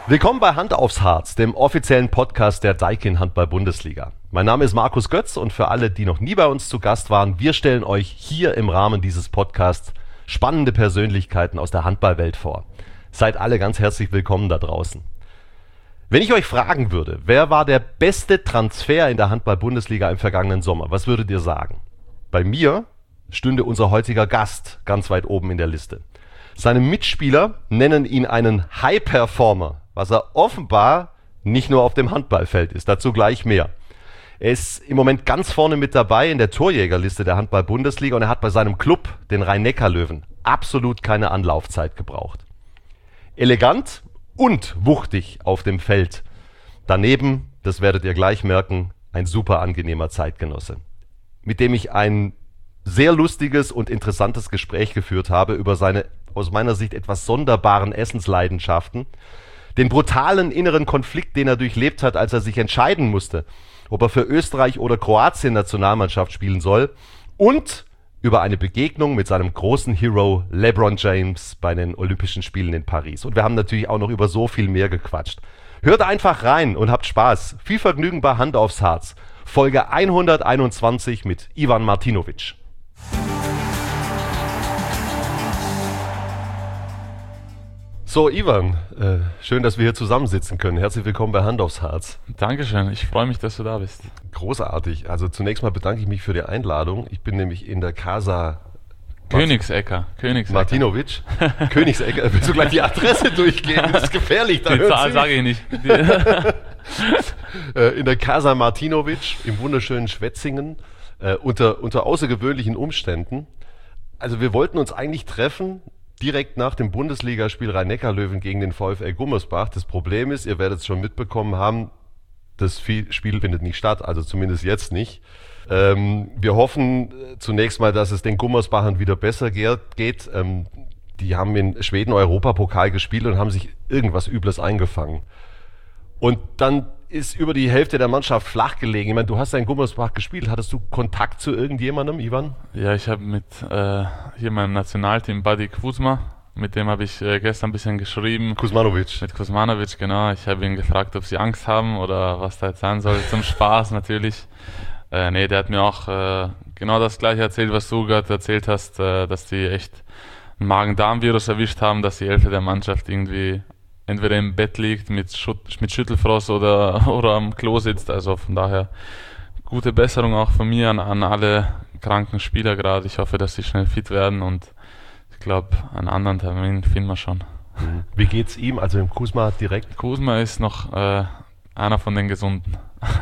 Willkommen bei Hand aufs Harz, dem offiziellen Podcast der Daikin Handball-Bundesliga. Mein Name ist Markus Götz und für alle, die noch nie bei uns zu Gast waren, wir stellen euch hier im Rahmen dieses Podcasts spannende Persönlichkeiten aus der Handballwelt vor. Seid alle ganz herzlich willkommen da draußen. Wenn ich euch fragen würde, wer war der beste Transfer in der Handball-Bundesliga im vergangenen Sommer, was würdet ihr sagen? Bei mir stünde unser heutiger Gast ganz weit oben in der Liste. Seine Mitspieler nennen ihn einen High-Performer, was er offenbar nicht nur auf dem Handballfeld ist, dazu gleich mehr. Er ist im Moment ganz vorne mit dabei in der Torjägerliste der Handball-Bundesliga und er hat bei seinem Club, den Rhein-Neckar-Löwen, absolut keine Anlaufzeit gebraucht. Elegant und wuchtig auf dem Feld. Daneben, das werdet ihr gleich merken, ein super angenehmer Zeitgenosse, mit dem ich ein sehr lustiges und interessantes Gespräch geführt habe über seine aus meiner Sicht etwas sonderbaren Essensleidenschaften, den brutalen inneren Konflikt, den er durchlebt hat, als er sich entscheiden musste, ob er für Österreich oder Kroatien Nationalmannschaft spielen soll, und über eine Begegnung mit seinem großen Hero LeBron James bei den Olympischen Spielen in Paris. Und wir haben natürlich auch noch über so viel mehr gequatscht. Hört einfach rein und habt Spaß. Viel Vergnügen bei Hand aufs Harz. Folge 121 mit Ivan Martinovic. So, Ivan, schön, dass wir hier zusammensitzen können. Herzlich willkommen bei Hand aufs Harz. Dankeschön, ich freue mich, dass du da bist. Großartig. Also zunächst mal bedanke ich mich für die Einladung. Ich bin nämlich in der Casa Königsegger. Martinovic. Königsegger. Willst du gleich die Adresse durchgehen? Das ist gefährlich. Die Zahl sage ich nicht. In der Casa Martinovic im wunderschönen Schwetzingen unter außergewöhnlichen Umständen. Also wir wollten uns eigentlich treffen direkt nach dem Bundesligaspiel Rhein-Neckar-Löwen gegen den VfL Gummersbach. Das Problem ist, ihr werdet es schon mitbekommen haben, das Spiel findet nicht statt, also zumindest jetzt nicht. Wir hoffen zunächst mal, dass es den Gummersbachern wieder besser geht. Die haben in Schweden Europapokal gespielt und haben sich irgendwas Übles eingefangen. Und dann ist über die Hälfte der Mannschaft flach gelegen. Ich meine, du hast ja in Gummersbach gespielt. Hattest du Kontakt zu irgendjemandem, Ivan? Ja, ich habe mit hier meinem Nationalteam Buddy Kuzma, mit dem habe ich gestern ein bisschen geschrieben. Kuzmanovic. Mit Kuzmanovic, genau. Ich habe ihn gefragt, ob sie Angst haben oder was da jetzt sein soll. Zum Spaß natürlich. Nee, der hat mir auch genau das gleiche erzählt, was du gerade erzählt hast, dass die echt ein Magen-Darm-Virus erwischt haben, dass die Hälfte der Mannschaft irgendwie entweder im Bett liegt mit Schüttelfrost oder am Klo sitzt. Also von daher gute Besserung auch von mir an alle kranken Spieler gerade. Ich hoffe, dass sie schnell fit werden und ich glaube, einen anderen Termin finden wir schon. Wie geht's ihm? Also im Kuzma direkt? Kuzma ist noch einer von den Gesunden.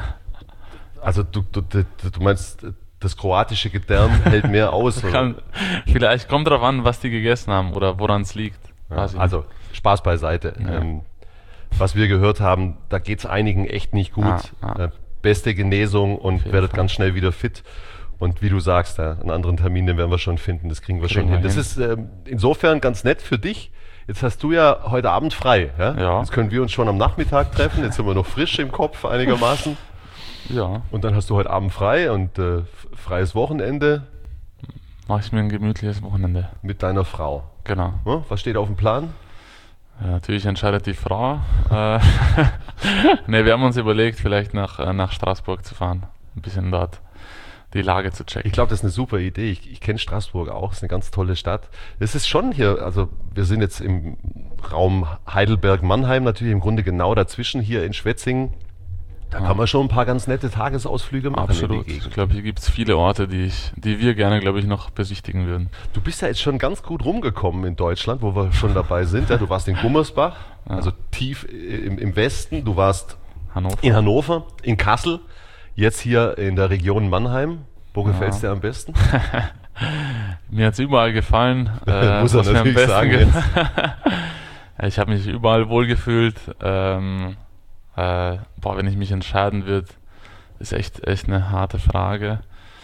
Also du meinst, das kroatische Gedärm hält mehr aus? Oder? Vielleicht kommt darauf an, was die gegessen haben oder woran es liegt. Ja, also Spaß beiseite. Ja. Was wir gehört haben, da geht es einigen echt nicht gut. Beste Genesung und werdet ganz schnell wieder fit. Und wie du sagst, einen anderen Termin, den werden wir schon finden, das kriegen wir schon hin. Das ist insofern ganz nett für dich. Jetzt hast du ja heute Abend frei. Ja? Jetzt können wir uns schon am Nachmittag treffen. Jetzt sind wir noch frisch im Kopf einigermaßen. Ja. Und dann hast du heute Abend frei und freies Wochenende. Mache ich mir ein gemütliches Wochenende. Mit deiner Frau. Genau. Was steht auf dem Plan? Ja, natürlich entscheidet die Frau. Wir haben uns überlegt, vielleicht nach Straßburg zu fahren. Ein bisschen dort die Lage zu checken. Ich glaube, das ist eine super Idee. Ich kenne Straßburg auch. Es ist eine ganz tolle Stadt. Es ist schon hier, also wir sind jetzt im Raum Heidelberg-Mannheim, natürlich im Grunde genau dazwischen hier in Schwetzingen. Da kann man schon ein paar ganz nette Tagesausflüge machen. Absolut. Ich glaube, hier gibt es viele Orte, die wir gerne, glaube ich, noch besichtigen würden. Du bist ja jetzt schon ganz gut rumgekommen in Deutschland, wo wir schon dabei sind. Ja, du warst in Gummersbach, also tief im Westen. Du warst in Hannover, in Kassel, jetzt hier in der Region Mannheim. Wo gefällt es dir am besten? Mir hat es überall gefallen. Muss er natürlich sagen jetzt. Ich habe mich überall wohlgefühlt. Wenn ich mich entscheiden würde, ist echt eine harte Frage.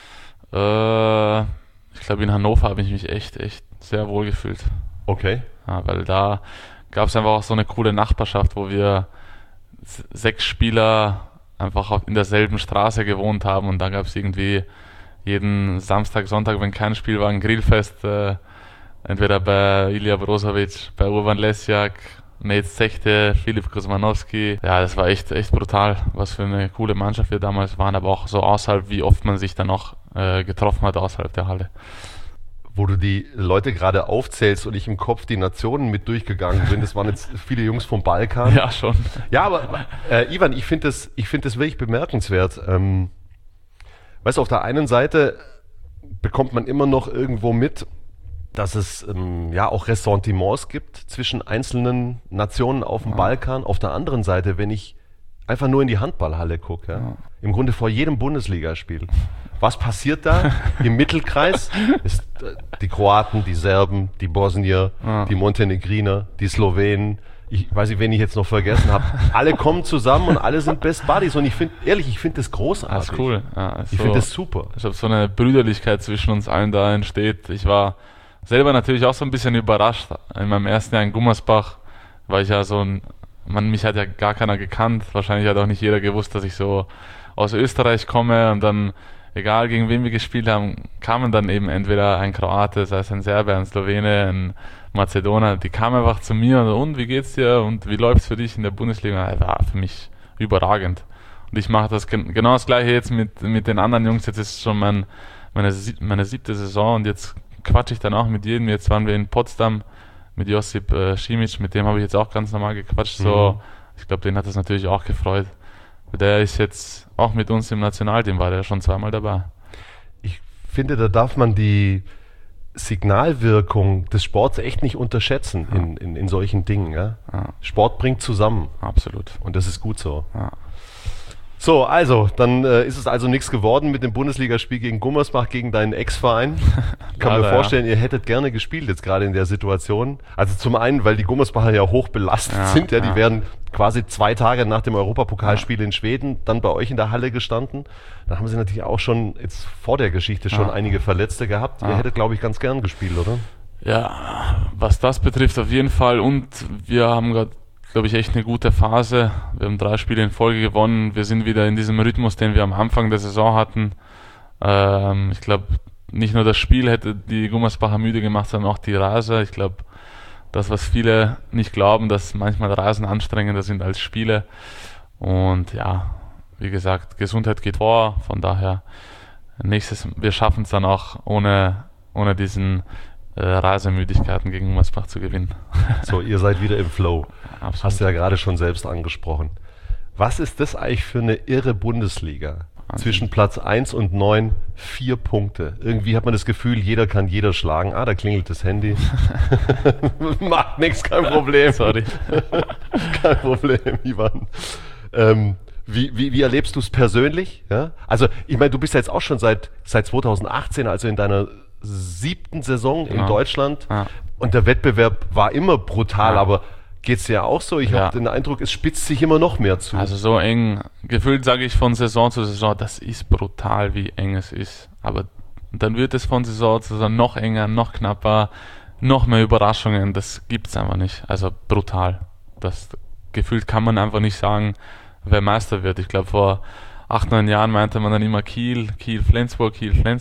Ich glaube, in Hannover habe ich mich echt sehr wohl gefühlt. Okay. Ja, weil da gab es einfach auch so eine coole Nachbarschaft, wo wir 6 Spieler einfach in derselben Straße gewohnt haben und da gab es irgendwie jeden Samstag, Sonntag, wenn kein Spiel war, ein Grillfest, entweder bei Ilija Brozovic, bei Urban Lesjak Nate Sechte, Filip Kuzmanowski. Ja, das war echt brutal, was für eine coole Mannschaft wir damals waren, aber auch so außerhalb, wie oft man sich dann auch getroffen hat außerhalb der Halle. Wo du die Leute gerade aufzählst und ich im Kopf die Nationen mit durchgegangen bin, das waren jetzt viele Jungs vom Balkan. Ja, schon. Ja, aber Ivan, ich finde das wirklich bemerkenswert. Weißt du, auf der einen Seite bekommt man immer noch irgendwo mit, dass es auch Ressentiments gibt zwischen einzelnen Nationen auf dem Balkan. Auf der anderen Seite, wenn ich einfach nur in die Handballhalle gucke, im Grunde vor jedem Bundesligaspiel, was passiert da im Mittelkreis? Ist, die Kroaten, die Serben, die Bosnier, die Montenegriner, die Slowenen, ich weiß nicht, wen ich jetzt noch vergessen habe, alle kommen zusammen und alle sind Best Buddies und ich finde das großartig. Das ist cool. Ja, ich finde das super. Ich glaube, so eine Brüderlichkeit zwischen uns allen da entsteht. Ich war selber natürlich auch so ein bisschen überrascht. In meinem ersten Jahr in Gummersbach war ich ja mich hat ja gar keiner gekannt. Wahrscheinlich hat auch nicht jeder gewusst, dass ich so aus Österreich komme und dann, egal gegen wen wir gespielt haben, kamen dann eben entweder ein Kroate, sei es ein Serbe, ein Slowene, ein Mazedoner, die kamen einfach zu mir und wie geht's dir und wie läuft's für dich in der Bundesliga? Das war für mich überragend. Und ich mache das genau das Gleiche jetzt mit den anderen Jungs. Jetzt ist schon meine 7. Saison und jetzt quatsche ich dann auch mit jedem. Jetzt waren wir in Potsdam mit Josip Šimić, mit dem habe ich jetzt auch ganz normal gequatscht. So, ich glaube, den hat das natürlich auch gefreut. Der ist jetzt auch mit uns im Nationalteam, war der schon zweimal dabei. Ich finde, da darf man die Signalwirkung des Sports echt nicht unterschätzen in solchen Dingen. Ja? Ja. Sport bringt zusammen. Absolut. Und das ist gut so. Ja. So, also, dann ist es also nichts geworden mit dem Bundesligaspiel gegen Gummersbach, gegen deinen Ex-Verein. Ich kann mir vorstellen, ihr hättet gerne gespielt jetzt gerade in der Situation. Also zum einen, weil die Gummersbacher ja hoch belastet sind. Die werden quasi 2 Tage nach dem Europapokalspiel in Schweden dann bei euch in der Halle gestanden. Da haben sie natürlich auch schon jetzt vor der Geschichte schon einige Verletzte gehabt. Ihr hättet, glaube ich, ganz gern gespielt, oder? Ja, was das betrifft auf jeden Fall. Und wir haben gerade, glaube ich, echt eine gute Phase. Wir haben 3 Spiele in Folge gewonnen. Wir sind wieder in diesem Rhythmus, den wir am Anfang der Saison hatten. Ich glaube, nicht nur das Spiel hätte die Gummersbacher müde gemacht, sondern auch die Reise. Ich glaube, das, was viele nicht glauben, dass manchmal Reisen anstrengender sind als Spiele. Und ja, wie gesagt, Gesundheit geht vor. Von daher, wir schaffen es dann auch ohne diesen Reisemüdigkeiten gegen Gummersbach zu gewinnen. So, ihr seid wieder im Flow. Absolut. Hast du ja gerade schon selbst angesprochen. Was ist das eigentlich für eine irre Bundesliga? Zwischen Platz 1 und 9 4 Punkte. Irgendwie hat man das Gefühl, jeder kann jeder schlagen. Da klingelt das Handy. Macht nichts, kein Problem. Sorry. Kein Problem, Ivan. Wie erlebst du es persönlich? Ja? Also, ich meine, du bist ja jetzt auch schon seit 2018, also in deiner 7. Saison in Deutschland. Ja. Und der Wettbewerb war immer brutal, aber geht's dir ja auch so? Ich habe den Eindruck, es spitzt sich immer noch mehr zu. Also so eng, gefühlt sage ich von Saison zu Saison, das ist brutal, wie eng es ist. Aber dann wird es von Saison zu Saison noch enger, noch knapper, noch mehr Überraschungen. Das gibt's einfach nicht. Also brutal. Das gefühlt kann man einfach nicht sagen, wer Meister wird. Ich glaube, vor 8, 9 Jahren meinte man dann immer Kiel, Flensburg.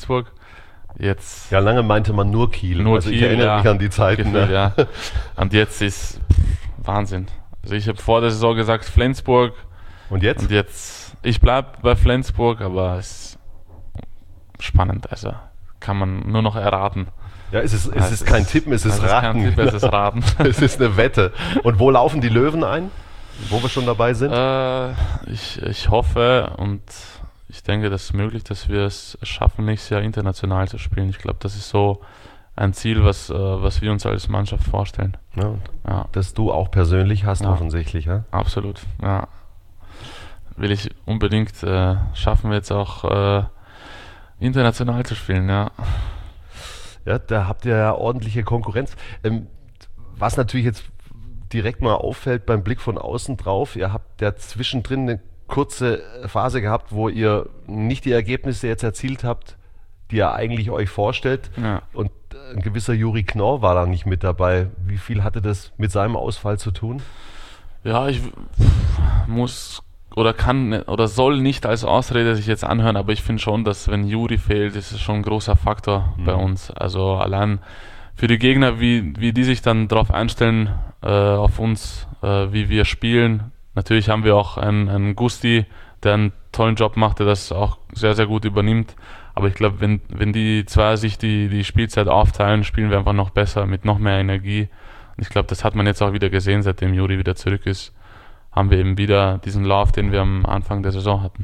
Jetzt ja, lange meinte man nur Kiel. Also ich erinnere mich an die Zeiten. Gefühl, ja. Und jetzt ist Wahnsinn. Also ich habe vor der Saison gesagt Flensburg. Und jetzt? Und jetzt, ich bleibe bei Flensburg, aber es ist spannend. Also kann man nur noch erraten. Ja, es ist kein Tippen, es ist Raten. Kein Tipp, es ist Raten. Es ist eine Wette. Und wo laufen die Löwen ein? Wo wir schon dabei sind? Ich hoffe und ich denke, das ist möglich, dass wir es schaffen, nächstes Jahr international zu spielen. Ich glaube, das ist so ein Ziel, was wir uns als Mannschaft vorstellen. Ja. Das du auch persönlich hast, offensichtlich. Ja? Absolut, ja. Will ich unbedingt schaffen, wir jetzt auch international zu spielen, ja. Ja, da habt ihr ja ordentliche Konkurrenz. Was natürlich jetzt direkt mal auffällt beim Blick von außen drauf, ihr habt ja zwischendrin eine kurze Phase gehabt, wo ihr nicht die Ergebnisse jetzt erzielt habt, die ihr eigentlich euch vorstellt. Ja. Und ein gewisser Juri Knorr war da nicht mit dabei. Wie viel hatte das mit seinem Ausfall zu tun? Ja, ich muss oder kann oder soll nicht als Ausrede sich jetzt anhören, aber ich finde schon, dass wenn Juri fehlt, ist es schon ein großer Faktor bei uns. Also allein für die Gegner, wie die sich dann darauf einstellen, auf uns, wie wir spielen. Natürlich haben wir auch einen Gusti, der einen tollen Job macht, der das auch sehr, sehr gut übernimmt. Aber ich glaube, wenn die zwei sich die Spielzeit aufteilen, spielen wir einfach noch besser, mit noch mehr Energie. Und ich glaube, das hat man jetzt auch wieder gesehen, seitdem Juri wieder zurück ist, haben wir eben wieder diesen Lauf, den wir am Anfang der Saison hatten.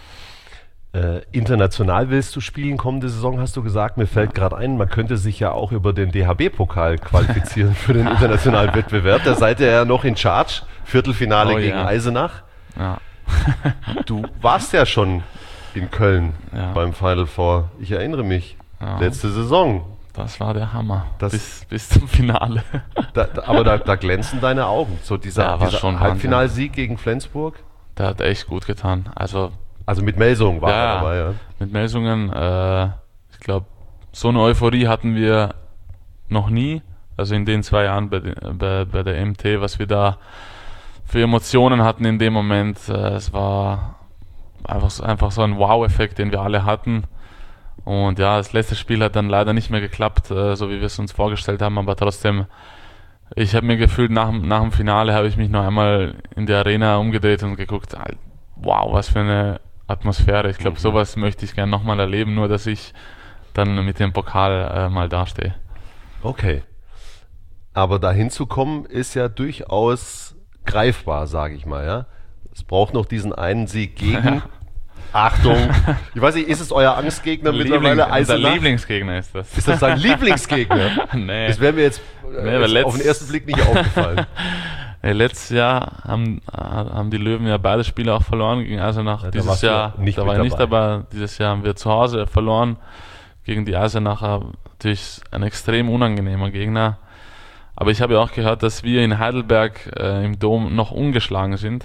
International willst du spielen kommende Saison, hast du gesagt. Mir fällt gerade ein, man könnte sich ja auch über den DHB-Pokal qualifizieren für den internationalen Wettbewerb. Da seid ihr ja noch in Charge, Viertelfinale gegen Eisenach. Ja. Du warst ja schon in Köln beim Final Four. Ich erinnere mich, letzte Saison. Das war der Hammer, bis zum Finale. Aber da glänzen deine Augen. So dieser Halbfinalsieg gegen Flensburg. Der hat echt gut getan. Also mit Melsungen war er dabei, ja. Mit Melsungen, ich glaube, so eine Euphorie hatten wir noch nie. Also in den 2 Jahren bei der MT, was wir da für Emotionen hatten in dem Moment. Es war einfach so ein Wow-Effekt, den wir alle hatten. Und ja, das letzte Spiel hat dann leider nicht mehr geklappt, so wie wir es uns vorgestellt haben. Aber trotzdem, ich habe mir gefühlt, nach dem Finale habe ich mich noch einmal in der Arena umgedreht und geguckt, wow, was für eine Atmosphäre. Ich glaube, sowas möchte ich gerne nochmal erleben, nur dass ich dann mit dem Pokal mal dastehe. Okay. Aber dahin zu kommen, ist ja durchaus greifbar, sage ich mal. Ja? Es braucht noch diesen einen Sieg gegen... Achtung! Ich weiß nicht, ist es euer Angstgegner mittlerweile? Unser Lieblingsgegner ist das. Ist das dein Lieblingsgegner? Nee. Das wäre mir jetzt auf den ersten Blick nicht aufgefallen. Letztes Jahr haben die Löwen ja beide Spiele auch verloren gegen Eisenach. Ja, dieses Jahr war ich nicht dabei. Dieses Jahr haben wir zu Hause verloren gegen die Eisenacher. Natürlich ein extrem unangenehmer Gegner. Aber ich habe ja auch gehört, dass wir in Heidelberg im Dom noch ungeschlagen sind.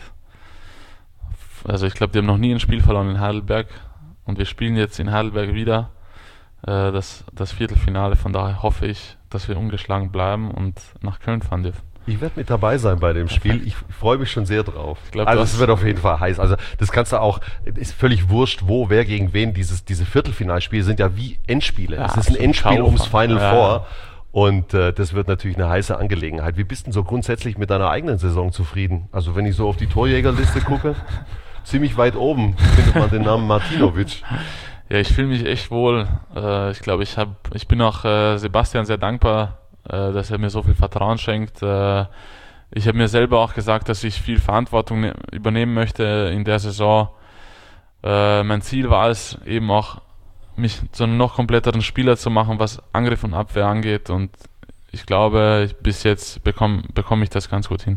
Also ich glaube, die haben noch nie ein Spiel verloren in Heidelberg. Und wir spielen jetzt in Heidelberg wieder das Viertelfinale. Von daher hoffe ich, dass wir ungeschlagen bleiben und nach Köln fahren dürfen. Ich werde mit dabei sein bei dem Spiel. Ich freue mich schon sehr drauf. Ich glaub, also es wird auf jeden Fall heiß. Also das kannst du auch, ist völlig wurscht, wer gegen wen. Diese Viertelfinalspiele sind ja wie Endspiele. Es ist ein Endspiel ums Final Four. Und das wird natürlich eine heiße Angelegenheit. Wie bist du denn so grundsätzlich mit deiner eigenen Saison zufrieden? Also wenn ich so auf die Torjägerliste gucke, ziemlich weit oben findet man den Namen Martinovic. Ja, ich fühle mich echt wohl. Ich glaube, ich bin auch Sebastian sehr dankbar, dass er mir so viel Vertrauen schenkt. Ich habe mir selber auch gesagt, dass ich viel Verantwortung übernehmen möchte in der Saison. Mein Ziel war es eben auch, mich zu einem noch kompletteren Spieler zu machen, was Angriff und Abwehr angeht. Und ich glaube, bis jetzt bekomme ich das ganz gut hin.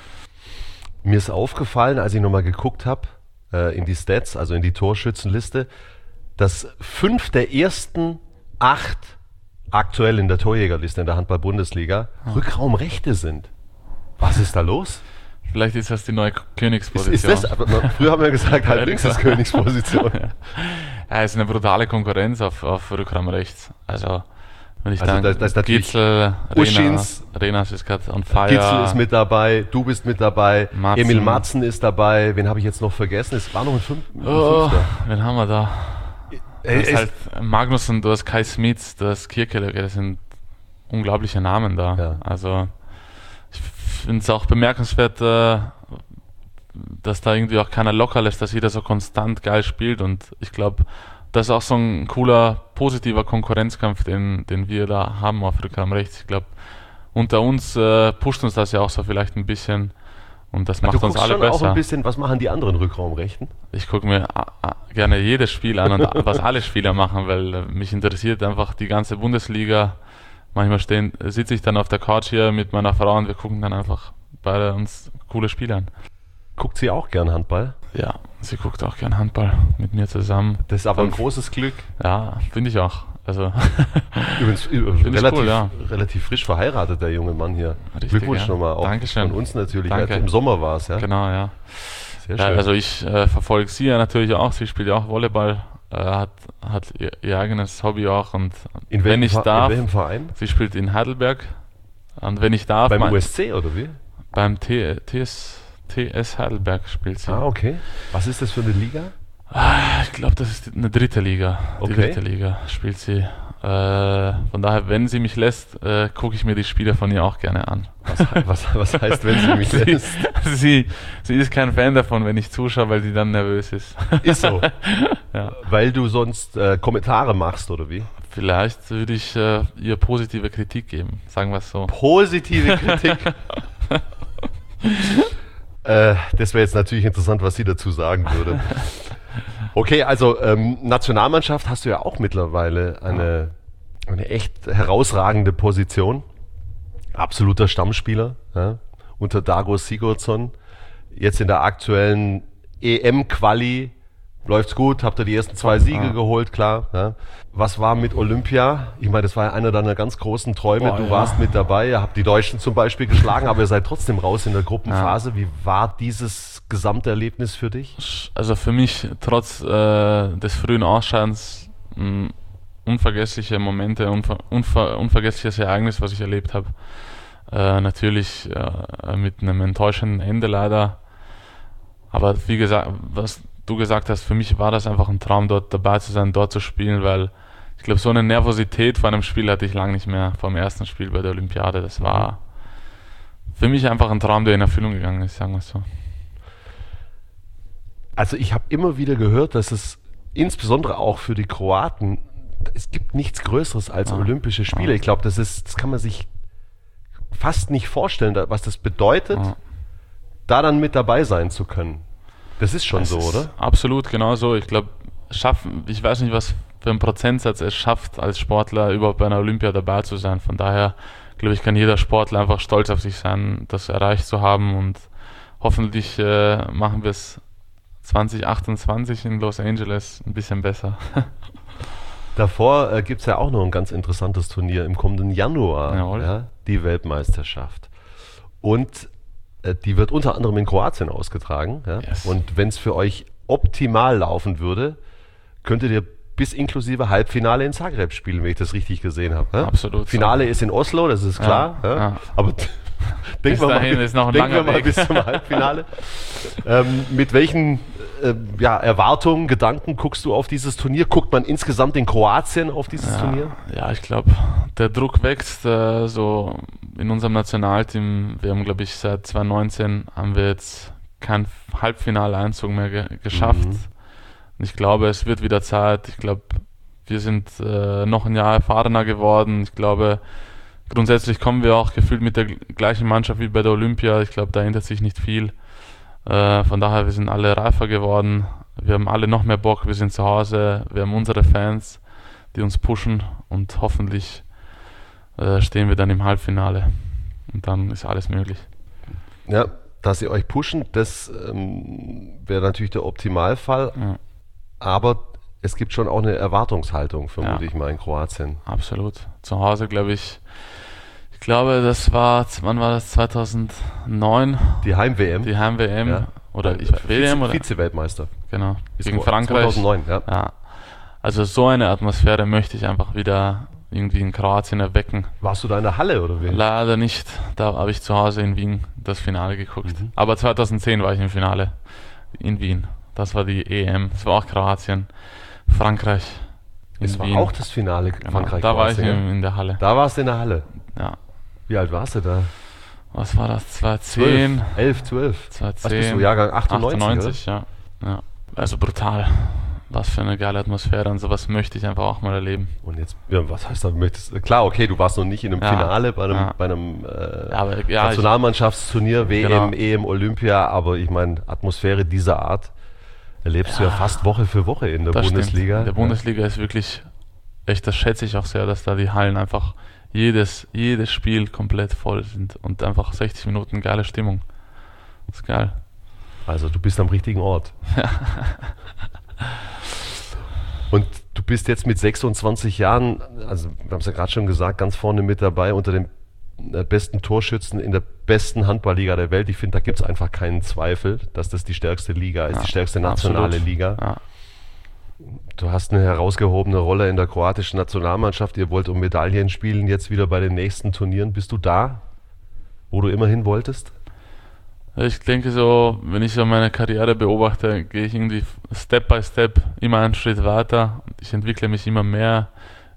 Mir ist aufgefallen, als ich nochmal geguckt habe in die Stats, also in die Torschützenliste, dass 5 der ersten 8 aktuell in der Torjägerliste in der Handball-Bundesliga Rückraumrechte sind. Was ist da los? Vielleicht ist das die neue Königsposition. Ist das, früher haben wir gesagt, halb links ist Königsposition. Ja, es ist eine brutale Konkurrenz auf Rückraum rechts. Also, wenn ich da ist natürlich Gitzel, Uschins, Renas ist gerade on fire. Gitzel ist mit dabei, du bist mit dabei, Matzen. Emil Matzen ist dabei. Wen habe ich jetzt noch vergessen? Es war noch ein Fünfter. Wen haben wir da? Du hast halt Magnussen, du hast Kai Smits, du hast Kirkeler, das sind unglaubliche Namen da. Ja. Also ich finde es auch bemerkenswert, dass da irgendwie auch keiner locker lässt, dass jeder so konstant geil spielt, und ich glaube, das ist auch so ein cooler, positiver Konkurrenzkampf, den wir da haben auf Rückraum rechts. Ich glaube, unter uns pusht uns das ja auch so vielleicht ein bisschen. Und das macht uns alle schon besser. Auch ein bisschen, was machen die anderen Rückraumrechten? Ich gucke mir gerne jedes Spiel an und was alle Spieler machen, weil mich interessiert einfach die ganze Bundesliga. Manchmal sitze ich dann auf der Couch hier mit meiner Frau und wir gucken dann einfach bei uns coole Spiele an. Guckt sie auch gern Handball? Ja, sie guckt auch gern Handball mit mir zusammen. Das ist aber ein großes Glück. Ja, finde ich auch. Also Übrigens relativ frisch verheiratet, der junge Mann hier. Richtig, Glückwunsch nochmal auch Dankeschön. Von uns natürlich. Danke. Im Sommer war es, ja? Genau, ja. Sehr schön. Also ich verfolge sie ja natürlich auch. Sie spielt ja auch Volleyball, hat ihr eigenes Hobby auch. Und in welchem Verein? Sie spielt in Heidelberg. Und wenn ich darf... Beim USC oder wie? Beim TS Heidelberg spielt sie. Ah, okay. Was ist das für eine Liga? Ich glaube, das ist eine dritte Liga. Okay. Die dritte Liga spielt sie. Von daher, wenn sie mich lässt, gucke ich mir die Spiele von ihr auch gerne an. Was heißt, wenn sie mich lässt? Sie ist kein Fan davon, wenn ich zuschaue, weil sie dann nervös ist. Ist so. Ja. Weil du sonst Kommentare machst, oder wie? Vielleicht würde ich ihr positive Kritik geben, sagen wir es so. Positive Kritik? Das wäre jetzt natürlich interessant, was sie dazu sagen würde. Okay, also Nationalmannschaft hast du ja auch mittlerweile eine echt herausragende Position. Absoluter Stammspieler, ja, unter Dago Sigurdsson. Jetzt in der aktuellen EM-Quali läuft's gut, habt ihr die ersten 2 Siege geholt, klar. Ja. Was war mit Olympia? Ich meine, das war ja einer deiner ganz großen Träume. Du warst mit dabei, ihr habt die Deutschen zum Beispiel geschlagen, aber ihr seid trotzdem raus in der Gruppenphase. Ja. Wie war dieses Gesamterlebnis für dich? Also für mich, trotz des frühen Ausscheidens, unvergessliche Momente, unvergessliches Ereignis, was ich erlebt habe. Natürlich mit einem enttäuschenden Ende leider. Aber wie gesagt, was du gesagt hast, für mich war das einfach ein Traum, dort dabei zu sein, dort zu spielen, weil ich glaube, so eine Nervosität vor einem Spiel hatte ich lange nicht mehr, vor dem ersten Spiel bei der Olympiade. Das war für mich einfach ein Traum, der in Erfüllung gegangen ist, sagen wir es so. Also ich habe immer wieder gehört, dass es insbesondere auch für die Kroaten, es gibt nichts Größeres als Olympische Spiele. Ich glaube, das kann man sich fast nicht vorstellen, was das bedeutet, da dann mit dabei sein zu können. Das ist schon so, oder? Absolut, genau so. Ich glaube, ich weiß nicht, was für ein Prozentsatz es schafft, als Sportler überhaupt bei einer Olympia dabei zu sein. Von daher, glaube ich, kann jeder Sportler einfach stolz auf sich sein, das erreicht zu haben, und hoffentlich machen wir es 2028 in Los Angeles ein bisschen besser. Davor gibt es ja auch noch ein ganz interessantes Turnier im kommenden Januar, ja, die Weltmeisterschaft. Und die wird unter anderem in Kroatien ausgetragen. Ja? Yes. Und wenn es für euch optimal laufen würde, könntet ihr bis inklusive Halbfinale in Zagreb spielen, wenn ich das richtig gesehen habe. Ja? Absolut. Finale ist in Oslo, das ist klar. Ja. Ja. Aber denken wir mal bis zum Halbfinale. Mit welchen Erwartungen, Gedanken guckst du auf dieses Turnier? Guckt man insgesamt in Kroatien auf dieses Turnier? Ja, ich glaube, der Druck wächst so in unserem Nationalteam. Wir haben, glaube ich, seit 2019 haben wir jetzt keinen Halbfinaleinzug mehr geschafft. Ich glaube, es wird wieder Zeit. Ich glaube, wir sind noch ein Jahr erfahrener geworden. Ich glaube, grundsätzlich kommen wir auch gefühlt mit der gleichen Mannschaft wie bei der Olympia. Ich glaube, da ändert sich nicht viel. Von daher, wir sind alle reifer geworden. Wir haben alle noch mehr Bock. Wir sind zu Hause. Wir haben unsere Fans, die uns pushen. Und hoffentlich stehen wir dann im Halbfinale. Und dann ist alles möglich. Ja, dass sie euch pushen, das wäre natürlich der Optimalfall. Ja. Aber es gibt schon auch eine Erwartungshaltung, vermute ich mal, in Kroatien. Absolut. Zu Hause, glaube ich, wann war das? 2009? Die Heim-WM. Die Heim-WM. Ja. Oder WM oder? Vize-Weltmeister. Genau. Gegen Frankreich. 2009, ja. Also so eine Atmosphäre möchte ich einfach wieder irgendwie in Kroatien erwecken. Warst du da in der Halle oder wie? Leider nicht. Da habe ich zu Hause in Wien das Finale geguckt. Aber 2010 war ich im Finale in Wien. Das war die EM. Es war auch Kroatien. Frankreich. Es war auch das Finale, genau. Frankreich. Da war ich in der Halle. Da warst du in der Halle? Ja. Wie alt warst du da? Was war das? 2010? 12. 2010. Was bist du, Jahrgang 98? Ja. Also brutal. Was für eine geile Atmosphäre, und sowas möchte ich einfach auch mal erleben. Und jetzt, was heißt das? Klar, okay, du warst noch nicht in einem Finale bei einem Nationalmannschaftsturnier, WM, EM, Olympia, aber ich meine, Atmosphäre dieser Art erlebst du ja fast Woche für Woche in der Bundesliga. In der Bundesliga ist wirklich, echt, das schätze ich auch sehr, dass da die Hallen einfach jedes Spiel komplett voll sind und einfach 60 Minuten geile Stimmung. Das ist geil. Also du bist am richtigen Ort. Und du bist jetzt mit 26 Jahren, also wir haben es ja gerade schon gesagt, ganz vorne mit dabei unter den besten Torschützen in der besten Handballliga der Welt. Ich finde, da gibt es einfach keinen Zweifel, dass das die stärkste Liga ist, die stärkste nationale Liga. Ja. Du hast eine herausgehobene Rolle in der kroatischen Nationalmannschaft. Ihr wollt um Medaillen spielen, jetzt wieder bei den nächsten Turnieren. Bist du da, wo du immer hin wolltest? Ich denke so, wenn ich so meine Karriere beobachte, gehe ich irgendwie Step by Step immer einen Schritt weiter. Ich entwickle mich immer mehr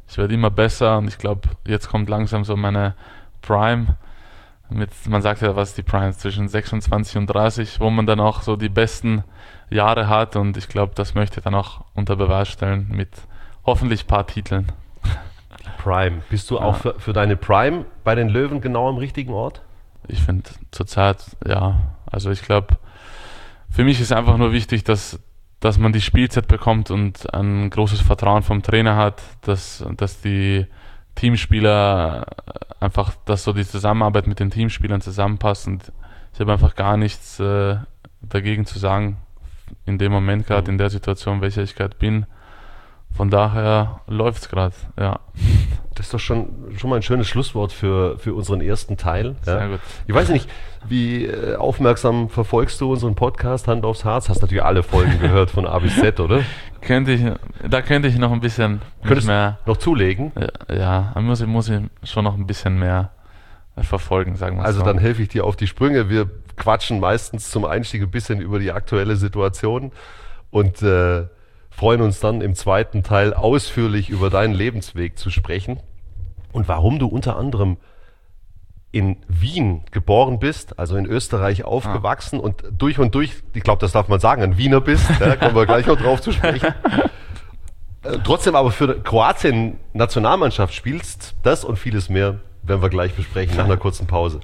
ich werde immer besser und ich glaube, jetzt kommt langsam so meine Prime. Man sagt ja, was ist die Prime? Zwischen 26 und 30, wo man dann auch so die besten Jahre hat und ich glaube, das möchte ich dann auch unter Beweis stellen mit hoffentlich ein paar Titeln. Prime. Bist du auch für deine Prime bei den Löwen genau am richtigen Ort? Ich finde zurzeit, ja, also ich glaube, für mich ist einfach nur wichtig, dass man die Spielzeit bekommt und ein großes Vertrauen vom Trainer hat, dass die Teamspieler einfach, dass so die Zusammenarbeit mit den Teamspielern zusammenpasst und ich habe einfach gar nichts dagegen zu sagen, in dem Moment gerade, in der Situation, welcher ich gerade bin. Von daher läuft es gerade, ja. Das ist doch schon mal ein schönes Schlusswort für unseren ersten Teil. Ja. Sehr gut. Ich weiß nicht, wie aufmerksam verfolgst du unseren Podcast Hand aufs Herz? Hast natürlich alle Folgen gehört von A bis Z, oder? Da könnte ich noch ein bisschen mehr noch zulegen? Ja, muss ich schon noch ein bisschen mehr verfolgen, sagen wir also so. Dann helfe ich dir auf die Sprünge. Wir quatschen meistens zum Einstieg ein bisschen über die aktuelle Situation und freuen uns dann im zweiten Teil ausführlich über deinen Lebensweg zu sprechen und warum du unter anderem in Wien geboren bist, also in Österreich aufgewachsen und durch, ich glaube, das darf man sagen, ein Wiener bist, da kommen wir gleich noch drauf zu sprechen. Trotzdem aber für Kroatien Nationalmannschaft spielst, das und vieles mehr werden wir gleich besprechen nach einer kurzen Pause.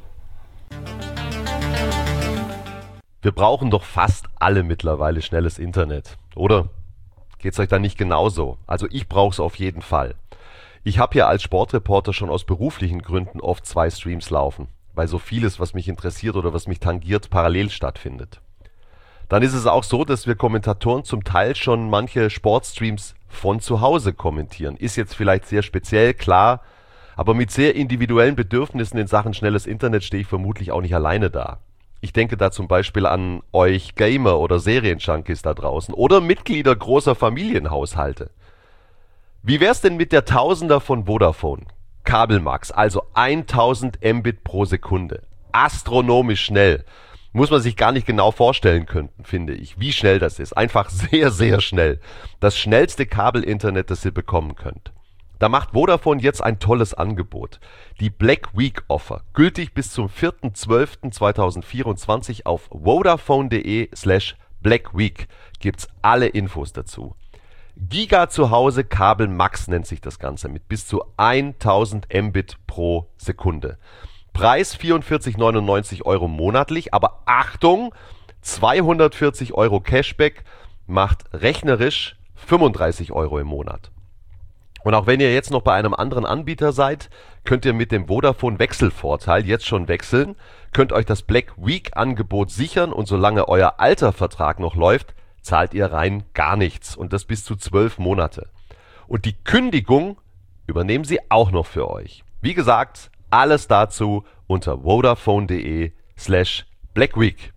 Wir brauchen doch fast alle mittlerweile schnelles Internet, oder? Geht's euch da nicht genauso? Also ich brauche es auf jeden Fall. Ich habe ja als Sportreporter schon aus beruflichen Gründen oft 2 Streams laufen, weil so vieles, was mich interessiert oder was mich tangiert, parallel stattfindet. Dann ist es auch so, dass wir Kommentatoren zum Teil schon manche Sportstreams von zu Hause kommentieren. Ist jetzt vielleicht sehr speziell, klar, aber mit sehr individuellen Bedürfnissen in Sachen schnelles Internet stehe ich vermutlich auch nicht alleine da. Ich denke da zum Beispiel an euch Gamer oder Serienjunkies da draußen oder Mitglieder großer Familienhaushalte. Wie wär's denn mit der Tausender von Vodafone? Kabelmax, also 1000 Mbit pro Sekunde. Astronomisch schnell. Muss man sich gar nicht genau vorstellen können, finde ich, wie schnell das ist. Einfach sehr, sehr schnell. Das schnellste Kabelinternet, das ihr bekommen könnt. Da macht Vodafone jetzt ein tolles Angebot. Die Black Week Offer, gültig bis zum 4.12.2024 auf vodafone.de/blackweek gibt's alle Infos dazu. Giga zu Hause Kabel Max nennt sich das Ganze mit bis zu 1000 Mbit pro Sekunde. Preis 44,99 € monatlich, aber Achtung, 240 € Cashback macht rechnerisch 35 € im Monat. Und auch wenn ihr jetzt noch bei einem anderen Anbieter seid, könnt ihr mit dem Vodafone Wechselvorteil jetzt schon wechseln, könnt euch das Black Week Angebot sichern und solange euer alter Vertrag noch läuft, zahlt ihr rein gar nichts und das bis zu 12 Monate. Und die Kündigung übernehmen sie auch noch für euch. Wie gesagt, alles dazu unter vodafone.de/blackweek.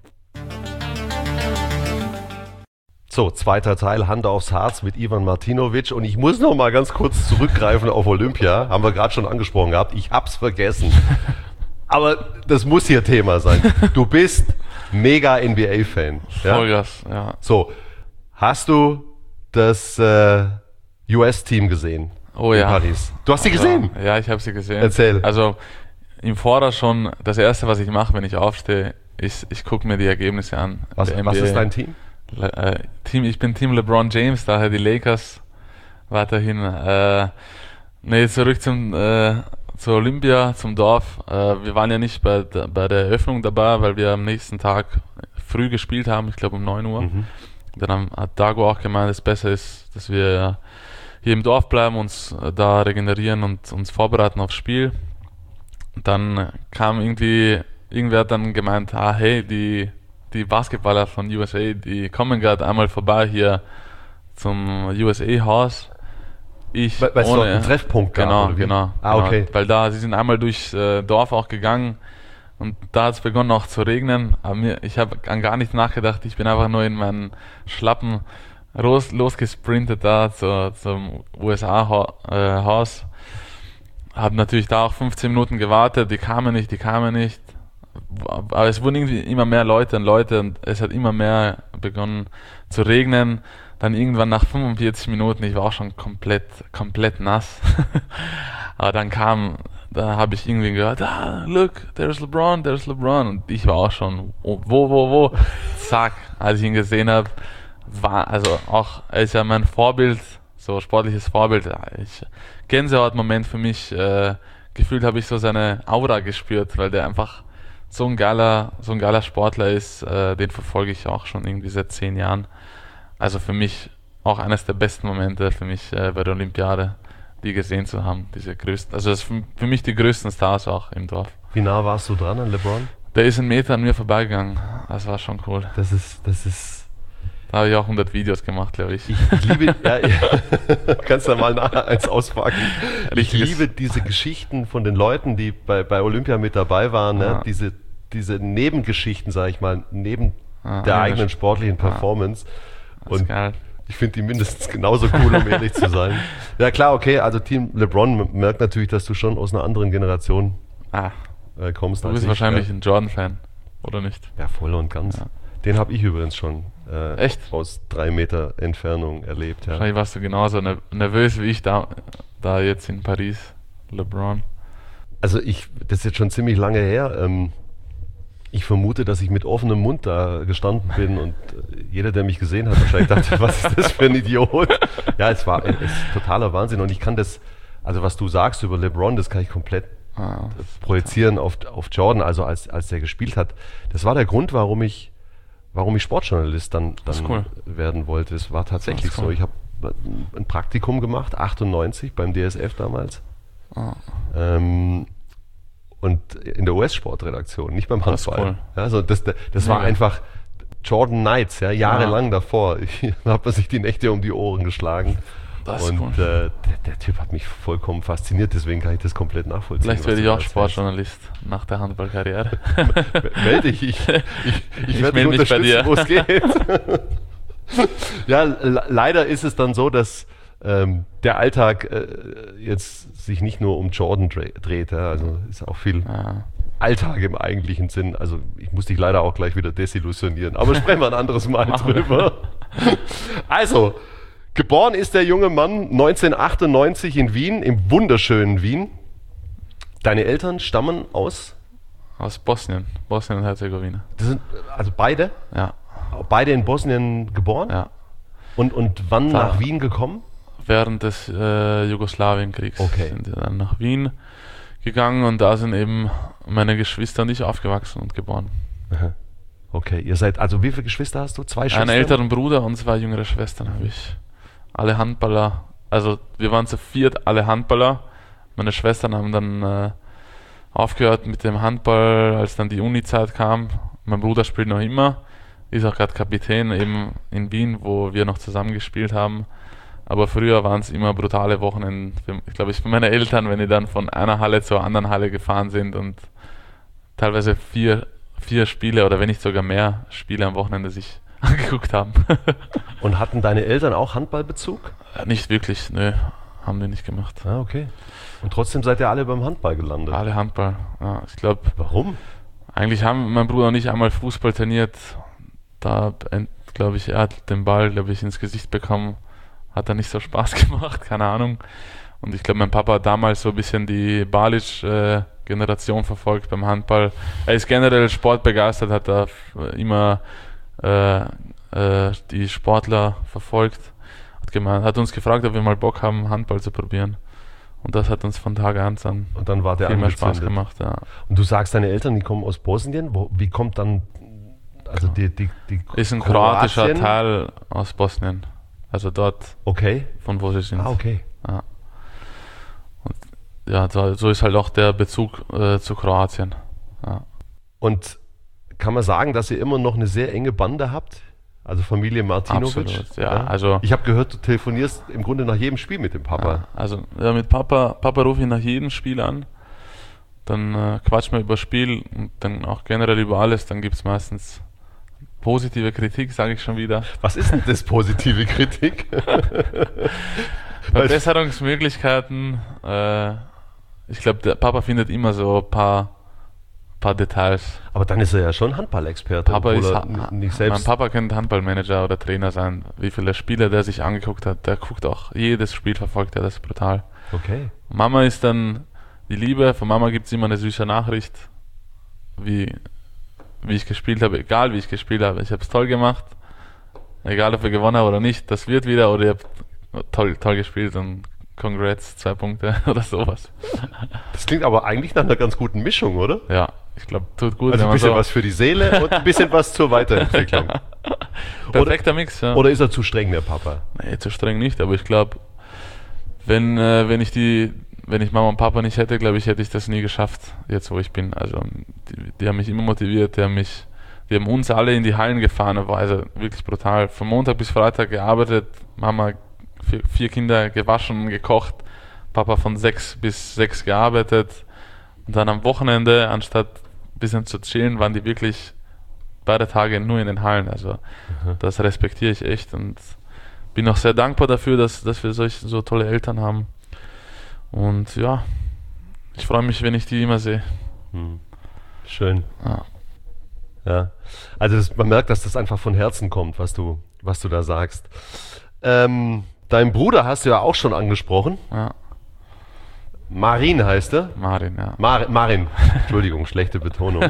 So, zweiter Teil, Hand aufs Herz mit Ivan Martinovic. Und ich muss noch mal ganz kurz zurückgreifen auf Olympia. Haben wir gerade schon angesprochen gehabt. Ich hab's vergessen. Aber das muss hier Thema sein. Du bist mega NBA-Fan. Ja? Vollgas, ja. So, hast du das US-Team gesehen? Oh in ja. Paris? Du hast sie gesehen? Ja, ich habe sie gesehen. Erzähl. Also im Voraus schon, das Erste, was ich mache, wenn ich aufstehe, ist, ich gucke mir die Ergebnisse an. Was ist dein Team? Ich bin Team LeBron James, daher die Lakers weiterhin. Zurück zur Olympia, zum Dorf. Wir waren ja nicht bei der Eröffnung dabei, weil wir am nächsten Tag früh gespielt haben, ich glaube um 9 Uhr. Mhm. Dann hat Dago auch gemeint, dass es besser ist, dass wir hier im Dorf bleiben, uns da regenerieren und uns vorbereiten aufs Spiel. Dann kam irgendwer hat dann gemeint, hey, die Basketballer von USA, die kommen gerade einmal vorbei hier zum USA-Haus. Weil es dort einen Treffpunkt gab, Genau. Okay. Weil sie sind einmal durchs Dorf auch gegangen und da hat es begonnen auch zu regnen. Aber ich habe an gar nichts nachgedacht, ich bin einfach nur in meinen Schlappen losgesprintet da zum USA-Haus. Habe natürlich da auch 15 Minuten gewartet, die kamen nicht. Aber es wurden irgendwie immer mehr Leute und es hat immer mehr begonnen zu regnen. dann irgendwann nach 45 Minuten, ich war auch schon komplett nass. Aber da habe ich irgendwie gehört, look, there's LeBron. Und ich war auch schon, wo? Zack, als ich ihn gesehen habe, er ist ja mein Vorbild, so sportliches Vorbild. Gänsehaut-Moment für mich, gefühlt habe ich so seine Aura gespürt, weil der einfach so ein geiler Sportler ist, den verfolge ich auch schon irgendwie seit 10 Jahren. Also für mich auch eines der besten Momente für mich bei der Olympiade, die gesehen zu haben. Diese größten, also das sind für mich die größten Stars auch im Dorf. Wie nah warst du dran an LeBron? Der ist 1 Meter an mir vorbeigegangen. Das war schon cool. Das ist Da habe ich auch 100 Videos gemacht, glaube ich. Ich liebe, kannst du mal nachher eins auspacken. Ich liebe diese Geschichten von den Leuten, die bei Olympia mit dabei waren, ne? Diese Nebengeschichten, sage ich mal, neben der eigenen sportlichen Performance. Und geil. Ich finde die mindestens genauso cool, um ehrlich zu sein. Ja klar, okay, also Team LeBron merkt natürlich, dass du schon aus einer anderen Generation kommst. Du bist wahrscheinlich ein Jordan-Fan, oder nicht? Ja, voll und ganz. Ja. Den habe ich übrigens schon echt? Aus 3 Meter Entfernung erlebt. Ja. Wahrscheinlich warst du genauso nervös wie ich da jetzt in Paris, LeBron. Also das ist jetzt schon ziemlich lange her. Ich vermute, dass ich mit offenem Mund da gestanden bin und jeder, der mich gesehen hat, wahrscheinlich dachte, was ist das für ein Idiot? Ja, es ist totaler Wahnsinn und ich kann das, also was du sagst über LeBron, das kann ich komplett projizieren auf Jordan, also als der gespielt hat. Das war der Grund, warum ich Sportjournalist dann cool. werden wollte. Es war tatsächlich cool. So. Ich habe ein Praktikum gemacht, 98 beim DSF damals. Und in der US-Sportredaktion, nicht beim Handball. Cool. Ja, also das war einfach Jordan Nights, ja, jahrelang davor. Da hat man sich die Nächte um die Ohren geschlagen. Und cool. Der Typ hat mich vollkommen fasziniert, deswegen kann ich das komplett nachvollziehen. Vielleicht werde ich auch Sportjournalist nach der Handballkarriere. Melde dich, ich werde dich unterstützen, wo es geht. Ja, leider ist es dann so, dass der Alltag jetzt sich nicht nur um Jordan dreht. Ja, also ist auch viel Alltag im eigentlichen Sinn. Also ich muss dich leider auch gleich wieder desillusionieren. Aber sprechen wir ein anderes Mal drüber. Also, geboren ist der junge Mann 1998 in Wien, im wunderschönen Wien. Deine Eltern stammen aus? Aus Bosnien und Herzegowina. Das sind also beide? Ja. Beide in Bosnien geboren? Ja. Und wann nach Wien gekommen? Während des Jugoslawienkriegs sind wir dann nach Wien gegangen und da sind eben meine Geschwister und ich aufgewachsen und geboren. Okay, ihr seid, also wie viele Geschwister hast du? 2 Schwestern? Einen älteren Bruder und 2 jüngere Schwestern habe ich. Alle Handballer, also wir waren zu 4, alle Handballer. Meine Schwestern haben dann aufgehört mit dem Handball, als dann die Uni-Zeit kam. Mein Bruder spielt noch immer, ist auch gerade Kapitän eben in Wien, wo wir noch zusammen gespielt haben. Aber früher waren es immer brutale Wochenenden, für meine Eltern, wenn die dann von einer Halle zur anderen Halle gefahren sind und teilweise 4 Spiele oder wenn nicht sogar mehr Spiele am Wochenende sich angeguckt haben. Und hatten deine Eltern auch Handballbezug? Nicht wirklich, nö, haben die nicht gemacht. Ah, okay. Und trotzdem seid ihr alle beim Handball gelandet? Alle Handball, ja, ich glaube. Warum? Eigentlich haben mein Bruder und ich einmal Fußball trainiert, da glaube ich, er hat den Ball, glaube ich, ins Gesicht bekommen. Hat dann nicht so Spaß gemacht, keine Ahnung. Und ich glaube, mein Papa hat damals so ein bisschen die Balic-Generation verfolgt beim Handball. Er ist generell sportbegeistert, hat da immer die Sportler verfolgt. Hat uns gefragt, ob wir mal Bock haben, Handball zu probieren. Und das hat uns von Tag 1 an und dann war der viel mehr Spaß gemacht. Ja. Und du sagst, deine Eltern, die kommen aus Bosnien. Wie kommt dann, also die ist ein kroatischer Teil aus Bosnien. Also dort, von wo sie sind. Ah, okay. Ja. Und ja, so ist halt auch der Bezug zu Kroatien. Ja. Und kann man sagen, dass ihr immer noch eine sehr enge Bande habt? Also Familie Martinovic? Absolut, ja. Also, ich habe gehört, du telefonierst im Grunde nach jedem Spiel mit dem Papa. Ja, also mit Papa rufe ich nach jedem Spiel an. Dann quatschen wir über das Spiel und dann auch generell über alles. Dann gibt es meistens positive Kritik, sage ich schon wieder. Was ist denn das positive Kritik? Verbesserungsmöglichkeiten. Ich glaube, der Papa findet immer so ein paar paar Details. Aber dann ist er ja schon Handballexperte. Mein Papa könnte Handballmanager oder Trainer sein. Wie viele Spiele der sich angeguckt hat, der guckt auch jedes Spiel, verfolgt er, das ist brutal. Okay. Mama ist dann die Liebe, von Mama gibt es immer eine süße Nachricht, wie ich gespielt habe, egal wie ich gespielt habe. Ich habe es toll gemacht, egal ob wir gewonnen haben oder nicht, das wird wieder, oder ihr habt toll gespielt und Congrats, 2 Punkte oder sowas. Das klingt aber eigentlich nach einer ganz guten Mischung, oder? Ja, ich glaube, tut gut. Also ein bisschen was für die Seele und ein bisschen was zur Weiterentwicklung. Perfekter Mix, ja. Oder ist er zu streng, der Papa? Nee, zu streng nicht, aber ich glaube, wenn ich Mama und Papa nicht hätte, glaube ich, hätte ich das nie geschafft, jetzt wo ich bin. Also die haben mich immer motiviert, die haben uns alle in die Hallen gefahren, das war also wirklich brutal. Von Montag bis Freitag gearbeitet, Mama 4 Kinder gewaschen, gekocht, Papa von 6 bis 6 gearbeitet und dann am Wochenende, anstatt ein bisschen zu chillen, waren die wirklich beide Tage nur in den Hallen. Also das respektiere ich echt und bin auch sehr dankbar dafür, dass wir so tolle Eltern haben. Und ja, ich freue mich, wenn ich die immer sehe. Schön. Ja. Also man merkt, dass das einfach von Herzen kommt, was du da sagst. Dein Bruder hast du ja auch schon angesprochen. Ja. Marin heißt er? Marin, ja. Marin, Entschuldigung, schlechte Betonung.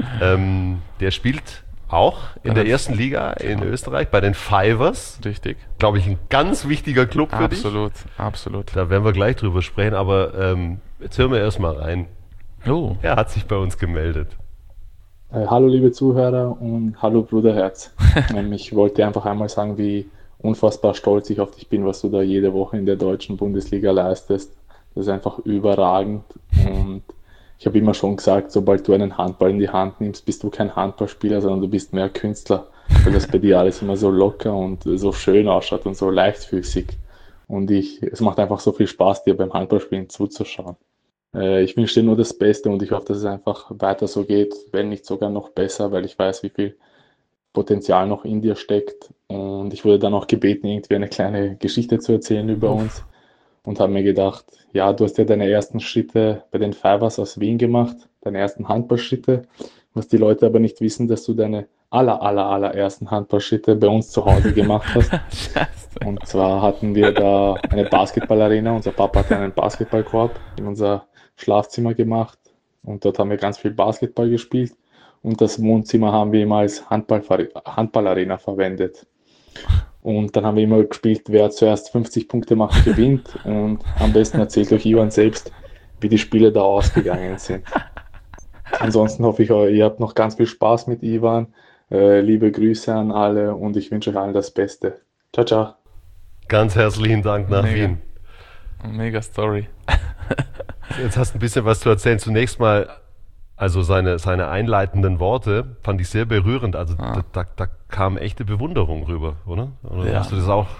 Der spielt auch in der ersten Liga in Österreich bei den Fivers. Richtig. Glaube ich, ein ganz wichtiger Club für dich. Absolut. Da werden wir gleich drüber sprechen, aber jetzt hören wir erstmal rein. Oh. Er hat sich bei uns gemeldet. Hallo liebe Zuhörer und hallo Bruderherz. Ich wollte einfach einmal sagen, wie unfassbar stolz ich auf dich bin, was du da jede Woche in der deutschen Bundesliga leistest. Das ist einfach überragend und ich habe immer schon gesagt, sobald du einen Handball in die Hand nimmst, bist du kein Handballspieler, sondern du bist mehr Künstler, weil das bei dir alles immer so locker und so schön ausschaut und so leichtfüßig. Und es macht einfach so viel Spaß, dir beim Handballspielen zuzuschauen. Ich wünsche dir nur das Beste und ich hoffe, dass es einfach weiter so geht, wenn nicht sogar noch besser, weil ich weiß, wie viel Potenzial noch in dir steckt. Und ich wurde dann auch gebeten, irgendwie eine kleine Geschichte zu erzählen über uns. Und habe mir gedacht, ja, du hast ja deine ersten Schritte bei den Fivers aus Wien gemacht, deine ersten Handballschritte. Was die Leute aber nicht wissen, dass du deine allerersten Handballschritte bei uns zu Hause gemacht hast. Und zwar hatten wir da eine Basketballarena. Unser Papa hatte einen Basketballkorb in unser Schlafzimmer gemacht. Und dort haben wir ganz viel Basketball gespielt. Und das Wohnzimmer haben wir immer als Handballarena verwendet. Und dann haben wir immer gespielt, wer zuerst 50 Punkte macht, gewinnt. Und am besten erzählt euch Ivan selbst, wie die Spiele da ausgegangen sind. Ansonsten hoffe ich, ihr habt noch ganz viel Spaß mit Ivan. Liebe Grüße an alle und ich wünsche euch allen das Beste. Ciao, ciao. Ganz herzlichen Dank nach Wien. Mega Story. Jetzt hast du ein bisschen was zu erzählen. Zunächst mal, also seine einleitenden Worte fand ich sehr berührend. Also da kam echte Bewunderung rüber, oder? Oder hast du das auch?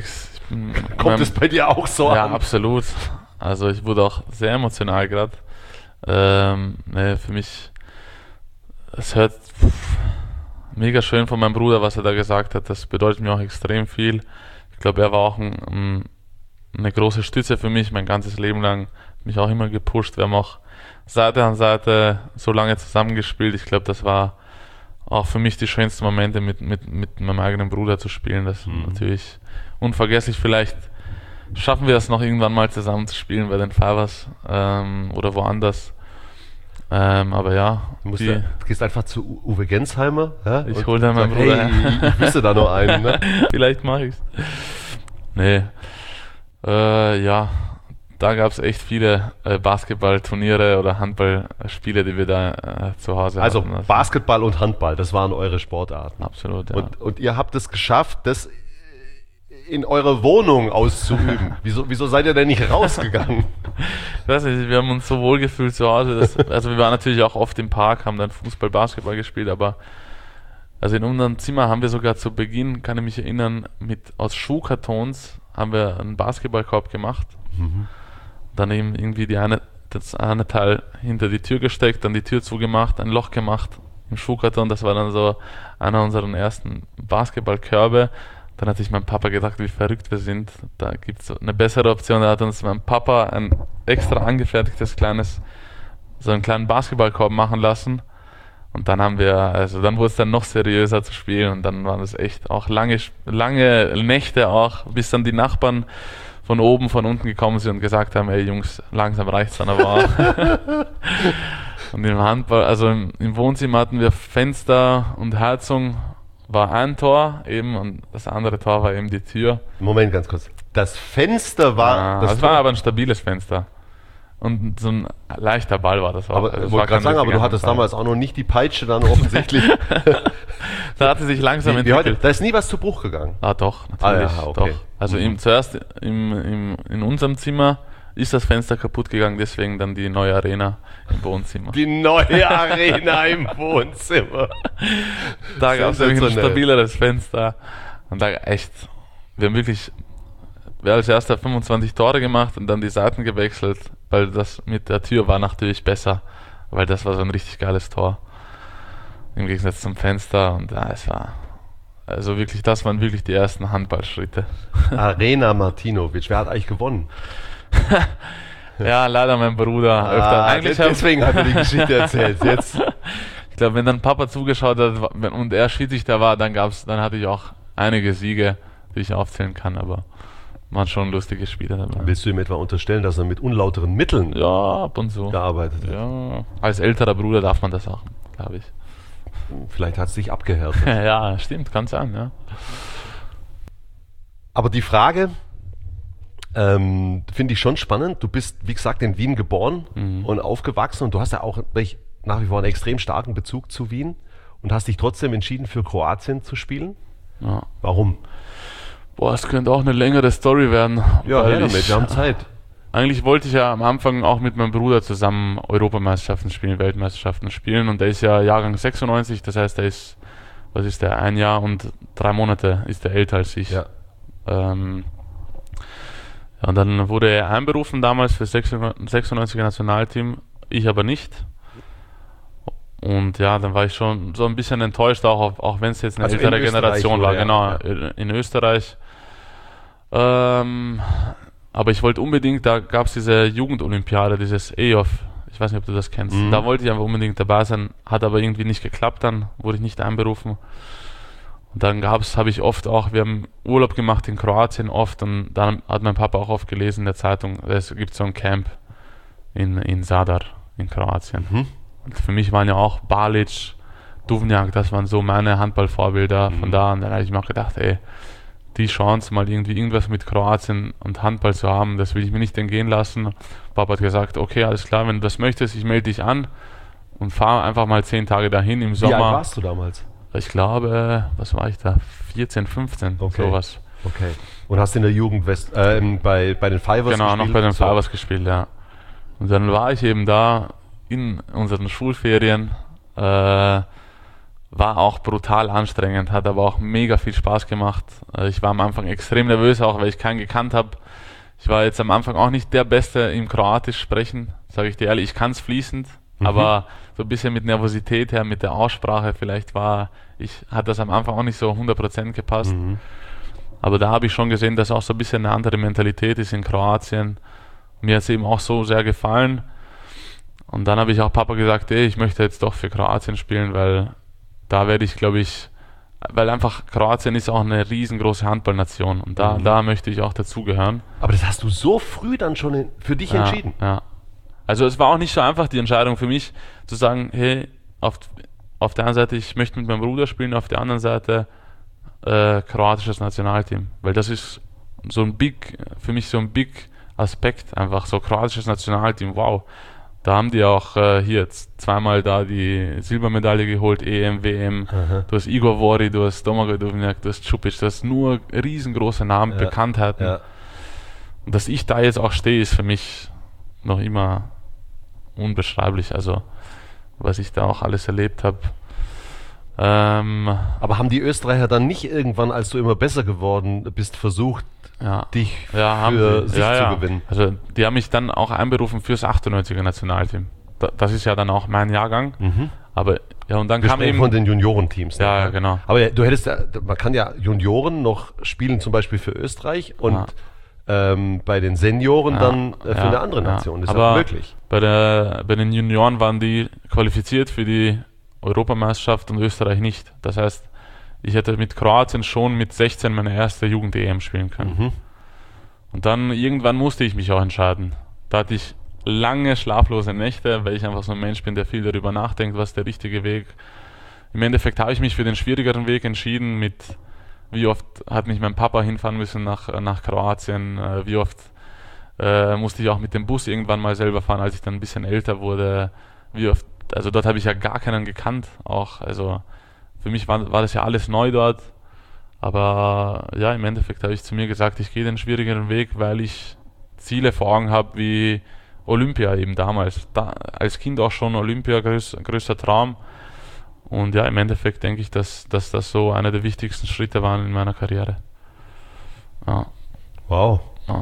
Kommt es bei dir auch so an? Ja, absolut. Also ich wurde auch sehr emotional gerade. Für mich, es hört mega schön von meinem Bruder, was er da gesagt hat. Das bedeutet mir auch extrem viel. Ich glaube, er war auch eine große Stütze für mich, mein ganzes Leben lang. Mich auch immer gepusht. Wir haben auch Seite an Seite so lange zusammengespielt. Ich glaube, das war auch für mich die schönsten Momente, mit meinem eigenen Bruder zu spielen. Das ist natürlich unvergesslich. Vielleicht schaffen wir es noch irgendwann mal zusammen zu spielen bei den Fivers oder woanders. Aber ja. Du gehst einfach zu Uwe Gensheimer. Ja, ich hole dann meinen Bruder. Hey, ich wüsste da noch einen. Ne? Vielleicht mache ich es. Nee. Ja. Da gab es echt viele Basketballturniere oder Handballspiele, die wir da zu Hause hatten. Also Basketball und Handball, das waren eure Sportarten. Absolut, ja. Und ihr habt es geschafft, das in eurer Wohnung auszuüben. Wieso seid ihr denn nicht rausgegangen? Ich weiß nicht, wir haben uns so wohl gefühlt zu Hause. Also wir waren natürlich auch oft im Park, haben dann Fußball, Basketball gespielt, aber also in unserem Zimmer haben wir sogar zu Beginn, kann ich mich erinnern, aus Schuhkartons haben wir einen Basketballkorb gemacht. Dann eben irgendwie das eine Teil hinter die Tür gesteckt, dann die Tür zugemacht, ein Loch gemacht im Schuhkarton. Das war dann so einer unserer ersten Basketballkörbe. Dann hat sich mein Papa gedacht, wie verrückt wir sind. Da gibt es eine bessere Option. Da hat uns mein Papa ein extra angefertigtes kleines so einen kleinen Basketballkorb machen lassen. Und dann dann wurde es dann noch seriöser zu spielen und dann waren es echt auch lange Nächte auch, bis dann die Nachbarn von oben, von unten gekommen sind und gesagt haben, ey Jungs, langsam reicht's dann aber auch. Und im Handball, also im Wohnzimmer hatten wir Fenster und Heizung, war ein Tor eben und das andere Tor war eben die Tür. Moment, ganz kurz. Das Fenster war... Das war aber ein stabiles Fenster. Und so ein leichter Ball war das auch. Aber also ich wollte gerade sagen, aber du hattest damals auch noch nicht die Peitsche dann offensichtlich. Da hat sie sich langsam entwickelt. Da ist nie was zu Bruch gegangen. Ah doch, natürlich. Ja, okay. Doch. Also zuerst in unserem Zimmer ist das Fenster kaputt gegangen, deswegen dann die neue Arena im Wohnzimmer. Die neue Arena im Wohnzimmer. Da gab es ein stabileres Fenster. Und da echt, wir als erster 25 Tore gemacht und dann die Seiten gewechselt, weil das mit der Tür war natürlich besser, weil das war so ein richtig geiles Tor. Im Gegensatz zum Fenster und es war, also wirklich, das waren wirklich die ersten Handballschritte. Arena Martinovic, wer hat eigentlich gewonnen? Ja, leider mein Bruder. Deswegen hat er die Geschichte erzählt. Jetzt. Ich glaube, wenn dann Papa zugeschaut hat und er Schiedsrichter war, dann hatte ich auch einige Siege, die ich aufzählen kann, aber waren schon lustige Spiele dabei. Willst du ihm etwa unterstellen, dass er mit unlauteren Mitteln ab und zu gearbeitet hat? Ja, als älterer Bruder darf man das auch, glaube ich. Vielleicht hat es sich abgehärtet. Ja, stimmt, kann sein, ja. Aber die Frage finde ich schon spannend. Du bist, wie gesagt, in Wien geboren und aufgewachsen und du hast ja auch nach wie vor einen extrem starken Bezug zu Wien und hast dich trotzdem entschieden, für Kroatien zu spielen. Ja. Warum? Boah, es könnte auch eine längere Story werden. Ja, her damit, wir haben Zeit. Eigentlich wollte ich ja am Anfang auch mit meinem Bruder zusammen Europameisterschaften spielen, Weltmeisterschaften spielen und der ist ja Jahrgang 96, das heißt, was ist der, 1 Jahr und 3 Monate ist der älter als ich. Ja. Und dann wurde er einberufen damals für 96er Nationalteam, ich aber nicht. Und ja, dann war ich schon so ein bisschen enttäuscht, auch wenn es jetzt eine ältere Generation war, genau, in Österreich. Aber ich wollte unbedingt, da gab es diese Jugendolympiade, dieses EOF, ich weiß nicht, ob du das kennst. Da wollte ich einfach unbedingt dabei sein, hat aber irgendwie nicht geklappt, dann wurde ich nicht einberufen. Und dann habe ich oft auch, wir haben Urlaub gemacht in Kroatien oft und dann hat mein Papa auch oft gelesen in der Zeitung, es gibt so ein Camp in Zadar in Kroatien. Und für mich waren ja auch Balic, Duvnjak, das waren so meine Handballvorbilder von da. Und dann habe ich mir auch gedacht, ey, die Chance mal irgendwas mit Kroatien und Handball zu haben, das will ich mir nicht entgehen lassen. Papa hat gesagt, okay, alles klar, wenn du das möchtest, ich melde dich an und fahre einfach mal 10 Tage dahin im Sommer. Wie alt warst du damals? Ich glaube, was war ich da? 14, 15, sowas. Okay. Und hast in der Jugend bei den Fivers gespielt? Genau, noch bei den Fivers gespielt, ja. Und dann war ich eben da in unseren Schulferien, war auch brutal anstrengend, hat aber auch mega viel Spaß gemacht. Ich war am Anfang extrem nervös, auch weil ich keinen gekannt habe. Ich war jetzt am Anfang auch nicht der Beste im Kroatisch sprechen, sage ich dir ehrlich, ich kann es fließend, aber so ein bisschen mit Nervosität her, mit der Aussprache, vielleicht hat das am Anfang auch nicht so 100% gepasst. Aber da habe ich schon gesehen, dass auch so ein bisschen eine andere Mentalität ist in Kroatien. Mir hat es eben auch so sehr gefallen. Und dann habe ich auch Papa gesagt, ey, ich möchte jetzt doch für Kroatien spielen, weil da werde ich, glaube ich, weil einfach Kroatien ist auch eine riesengroße Handballnation und da möchte ich auch dazugehören. Aber das hast du so früh dann schon für dich entschieden? Ja. Also es war auch nicht so einfach, die Entscheidung für mich, zu sagen, hey, auf der einen Seite, ich möchte mit meinem Bruder spielen, auf der anderen Seite kroatisches Nationalteam. Weil das ist für mich so ein big Aspekt, einfach so kroatisches Nationalteam, wow. Da haben die auch hier jetzt zweimal da die Silbermedaille geholt, EM, WM. Du hast Igor Vori, du hast Domagoj Duvnjak, du hast Čupić, du hast nur riesengroße Namen, Bekanntheiten. Ja. Und dass ich da jetzt auch stehe, ist für mich noch immer unbeschreiblich. Also, was ich da auch alles erlebt habe. Aber haben die Österreicher dann nicht irgendwann, als du immer besser geworden bist, versucht, dich für sich zu gewinnen? Also die haben mich dann auch einberufen fürs 98er Nationalteam. Das ist ja dann auch mein Jahrgang. Aber und dann kam eben von den Juniorenteams. Ja, genau. Aber du hättest man kann ja Junioren noch spielen, zum Beispiel für Österreich und bei den Senioren dann für eine andere Nation. Das ist auch möglich. Bei den Junioren waren die qualifiziert für die Europameisterschaft und Österreich nicht. Das heißt, ich hätte mit Kroatien schon mit 16 meine erste Jugend-EM spielen können. Mhm. Und dann irgendwann musste ich mich auch entscheiden. Da hatte ich lange schlaflose Nächte, weil ich einfach so ein Mensch bin, der viel darüber nachdenkt, was ist der richtige Weg. Im Endeffekt habe ich mich für den schwierigeren Weg entschieden, wie oft hat mich mein Papa hinfahren müssen nach Kroatien, wie oft musste ich auch mit dem Bus irgendwann mal selber fahren, als ich dann ein bisschen älter wurde, wie oft, also dort habe ich ja gar keinen gekannt, auch, also für mich war das ja alles neu dort, aber ja, im Endeffekt habe ich zu mir gesagt, ich gehe den schwierigeren Weg, weil ich Ziele vor Augen habe, wie Olympia eben damals, als Kind auch schon Olympia, größter Traum. Und ja, im Endeffekt denke ich, dass das so einer der wichtigsten Schritte waren in meiner Karriere. Ja. Wow. Ja.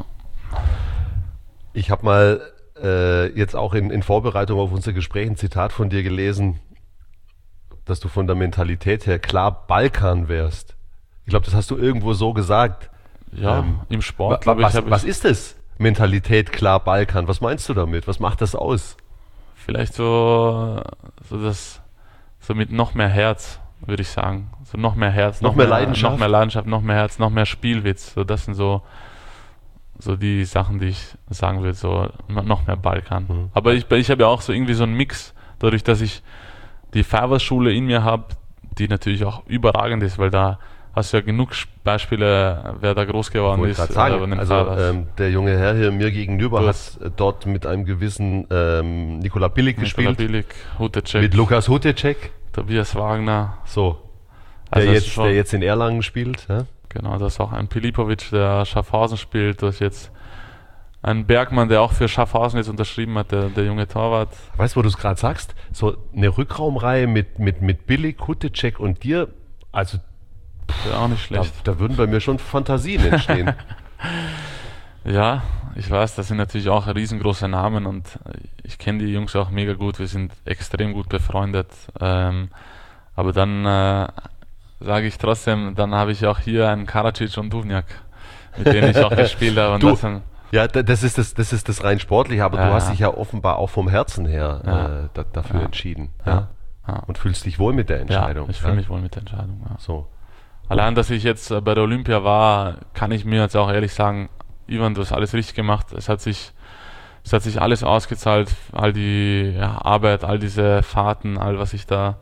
Ich habe mal jetzt auch in Vorbereitung auf unser Gespräch ein Zitat von dir gelesen, dass du von der Mentalität her klar Balkan wärst. Ich glaube, das hast du irgendwo so gesagt. Ja, im Sport. Was ist das? Mentalität klar Balkan. Was meinst du damit? Was macht das aus? Vielleicht so mit noch mehr Herz, würde ich sagen. So noch mehr Herz, noch mehr Leidenschaft. Noch mehr Leidenschaft, noch mehr Herz, noch mehr Spielwitz. So, das sind so die Sachen, die ich sagen würde, so noch mehr Balkan. Mhm. Aber ich habe ja auch so irgendwie so einen Mix, dadurch, dass ich die Färberschule in mir habe, die natürlich auch überragend ist, weil da hast du ja genug Beispiele, wer da groß geworden ist. Der junge Herr hier mir gegenüber hat dort mit einem gewissen Nikola Bilic gespielt. Hutecek. Mit Lukas Hutecek. Tobias Wagner. So. Also der jetzt in Erlangen spielt. Ja? Genau, da ist auch ein Pilipovic, der Schaffhausen spielt. Da ist jetzt ein Bergmann, der auch für Schaffhausen jetzt unterschrieben hat, der junge Torwart. Weißt du, wo du es gerade sagst? So eine Rückraumreihe mit Bilic, Hutecek und dir, also ja, auch nicht schlecht. Da würden bei mir schon Fantasien entstehen. Ja, ich weiß, das sind natürlich auch riesengroße Namen und ich kenne die Jungs auch mega gut. Wir sind extrem gut befreundet. Aber dann sage ich trotzdem, dann habe ich auch hier einen Karadzic und Duvnjak, mit denen ich auch gespielt habe. Und das ist das rein sportliche, aber du hast dich ja offenbar auch vom Herzen her dafür entschieden. Ja? Ja. Und fühlst dich wohl mit der Entscheidung. Ja, ich fühle mich wohl mit der Entscheidung. Ja. So. Allein, dass ich jetzt bei der Olympia war, kann ich mir jetzt auch ehrlich sagen, Ivan, du hast alles richtig gemacht. Es hat sich alles ausgezahlt, all die Arbeit, all diese Fahrten, all was ich da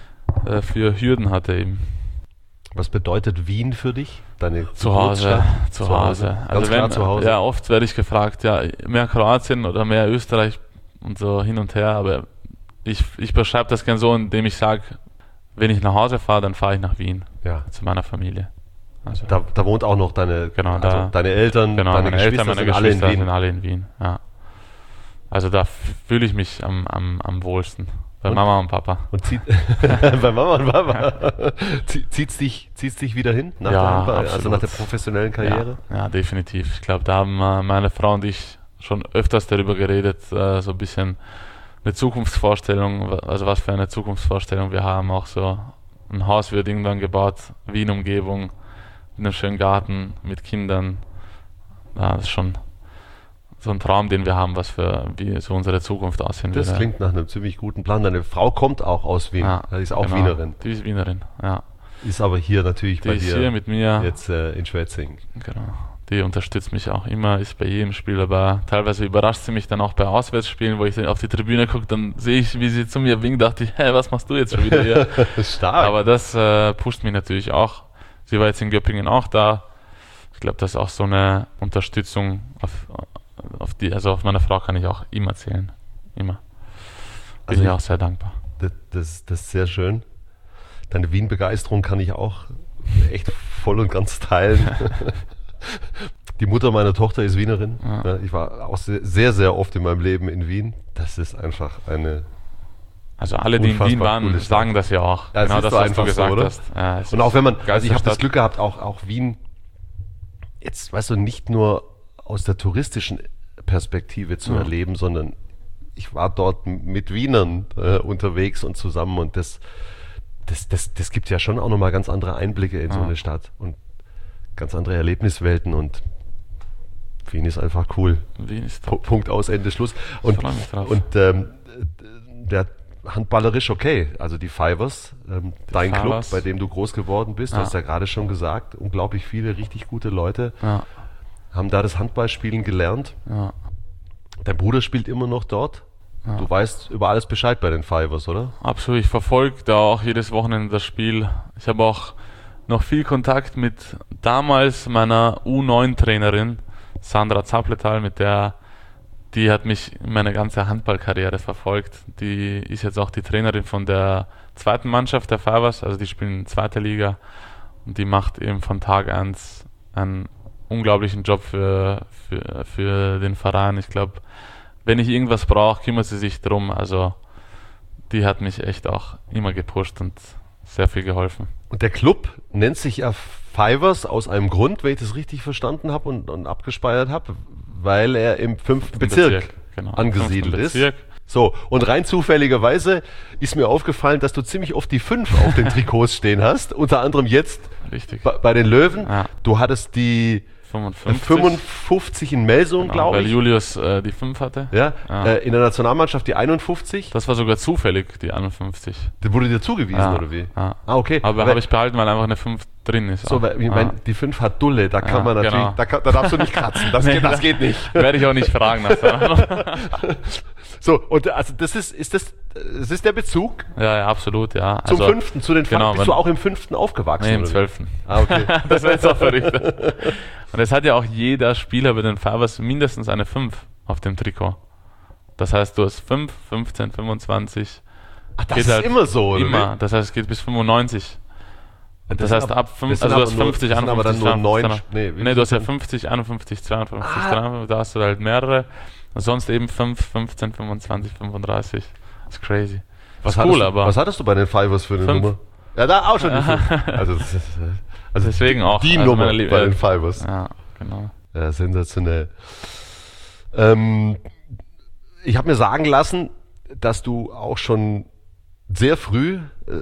für Hürden hatte eben. Was bedeutet Wien für dich? Deine zu Hause. Also klar zu Hause. Ja, oft werde ich gefragt, ja, mehr Kroatien oder mehr Österreich und so hin und her, aber ich beschreibe das gerne so, indem ich sage, wenn ich nach Hause fahre, dann fahre ich nach Wien, zu meiner Familie. Also, da wohnt auch noch deine Eltern, meine Geschwister sind alle in Wien. Ja. Also da fühle ich mich am wohlsten. Bei Mama und Papa. Und bei Mama und Papa. Zieht's dich wieder hin nach der Handball, also nach der professionellen Karriere? Ja, definitiv. Ich glaube, da haben meine Frau und ich schon öfters darüber geredet, so ein bisschen eine Zukunftsvorstellung, also was für eine Zukunftsvorstellung wir haben. Auch so ein Haus wird irgendwann gebaut, Wien-Umgebung, mit einem schönen Garten, mit Kindern. Ja, das ist schon so ein Traum, den wir haben, wie so unsere Zukunft aussehen wird. Das klingt nach einem ziemlich guten Plan. Deine Frau kommt auch aus Wien. Ja, die ist auch Wienerin. Die ist Wienerin, ja. Ist aber hier natürlich bei dir. Die ist hier mit mir. Jetzt in Schwetzingen. Genau. Die unterstützt mich auch immer, ist bei jedem Spiel, aber teilweise überrascht sie mich dann auch bei Auswärtsspielen, wo ich auf die Tribüne gucke, dann sehe ich, wie sie zu mir winkt, dachte ich, hey, was machst du jetzt schon wieder hier? Stark. Aber das pusht mich natürlich auch. Sie war jetzt in Göppingen auch da. Ich glaube, das ist auch so eine Unterstützung, auf meine Frau kann ich auch immer zählen. Immer. Bin ich auch sehr dankbar. Das ist sehr schön. Deine Wien-Begeisterung kann ich auch echt voll und ganz teilen. Die Mutter meiner Tochter ist Wienerin. Ja. Ich war auch sehr, sehr oft in meinem Leben in Wien. Das ist einfach eine. Also alle, die in Wien waren, sagen das ja auch. Ja, genau das, was du gesagt so, hast. Ja, und auch wenn man, also ich habe das Glück gehabt, auch Wien, jetzt weißt du, nicht nur aus der touristischen Perspektive zu erleben, sondern ich war dort mit Wienern unterwegs und zusammen und das gibt ja schon auch nochmal ganz andere Einblicke in so eine Stadt und ganz andere Erlebniswelten und Wien ist einfach cool. Wien ist top. Punkt aus, Ende, Schluss. Und, Ich freu mich drauf. der handballerisch okay, also die Fivers, dein Club, Fivers. bei dem du groß geworden bist, du Ja. hast ja gerade schon gesagt, unglaublich viele richtig gute Leute Ja, haben da das Handballspielen gelernt. ja. Dein Bruder spielt immer noch dort. Ja. Du weißt über alles Bescheid bei den Fivers, oder? Absolut, ich verfolge da auch jedes Wochenende das Spiel. Ich habe auch noch viel Kontakt mit damals meiner U9-Trainerin, Sandra Zapletal, die hat mich meine ganze Handballkarriere verfolgt. Die ist jetzt auch die Trainerin von der zweiten Mannschaft der Fivers, also die spielen in zweiter Liga und die macht eben von Tag 1 einen unglaublichen Job für den Verein. Ich glaube, wenn ich irgendwas brauche, kümmert sie sich drum. Also die hat mich echt auch immer gepusht und sehr viel geholfen. Und der Club nennt sich ja Fivers aus einem Grund, wenn ich das richtig verstanden habe und abgespeichert habe, weil er im 5. Bezirk genau, angesiedelt 5. ist. Bezirk. So, und rein zufälligerweise ist mir aufgefallen, dass du ziemlich oft die 5 auf den Trikots stehen hast, unter anderem jetzt Richtig. bei den Löwen. Ja. Du hattest die 55 in Melsung, Genau, glaube weil ich. Julius die 5 hatte. Ja, Ja. in der Nationalmannschaft die 51. Das war sogar zufällig, die 51. Das wurde dir zugewiesen, Ja, oder wie? ja. Ah, okay. Aber habe ich behalten, weil einfach eine 5 drin ist. So, auch. weil, ich meine, die 5 hat Dulle, da kann Ja, man natürlich, genau. da darfst du nicht kratzen, das, Nee, das geht nicht. Werde ich auch nicht fragen. So, und also das ist der Bezug Ja, absolut, ja. zum 5., zu den genau, Bist du auch im 5. aufgewachsen? Nee, im oder wie? 12. Ah, okay. Das wäre jetzt auch verrückt. Und es hat ja auch jeder Spieler bei den Fivers mindestens eine 5 auf dem Trikot. Das heißt, du hast 5, 15, 25. Ach, das Geht ist halt immer so, oder? Immer. wie? Das heißt, es geht bis 95. Das sind heißt, ab 5, das sind also du hast aber nur- 50, das sind 51, aber dann nur 9. 52, Nee, du hast ja 50, 51, 52, 53, da hast du halt mehrere. Und sonst eben 5, 15, 25, 35. Das ist crazy. Was ist hattest cool, du, aber was hattest du bei den Fivers für eine 5. Nummer? Ja, da auch schon die 5. Also deswegen auch. die also Nummer meine bei den Fivers. Ja, genau. Ja, sensationell. Ich habe mir sagen lassen, dass du auch schon sehr früh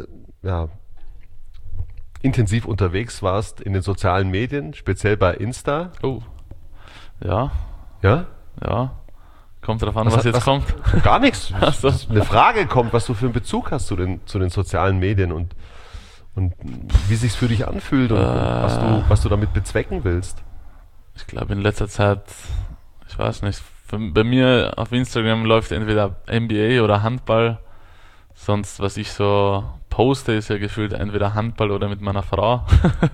intensiv unterwegs warst in den sozialen Medien, speziell bei Insta. Oh. Ja, Ja? ja. Kommt drauf an, was jetzt kommt. Gar nichts. Ach so. Eine Frage kommt, was du für einen Bezug hast zu den sozialen Medien und wie sich's für dich anfühlt und was du damit bezwecken willst. Ich glaube in letzter Zeit, ich weiß nicht, bei mir auf Instagram läuft entweder NBA oder Handball. Sonst, was ich so poste, ist ja gefühlt entweder Handball oder mit meiner Frau.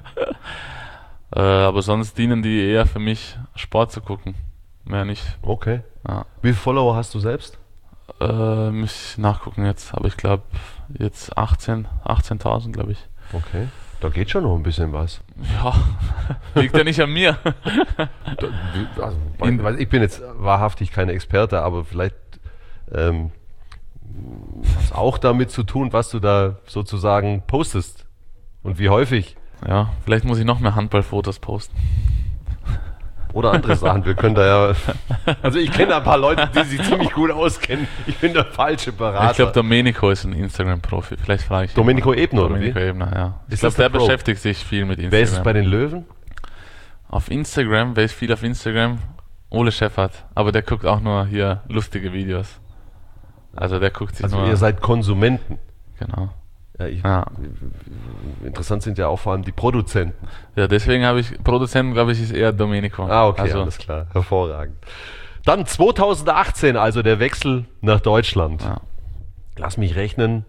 Aber sonst dienen die eher für mich, Sport zu gucken. Mehr nicht. Okay. Ja. Wie viele Follower hast du selbst? Muss ich nachgucken jetzt, aber ich glaube jetzt 18.000, glaube ich. Okay. Da geht schon noch ein bisschen was. Ja, liegt ja nicht an mir. Also, ich bin jetzt wahrhaftig kein Experte, aber vielleicht hat es auch damit zu tun, was du da sozusagen postest und wie häufig. Ja, vielleicht muss ich noch mehr Handballfotos posten. Oder andere Sachen. Wir können da ja. Also ich kenne ein paar Leute, die sich ziemlich gut auskennen. Ich bin der falsche Berater. Ich glaube, Domenico ist ein Instagram-Profi. Vielleicht frage ich ihn. Domenico Ebner, oder Domenico wie? Ebner, ja. Ich Ist glaube, das der der Pro? beschäftigt sich viel mit Instagram. Wer ist es bei den Löwen? Auf Instagram, wer ist viel auf Instagram? Ole Schäffert. Aber der guckt auch nur hier lustige Videos. Also der guckt sich Also nur... ihr seid Konsumenten. Genau. Ja, interessant sind ja auch vor allem die Produzenten. Ja, deswegen habe ich... Produzenten, glaube ich, ist eher Domenico. Ah, okay, Also, alles klar. Hervorragend. Dann 2018, also der Wechsel nach Deutschland. ja. Lass mich rechnen.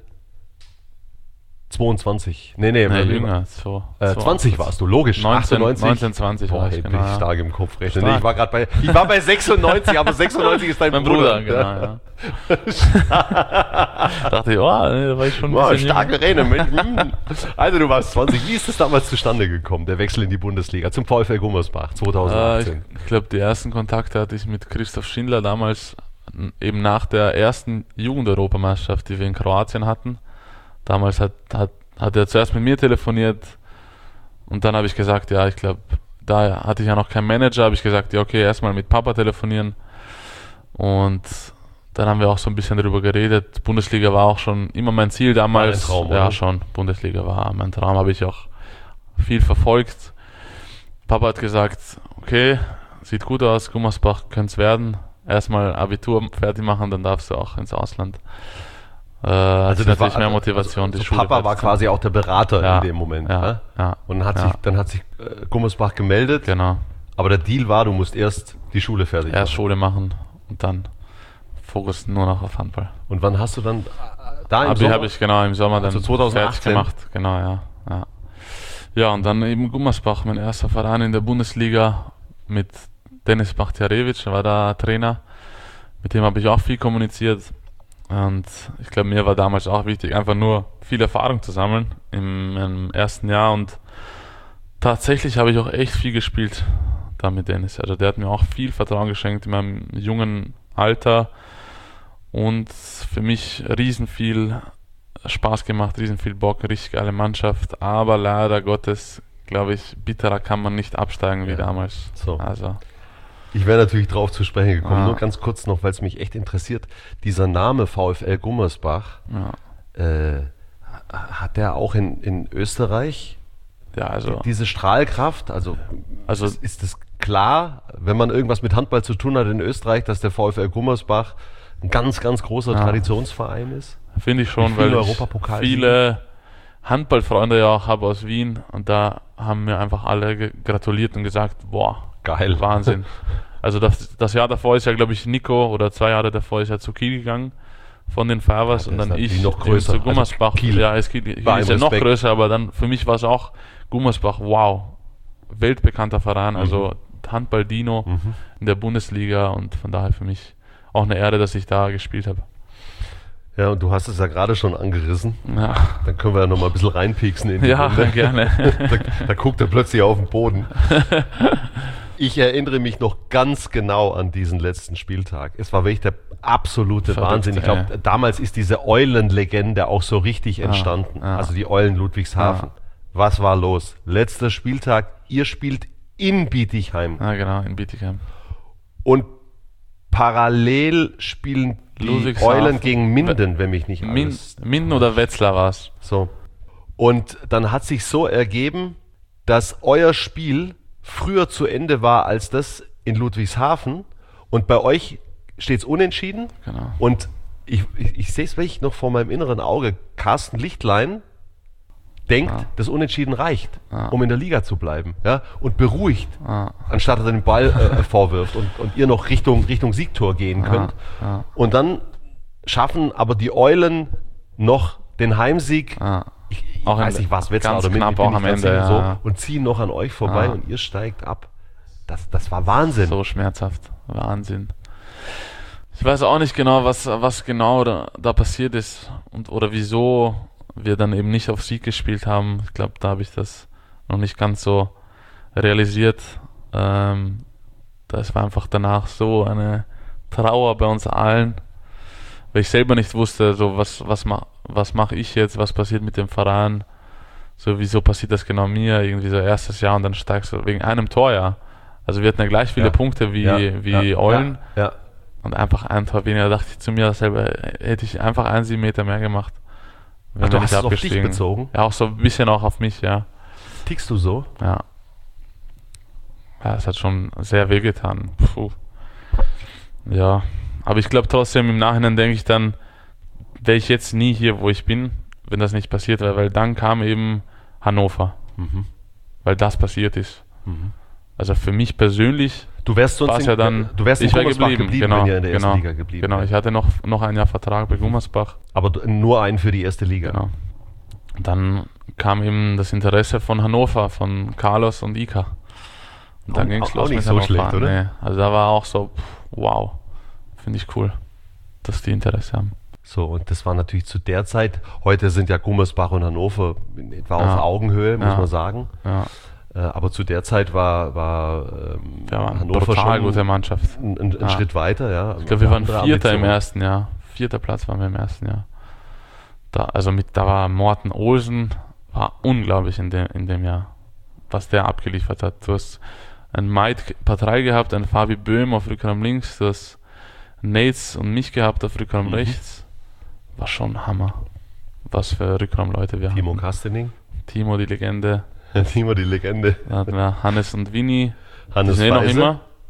22. Nee, Jünger. 20 warst du, logisch. 19, 20 Boah, war ich, ey, genau. bin ich stark im Kopf rechnen. Stark. Nee, ich war bei 96, aber 96 ist dein Mein Bruder. Bruder, genau, ja. Dachte ich, da war ich schon ein Wow, bisschen starke jünger. Rede. Also du warst 20. Wie ist das damals zustande gekommen, der Wechsel in die Bundesliga zum VfL Gummersbach 2018? Ich glaube, die ersten Kontakte hatte ich mit Christoph Schindler damals eben nach der ersten Jugend-Europameisterschaft, die wir in Kroatien hatten. Damals hat er zuerst mit mir telefoniert und dann habe ich gesagt, ja, ich glaube, da hatte ich ja noch keinen Manager, habe ich gesagt, ja, okay, erstmal mit Papa telefonieren und dann haben wir auch so ein bisschen darüber geredet. Bundesliga war auch schon immer mein Ziel damals. War ein Traum, ja, oder? schon. Bundesliga war mein Traum, habe ich auch viel verfolgt. Papa hat gesagt, okay, sieht gut aus, Gummersbach könnte es werden. Erstmal Abitur fertig machen, dann darfst du auch ins Ausland. Also das natürlich war, mehr Motivation. Also Papa war quasi auch der Berater in dem Moment. Ja, ja, und dann hat sich Gummersbach gemeldet. Genau. Aber der Deal war, du musst erst die Schule fertig machen. Erst Schule machen und dann Fokus nur noch auf Handball. Und wann hast du dann da im Sommer? Habe ich genau im Sommer dann 2018 fertig gemacht. Genau, ja. Ja, und dann eben Gummersbach, mein erster Verein in der Bundesliga mit Dennis Bakhtiarewitsch, war da Trainer. Mit dem habe ich auch viel kommuniziert. Und ich glaube, mir war damals auch wichtig, einfach nur viel Erfahrung zu sammeln im ersten Jahr. Und tatsächlich habe ich auch echt viel gespielt da mit Dennis. Also der hat mir auch viel Vertrauen geschenkt in meinem jungen Alter. Und für mich riesen viel Spaß gemacht, riesen viel Bock, richtig geile Mannschaft. Aber leider Gottes, glaube ich, bitterer kann man nicht absteigen wie damals. So. Also ich wäre natürlich drauf zu sprechen gekommen, nur ganz kurz noch, weil es mich echt interessiert. Dieser Name VfL Gummersbach, hat der auch in Österreich diese Strahlkraft? Also ist es klar, wenn man irgendwas mit Handball zu tun hat in Österreich, dass der VfL Gummersbach ein ganz, ganz großer Traditionsverein ist? Finde ich schon, weil ich viele Handballfreunde ja auch habe aus Wien und da haben mir einfach alle gratuliert und gesagt, boah, geil. Wahnsinn. Also das Jahr davor ist ja, glaube ich, Nico, oder 2 Jahre davor ist er zu Kiel gegangen von den Färvers und dann ich noch größer, zu Gummersbach. Also Kiel Kiel ist ja noch größer, aber dann für mich war es auch Gummersbach, wow, weltbekannter Verein, also Handball-Dino in der Bundesliga und von daher für mich auch eine Ehre, dass ich da gespielt habe. Ja, und du hast es ja gerade schon angerissen. Ja. Dann können wir ja noch mal ein bisschen reinpieksen in die Runde. Gerne. Da guckt er plötzlich auf den Boden. Ich erinnere mich noch ganz genau an diesen letzten Spieltag. Es war wirklich der absolute Wahnsinn. Ich glaube, damals ist diese Eulen-Legende auch so richtig entstanden. Ja. Also die Eulen Ludwigshafen. Ja. Was war los? Letzter Spieltag, ihr spielt in Bietigheim. Ja, genau, in Bietigheim. Und parallel spielen die Eulen gegen Minden, wenn mich nicht alles... Minden oder Wetzlar war es. So. Und dann hat sich so ergeben, dass euer Spiel früher zu Ende war als das in Ludwigshafen und bei euch steht es unentschieden. Genau. Und ich sehe es wirklich noch vor meinem inneren Auge. Carsten Lichtlein denkt, das Unentschieden reicht, um in der Liga zu bleiben, ja, und beruhigt, anstatt er den Ball vorwirft und ihr noch Richtung Siegtor gehen könnt. Und dann schaffen aber die Eulen noch den Heimsieg. Ich weiß nicht, was Wetzlar oder knapp auch am Ende, so, und ziehen noch an euch vorbei und ihr steigt ab. Das war Wahnsinn. So schmerzhaft, Wahnsinn. Ich weiß auch nicht genau, was genau da passiert ist oder wieso wir dann eben nicht auf Sieg gespielt haben. Ich glaube, da habe ich das noch nicht ganz so realisiert. Das war einfach danach so eine Trauer bei uns allen, weil ich selber nicht wusste, so was mache ich jetzt, was passiert mit dem Verein, so wieso passiert das genau mir, irgendwie so erstes Jahr und dann steigst du wegen einem Tor, ja. Also wir hatten ja gleich viele Punkte wie Eulen und einfach ein Tor weniger. Da dachte ich zu mir selber, hätte ich einfach 1 Meter mehr gemacht. Ach, du hast es auf dich bezogen? Ja, auch so ein bisschen auch auf mich, ja. Tickst du so? Ja. Ja, es hat schon sehr wehgetan. Puh. Ja, aber ich glaube trotzdem, im Nachhinein denke ich dann, wäre ich jetzt nie hier, wo ich bin, wenn das nicht passiert wäre, weil dann kam eben Hannover. Weil das passiert ist. Also für mich persönlich du wärst sonst ja dann, du wärst in Gummersbach geblieben, genau, wenn ihr in der ersten Liga geblieben Genau, ich hatte noch ein Jahr Vertrag bei Gummersbach. Aber nur einen für die erste Liga. Genau. Und dann kam eben das Interesse von Hannover, von Carlos und Ika. Und dann ging es los nicht mit so Hannover. schlecht, oder? Nee, also da war auch so, wow, finde ich cool, dass die Interesse haben. So, und das war natürlich zu der Zeit, heute sind ja Gummersbach und Hannover etwa auf Augenhöhe, muss man sagen. Ja. Aber zu der Zeit war Hannover schon gute Mannschaft. Ein Schritt weiter, ja. Ich glaube, wir waren Vierter im ersten Jahr. 4. Platz waren wir im ersten Jahr. Da war Morten Olsen, war unglaublich in dem Jahr, was der abgeliefert hat. Du hast einen Mike Patrei gehabt, einen Fabi Böhm auf Rückraum links, du hast Nates und mich gehabt auf Rückraum rechts. War schon Hammer, was für Rückraumleute wir haben. Timo Kastening. Timo, die Legende. Timo, die Legende. Dann hatten wir Hannes und Winnie. Hannes die sind noch immer.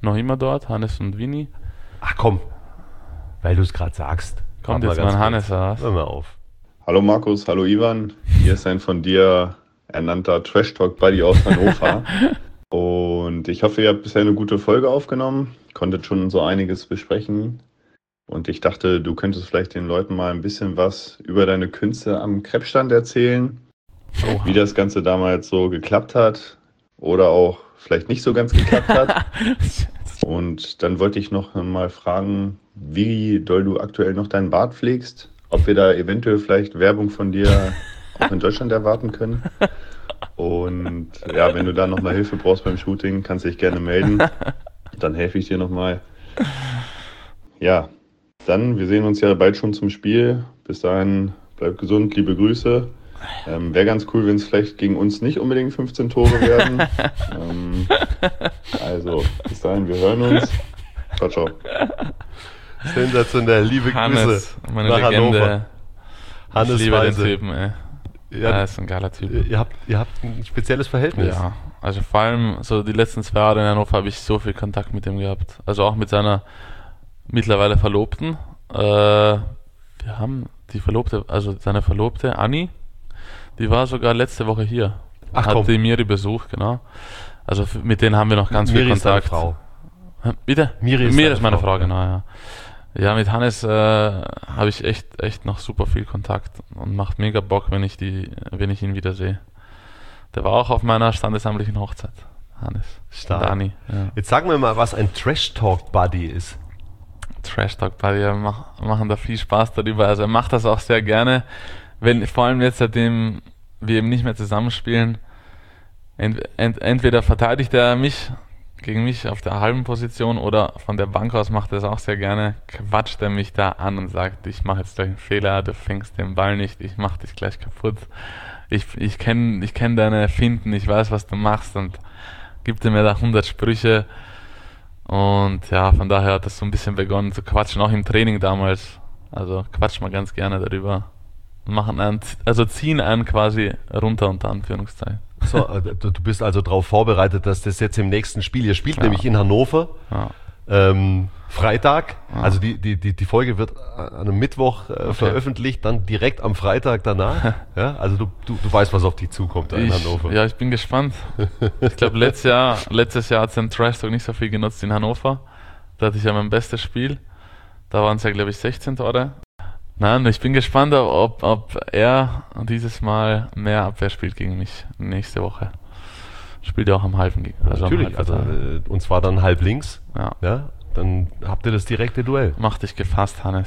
noch immer dort, Hannes und Winnie. Ach komm, weil du es gerade sagst. Kommt jetzt mein Hannes raus. Hör mal auf. Hallo Markus, hallo Ivan. Hier ist ein von dir ernannter Trash-Talk-Buddy aus Hannover. Und ich hoffe, ihr habt bisher eine gute Folge aufgenommen, konntet schon so einiges besprechen. Und ich dachte, du könntest vielleicht den Leuten mal ein bisschen was über deine Künste am Krebsstand erzählen. Oha. Wie das Ganze damals so geklappt hat oder auch vielleicht nicht so ganz geklappt hat. Und dann wollte ich noch mal fragen, wie doll du aktuell noch deinen Bart pflegst, ob wir da eventuell vielleicht Werbung von dir auch in Deutschland erwarten können. Und ja, wenn du da nochmal Hilfe brauchst beim Shooting, kannst du dich gerne melden. Dann helfe ich dir nochmal. Ja, dann, wir sehen uns ja bald schon zum Spiel. Bis dahin, bleib gesund, liebe Grüße. Wäre ganz cool, wenn es vielleicht gegen uns nicht unbedingt 15 Tore werden. Also, bis dahin, wir hören uns. Ciao, ciao. Sensationell, liebe Hannes, Grüße meine nach Legende. Hannover. Hannes Ich liebe den Weise. Typen, ey. Ja, Er ist ein geiler Typ. ihr habt ein spezielles Verhältnis. Ja, also vor allem so die letzten 2 Jahre in Hannover habe ich so viel Kontakt mit ihm gehabt. Also auch mit seiner mittlerweile Verlobten. Wir haben die Verlobte, also seine Verlobte, Anni, die war sogar letzte Woche hier. Ach Hat komm. die Miri besucht, genau. Also mit denen haben wir noch ganz viel Miri ist deine Kontakt. Frau. Bitte? Miri ist Miri deine ist meine Frau, Frau, ja. genau, ja. Ja, mit Hannes habe ich echt noch super viel Kontakt und macht mega Bock, wenn ich ihn wieder sehe. Der war auch auf meiner standesamtlichen Hochzeit, Hannes. Stark. Und Anni, ja. Jetzt sagen wir mal, was ein Trash-Talk-Buddy ist. Trash Talk Buddy, wir machen da viel Spaß darüber. Also er macht das auch sehr gerne, vor allem jetzt, seitdem wir eben nicht mehr zusammenspielen. Entweder verteidigt er gegen mich auf der halben Position oder von der Bank aus macht er es auch sehr gerne, quatscht er mich da an und sagt, ich mache jetzt gleich einen Fehler, du fängst den Ball nicht, ich mache dich gleich kaputt. Ich kenn deine Finten, ich weiß, was du machst, und gibt er mir da 100 Sprüche. Und ja, von daher hat das so ein bisschen begonnen zu quatschen, auch im Training damals. Also quatschen wir ganz gerne darüber. Ziehen einen quasi runter, unter Anführungszeichen. So, du bist also darauf vorbereitet, dass das jetzt im nächsten Spiel, ihr spielt nämlich in Hannover, Freitag, also die Folge wird an einem Mittwoch veröffentlicht, dann direkt am Freitag danach. Ja, also du weißt, was auf dich zukommt in Hannover. Ja, ich bin gespannt. Ich glaube, letztes Jahr hat es den Trash Talk nicht so viel genutzt in Hannover. Da hatte ich ja mein bestes Spiel. Da waren es ja, glaube ich, 16 Tore. Nein, ich bin gespannt, ob er dieses Mal mehr Abwehr spielt gegen mich nächste Woche. Spielt er auch am halben Gegner. Natürlich, und zwar dann halb links. Ja. Dann habt ihr das direkte Duell. Mach dich gefasst, Hannes.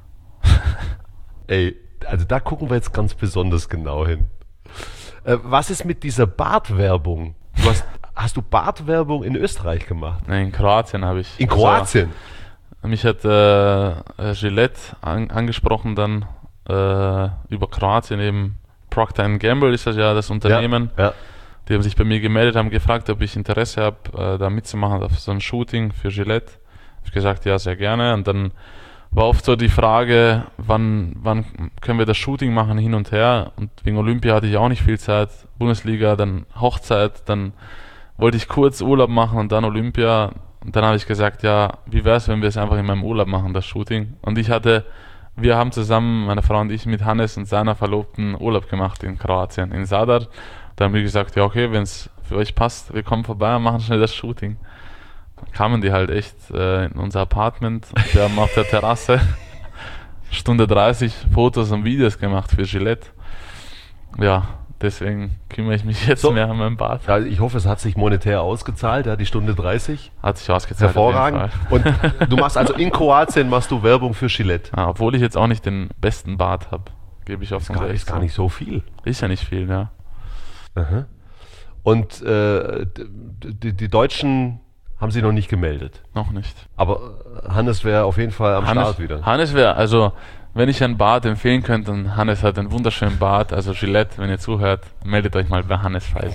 Ey, also da gucken wir jetzt ganz besonders genau hin. Was ist mit dieser Bartwerbung? Hast du Bartwerbung in Österreich gemacht? Nein, in Kroatien habe ich. In Kroatien? Mich hat Gillette angesprochen dann über Kroatien eben. Procter & Gamble ist das Unternehmen. Ja. Die haben sich bei mir gemeldet, haben gefragt, ob ich Interesse habe, da mitzumachen auf so ein Shooting für Gillette. Ich habe gesagt, ja, sehr gerne. Und dann war oft so die Frage, wann können wir das Shooting machen, hin und her. Und wegen Olympia hatte ich auch nicht viel Zeit. Bundesliga, dann Hochzeit, dann wollte ich kurz Urlaub machen und dann Olympia. Und dann habe ich gesagt, ja, wie wäre es, wenn wir es einfach in meinem Urlaub machen, das Shooting. Und wir haben zusammen, meine Frau und ich, mit Hannes und seiner Verlobten Urlaub gemacht in Kroatien, in Zadar. Da haben wir gesagt, ja okay, wenn es für euch passt, wir kommen vorbei und machen schnell das Shooting. Dann kamen die halt echt in unser Apartment und wir haben auf der Terrasse Stunde 30 Fotos und Videos gemacht für Gillette. Ja, deswegen kümmere ich mich jetzt mehr um meinen Bart. Ja, ich hoffe, es hat sich monetär ausgezahlt, ja, die Stunde 30. Hat sich ausgezahlt. Hervorragend. Und du machst also in Kroatien Werbung für Gillette. Ja, obwohl ich jetzt auch nicht den besten Bart habe, gebe ich offen. Ist gar nicht so viel. Ist ja nicht viel, ja. Aha. Und die Deutschen haben sie noch nicht gemeldet. Noch nicht. Aber Hannes wäre auf jeden Fall am Start wieder. Hannes wäre, also wenn ich einen Bart empfehlen könnte, dann Hannes hat einen wunderschönen Bart, also Gillette, wenn ihr zuhört, meldet euch mal bei Hannes Feise.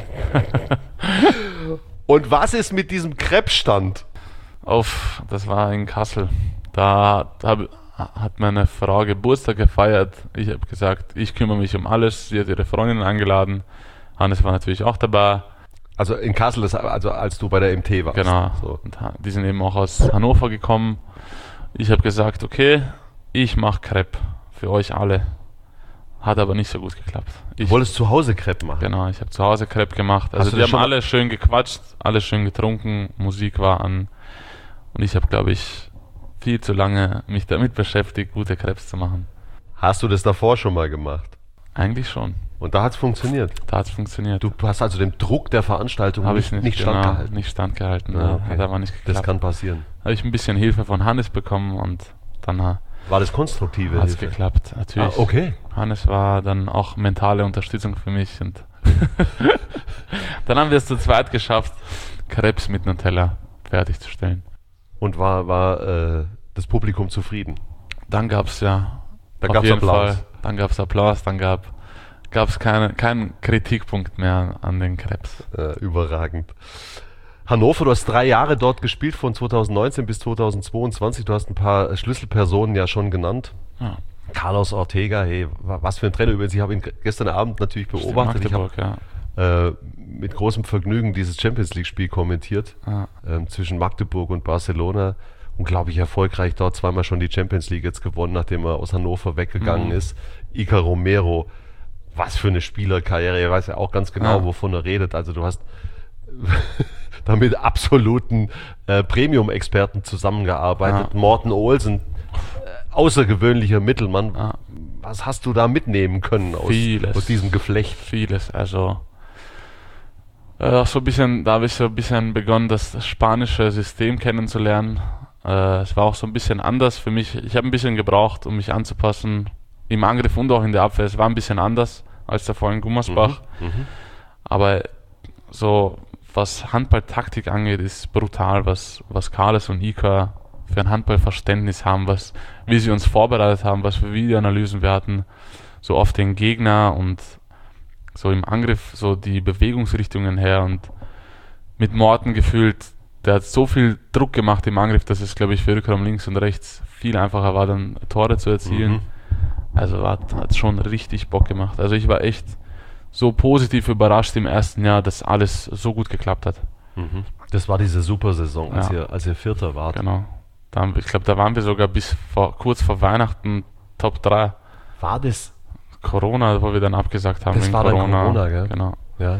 Und was ist mit diesem Krebsstand? Das war in Kassel. Da hat meine Frau Geburtstag gefeiert. Ich habe gesagt, ich kümmere mich um alles. Sie hat ihre Freundin eingeladen. Hannes war natürlich auch dabei. Also in Kassel, also als du bei der MT warst. Genau. So. Und die sind eben auch aus Hannover gekommen. Ich habe gesagt, okay, ich mache Crepe für euch alle. Hat aber nicht so gut geklappt. Du wolltest zu Hause Crepe machen? Genau, ich habe zu Hause Crepe gemacht. Also die haben alle schön gequatscht, alle schön getrunken, Musik war an. Und ich habe, glaube ich, viel zu lange mich damit beschäftigt, gute Crepes zu machen. Hast du das davor schon mal gemacht? Eigentlich schon. Und da hat es funktioniert? Da hat es funktioniert. Du hast also dem Druck der Veranstaltung nicht standgehalten? Nicht standgehalten. Ja, okay. Hat aber nicht geklappt. Das kann passieren. Habe ich ein bisschen Hilfe von Hannes bekommen und dann war das konstruktive hat es Hilfe? geklappt, natürlich. Ah, okay. Hannes war dann auch mentale Unterstützung für mich und dann haben wir es zu zweit geschafft, Crepes mit Nutella fertigzustellen. Und war das Publikum zufrieden? Dann gab es ja dann gab es Applaus. Dann gab es Applaus, dann gab es keinen Kritikpunkt mehr an den Crepes. Überragend. Hannover, du hast 3 Jahre dort gespielt, von 2019 bis 2022. Du hast ein paar Schlüsselpersonen ja schon genannt. Ja. Carlos Ortega, hey, was für ein Trainer übrigens. Ich habe ihn gestern Abend natürlich beobachtet. Ich habe mit großem Vergnügen dieses Champions-League-Spiel kommentiert, zwischen Magdeburg und Barcelona. Unglaublich erfolgreich dort, 2-mal schon die Champions League jetzt gewonnen, nachdem er aus Hannover weggegangen ist. Iker Romero, was für eine Spielerkarriere. Er weiß ja auch ganz genau, wovon er redet. Also du hast da mit absoluten Premium-Experten zusammengearbeitet. Morten Olsen, außergewöhnlicher Mittelmann. Was hast du da mitnehmen können aus diesem Geflecht? Vieles, also da habe ich so ein bisschen begonnen, das spanische System kennenzulernen. Es war auch so ein bisschen anders für mich. Ich habe ein bisschen gebraucht, um mich anzupassen. Im Angriff und auch in der Abwehr. Es war ein bisschen anders als davor in Gummersbach. Aber so, was Handballtaktik angeht, ist brutal, was Carlos und Iker für ein Handballverständnis haben, wie sie uns vorbereitet haben, was für Videoanalysen wir hatten, so auf den Gegner und so im Angriff, so die Bewegungsrichtungen her und mit Morten gefühlt, der hat so viel Druck gemacht im Angriff, dass es, glaube ich, für Rückraum links und rechts viel einfacher war, dann Tore zu erzielen. Also hat schon richtig Bock gemacht. Also ich war echt so positiv überrascht im ersten Jahr, dass alles so gut geklappt hat. Das war diese Super-Saison, als ihr Vierter wart. Genau. Ich glaube, da waren wir sogar kurz vor Weihnachten Top 3. War das Corona, wo wir dann abgesagt haben? Das war Corona, gell? Genau. Ja.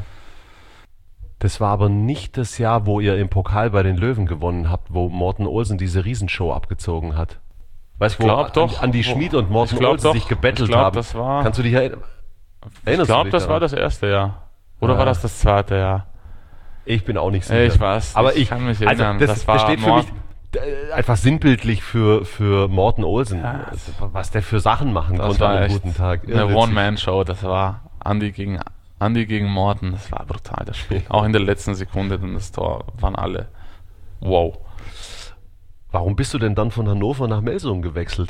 Das war aber nicht das Jahr, wo ihr im Pokal bei den Löwen gewonnen habt, wo Morten Olsen diese Riesenshow abgezogen hat. Weißt du, wo Andi Schmid und Morten Olsen sich gebettelt haben? Das war, kannst du dich erinnern? Ich glaube, das war das erste Jahr. Oder war das zweite Jahr? Ich bin auch nicht sicher. Ich weiß, aber ich kann mich erinnern. Also das steht für mich einfach sinnbildlich für Morten Olsen, was der für Sachen machen konnte an einem guten Tag. Eine One-Man-Show, das war Andi gegen Morten, das war brutal, das Spiel. Auch in der letzten Sekunde, dann das Tor, waren alle wow. Warum bist du denn dann von Hannover nach Melsungen gewechselt?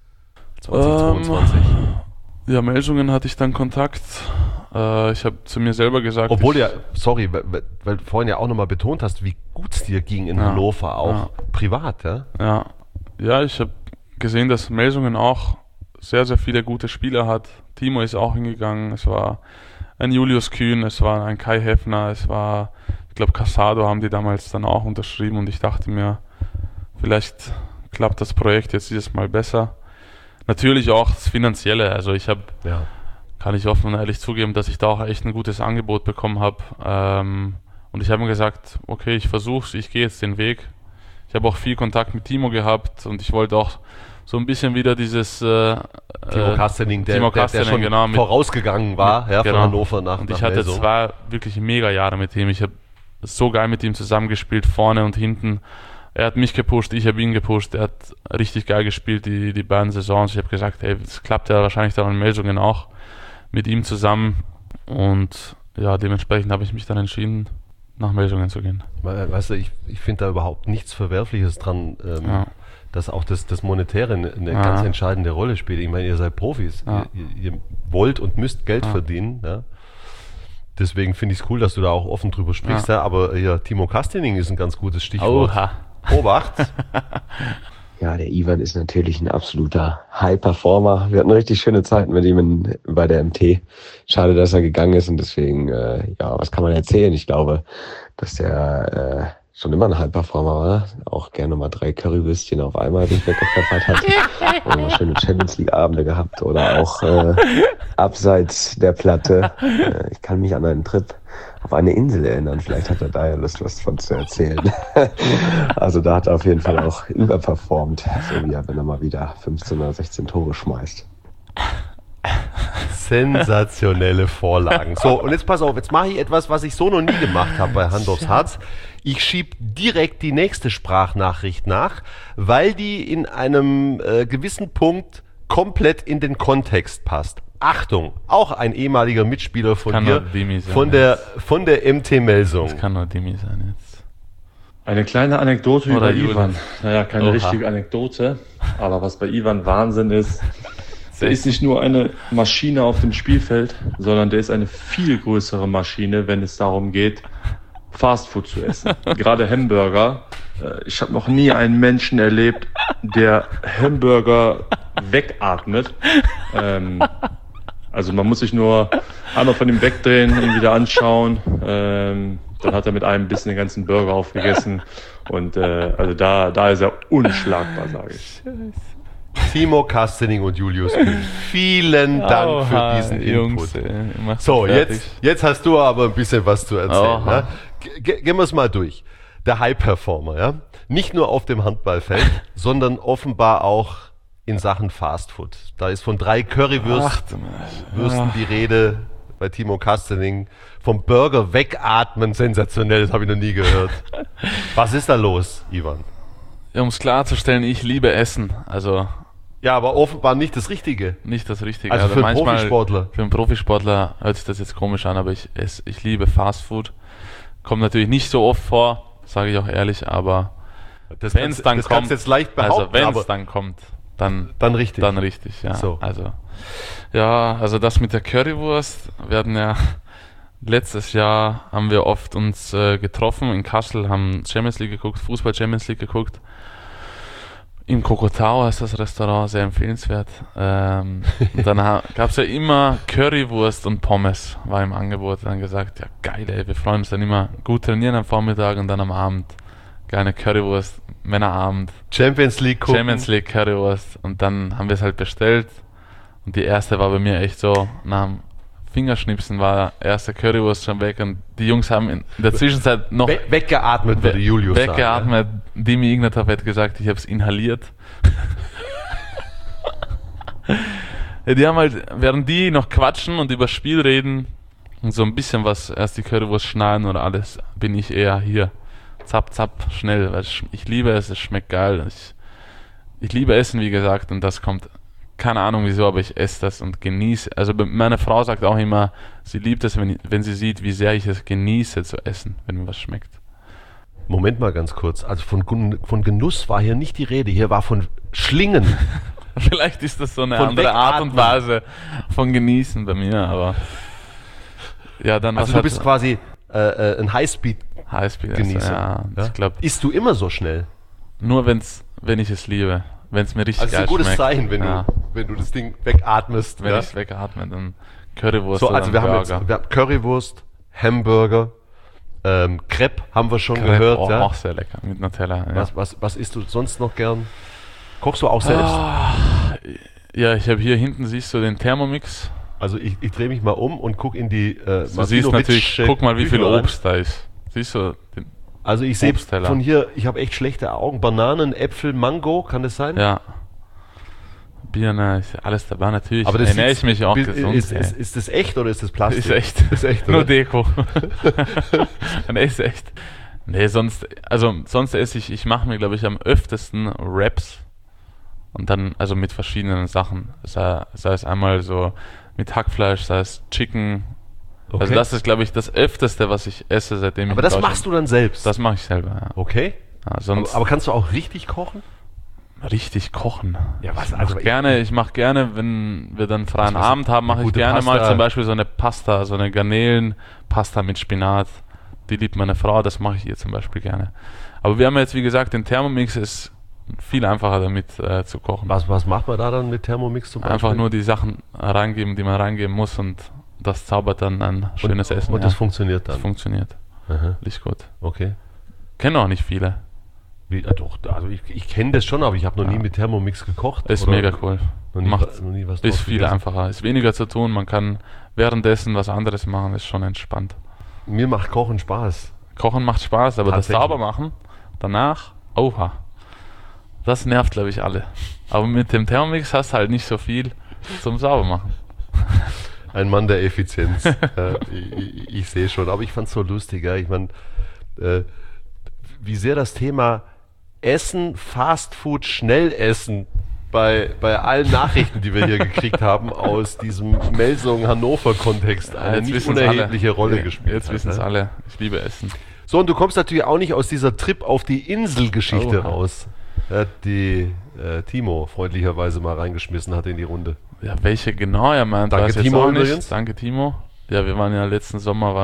2022. Ja, Melsungen hatte ich dann Kontakt. Ich habe zu mir selber gesagt... Obwohl weil du vorhin ja auch nochmal betont hast, wie gut es dir ging in Hannover, auch privat, ja? Ja, ich habe gesehen, dass Melsungen auch sehr, sehr viele gute Spieler hat. Timo ist auch hingegangen, es war ein Julius Kühn, es war ein Kai Heffner, es war, ich glaube, Casado haben die damals dann auch unterschrieben und ich dachte mir, vielleicht klappt das Projekt jetzt dieses Mal besser. Natürlich auch das Finanzielle, also ich habe... Kann ich offen und ehrlich zugeben, dass ich da auch echt ein gutes Angebot bekommen habe. Und ich habe mir gesagt, okay, ich versuche, ich gehe jetzt den Weg. Ich habe auch viel Kontakt mit Timo gehabt und ich wollte auch so ein bisschen wieder dieses Timo Kastening, der schon vorausgegangen war, von Hannover nach Und ich hatte 2 wirklich mega Jahre mit ihm. Ich habe so geil mit ihm zusammengespielt, vorne und hinten. Er hat mich gepusht, ich habe ihn gepusht. Er hat richtig geil gespielt, die beiden Saisons. Ich habe gesagt, das klappt ja wahrscheinlich dann in Melsungen auch mit ihm zusammen und ja, dementsprechend habe ich mich dann entschieden, nach Melsungen zu gehen. Weißt du, ich finde da überhaupt nichts Verwerfliches dran, dass auch das Monetäre eine ganz entscheidende Rolle spielt. Ich meine, ihr seid Profis, ihr wollt und müsst Geld verdienen. Ja? Deswegen finde ich es cool, dass du da auch offen drüber sprichst. Ja. Aber Timo Kastening ist ein ganz gutes Stichwort. Oha. Obacht. Ja, der Ivan ist natürlich ein absoluter High-Performer. Wir hatten richtig schöne Zeiten mit ihm bei der MT. Schade, dass er gegangen ist und deswegen, was kann man erzählen? Ich glaube, dass der schon immer ein High-Performer war. Auch gerne mal 3 Currywürstchen auf einmal sich weggepfeffert hat. Und mal schöne Champions-League-Abende gehabt oder auch abseits der Platte. Ich kann mich an einen Trip auf eine Insel erinnern. Vielleicht hat er da ja Lust, was von zu erzählen. Also da hat er auf jeden Fall auch überperformt, so wie er, wenn er mal wieder 15 oder 16 Tore schmeißt. Sensationelle Vorlagen. So, und jetzt pass auf, jetzt mache ich etwas, was ich so noch nie gemacht habe bei Hand aufs Herz. Ich schiebe direkt die nächste Sprachnachricht nach, weil die in einem gewissen Punkt komplett in den Kontext passt. Achtung, auch ein ehemaliger Mitspieler von dir, von der MT Melsung. Das kann nur Dimi sein jetzt. Eine kleine Anekdote Oder über Ivan. Naja, keine richtige Anekdote, aber was bei Ivan Wahnsinn ist, der ist nicht nur eine Maschine auf dem Spielfeld, sondern der ist eine viel größere Maschine, wenn es darum geht, Fastfood zu essen. Gerade Hamburger. Ich habe noch nie einen Menschen erlebt, der Hamburger wegatmet. Also man muss sich nur einmal von ihm wegdrehen, ihn wieder anschauen. Dann hat er mit einem Bissen den ganzen Burger aufgegessen. Und also da ist er unschlagbar, sage ich. Timo Kastening und Julius Kühn, vielen Dank für diesen Jungs, Input. So, jetzt hast du aber ein bisschen was zu erzählen. Ne? Gehen wir es mal durch. Der High-Performer, ja? Nicht nur auf dem Handballfeld, sondern offenbar auch in Sachen Fastfood. Da ist von 3 Currywürsten die Rede bei Timo Kastening. Vom Burger wegatmen, sensationell, das habe ich noch nie gehört. Was ist da los, Ivan? Ja, um es klarzustellen, ich liebe Essen. Also ja, aber offenbar nicht das Richtige. Nicht das Richtige. Also für einen Profisportler. Für einen Profisportler hört sich das jetzt komisch an, aber ich liebe Fastfood. Kommt natürlich nicht so oft vor, sage ich auch ehrlich, aber wenn es dann kommt, kannst du jetzt leicht behaupten, also wenn es dann kommt, dann richtig. Dann richtig, ja. So. Also das mit der Currywurst, wir hatten ja letztes Jahr haben wir oft uns getroffen in Kassel, haben Champions League geguckt, Fußball Champions League geguckt. Im Kokotau ist das Restaurant sehr empfehlenswert. Und dann gab es ja immer Currywurst und Pommes, war im Angebot. Dann gesagt, ja geil, ey, wir freuen uns dann immer gut trainieren am Vormittag und dann am Abend geile Currywurst, Männerabend. Champions League gucken. Champions League Currywurst. Und dann haben wir es halt bestellt. Und die erste war bei mir echt so, nach dem Fingerschnipsen war erste Currywurst schon weg und die Jungs haben in der Zwischenzeit noch weggeatmet, würde Julius sagen. Weggeatmet. Dimi Ignatov hat gesagt, ich habe es inhaliert. Ja, die haben halt, während die noch quatschen und über Spiel reden und so ein bisschen was, erst die Currywurst schneiden oder alles, bin ich eher hier. Zapp, zapp, schnell. Weil ich liebe es schmeckt geil. Ich liebe Essen, wie gesagt, und das kommt, keine Ahnung wieso, aber ich esse das und genieße. Also meine Frau sagt auch immer, sie liebt es, wenn sie sieht, wie sehr ich es genieße zu essen, wenn mir was schmeckt. Moment mal ganz kurz. Also von Genuss war hier nicht die Rede, hier war von Schlingen. Vielleicht ist das so eine andere Art und Weise von Genießen bei mir, aber ja, dann also du bist quasi ein Highspeed-Genießer. Ja? Ich glaub, isst du immer so schnell? Nur wenn ich es liebe. Wenn es mir richtig geil schmeckt. Also ist ein gutes Zeichen, wenn du das Ding wegatmest. Wenn ich es wegatme, dann Currywurst so, also wir haben Currywurst, Hamburger, Crepe haben wir schon gehört. Oh, auch sehr lecker, mit Nutella. Ja. Was isst du sonst noch gern? Kochst du auch selbst? Ja, ich habe hier hinten, siehst du den Thermomix. Also ich drehe mich mal um und gucke in die du siehst natürlich, guck mal, wie viel Obst da ist. Siehst du den Also ich sehe von hier, ich habe echt schlechte Augen. Bananen, Äpfel, Mango, kann das sein? Ja. Birne, alles dabei natürlich. Aber das ernähre ich mich auch gesund. Ist das echt oder ist das Plastik? Ist echt. Ist echt, nur Deko. Nee, ist echt. Nee, sonst esse ich mache mir, glaube ich, am öftesten Wraps. Und dann, also mit verschiedenen Sachen. Sei es einmal so mit Hackfleisch, sei es Chicken. Okay. Also das ist, glaube ich, das Öfteste, was ich esse, seitdem ich. Aber das machst du dann selbst? Das mache ich selber, ja. Okay. Ja, aber kannst du auch richtig kochen? Richtig kochen? Ja, was? Ich mache gerne, wenn wir dann freien Abend haben, mache ich gerne Pasta. Mal zum Beispiel so eine Pasta, so eine Garnelenpasta mit Spinat. Die liebt meine Frau, das mache ich ihr zum Beispiel gerne. Aber wir haben jetzt, wie gesagt, den Thermomix ist viel einfacher damit zu kochen. Was macht man da dann mit Thermomix zum Beispiel? Einfach nur die Sachen reingeben, die man reingeben muss, und das zaubert dann ein schönes Essen. Und das funktioniert dann? Das funktioniert. Aha. Richtig gut. Okay. Kennen auch nicht viele. Doch, also ich kenne das schon, aber ich habe noch nie mit Thermomix gekocht. Ist mega cool. Noch nie was ist viel gegessen. einfacher. Ist weniger zu tun. Man kann währenddessen was anderes machen. Ist schon entspannt. Mir macht Kochen Spaß. Kochen macht Spaß, aber das Saubermachen danach, oha. Das nervt, glaube ich, alle. Aber mit dem Thermomix hast du halt nicht so viel zum Saubermachen. Ein Mann der Effizienz. Ich sehe schon, aber ich fand es so lustig. Ja. Ich meine, wie sehr das Thema Essen, Fastfood, Schnellessen bei allen Nachrichten, die wir hier gekriegt haben, aus diesem Melsungen-Hannover-Kontext eine nicht unerhebliche Rolle gespielt hat. Jetzt wissen es alle. Ich liebe Essen. So, und du kommst natürlich auch nicht aus dieser Trip auf die Insel-Geschichte raus, die Timo freundlicherweise mal reingeschmissen hat in die Runde. Ja, welche genau? Ja, man Danke Timo übrigens. Danke Timo. Ja, wir waren ja diesen Sommer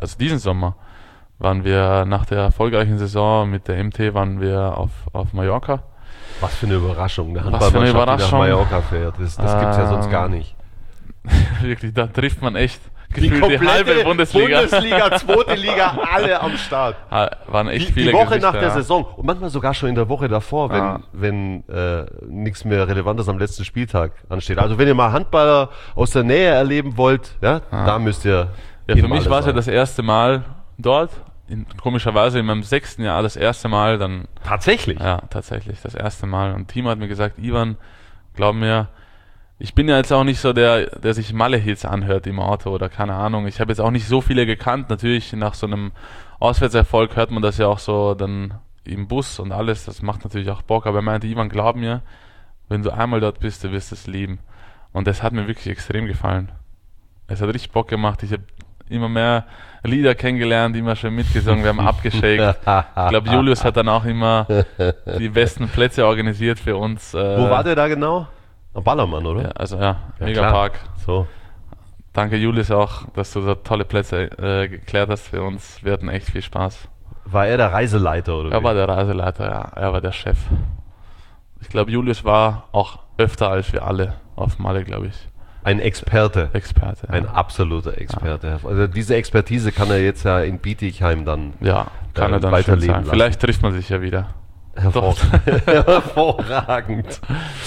waren wir nach der erfolgreichen Saison mit der MT waren wir auf Mallorca. Was für eine Überraschung, eine Handballmannschaft, die nach Mallorca fährt. Das gibt es ja sonst gar nicht. Wirklich, da trifft man echt gefühlt die halbe Bundesliga. Zweite Liga, alle am Start. Waren echt viele Die Woche Gesichter, nach der Saison und manchmal sogar schon in der Woche davor, wenn nichts mehr Relevantes am letzten Spieltag ansteht. Also wenn ihr mal Handballer aus der Nähe erleben wollt, da müsst ihr... Ja, für mich war es ja das erste Mal dort. Komischerweise in meinem 6. Jahr das erste Mal dann... Tatsächlich? Ja, tatsächlich, das erste Mal. Und Timo hat mir gesagt, Ivan, glaub mir, ich bin ja jetzt auch nicht so der sich Malle-Hits anhört im Auto oder keine Ahnung. Ich habe jetzt auch nicht so viele gekannt. Natürlich nach so einem Auswärtserfolg hört man das ja auch so dann im Bus und alles. Das macht natürlich auch Bock. Aber er meinte, Ivan, glaub mir, wenn du einmal dort bist, du wirst es lieben. Und das hat mir wirklich extrem gefallen. Es hat richtig Bock gemacht. Ich habe immer mehr Lieder kennengelernt, immer schön mitgesungen, wir haben abgeschickt. Ich glaube, Julius hat dann auch immer die besten Plätze organisiert für uns. Wo war der da genau? Am Ballermann, oder? Ja, Megapark. So. Danke Julius auch, dass du so tolle Plätze geklärt hast für uns. Wir hatten echt viel Spaß. War er der Reiseleiter, oder? Er war der Reiseleiter, ja. Er war der Chef. Ich glaube, Julius war auch öfter als wir alle auf Malle, glaube ich. Ein Experte. Ja. Ein absoluter Experte. Ja. Also diese Expertise kann er jetzt ja in Bietigheim dann kann er dann weiterleben lassen. Vielleicht trifft man sich ja wieder. Hervorragend.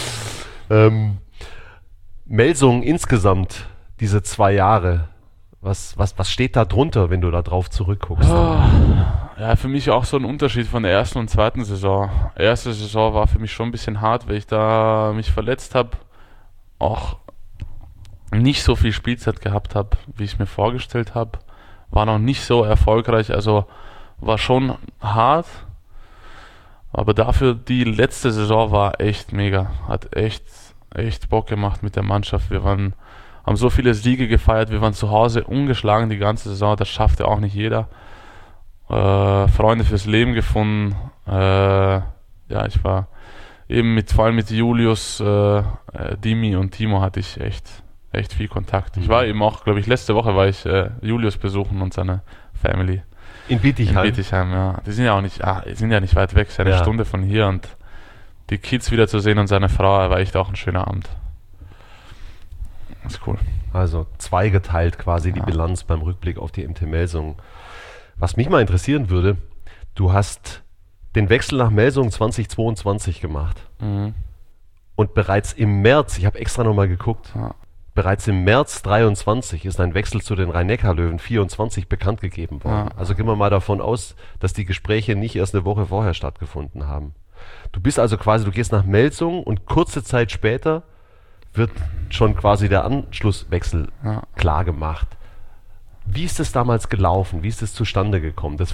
Melsungen insgesamt, diese 2 Jahre, was steht da drunter, wenn du da drauf zurückguckst? Ja, für mich auch so ein Unterschied von der ersten und zweiten Saison. Erste Saison war für mich schon ein bisschen hart, weil ich da mich verletzt habe. Auch nicht so viel Spielzeit gehabt habe, wie ich es mir vorgestellt habe. War noch nicht so erfolgreich, also war schon hart. Aber dafür die letzte Saison war echt mega. Hat echt Bock gemacht mit der Mannschaft. Wir haben so viele Siege gefeiert. Wir waren zu Hause ungeschlagen die ganze Saison. Das schaffte auch nicht jeder. Freunde fürs Leben gefunden. Ich war eben vor allem mit Julius, Dimi und Timo hatte ich echt viel Kontakt. Ich war eben auch, glaube ich, letzte Woche war ich Julius besuchen und seine Family. In Bietigheim? In Bietigheim, ja. Die sind ja auch nicht, nicht weit weg, ist eine Stunde von hier, und die Kids wieder zu sehen und seine Frau, war echt auch ein schöner Abend. Das ist cool. Also zweigeteilt quasi die Bilanz beim Rückblick auf die MT Melsungen. Was mich mal interessieren würde, du hast den Wechsel nach Melsungen 2022 gemacht. Mhm. Und bereits im März, ich habe extra nochmal geguckt, bereits im März 23 ist ein Wechsel zu den Rhein-Neckar-Löwen 24 bekannt gegeben worden. Ja. Also gehen wir mal davon aus, dass die Gespräche nicht erst eine Woche vorher stattgefunden haben. Du bist also quasi, du gehst nach Melsungen und kurze Zeit später wird schon quasi der Anschlusswechsel klar gemacht. Wie ist das damals gelaufen? Wie ist das zustande gekommen? Das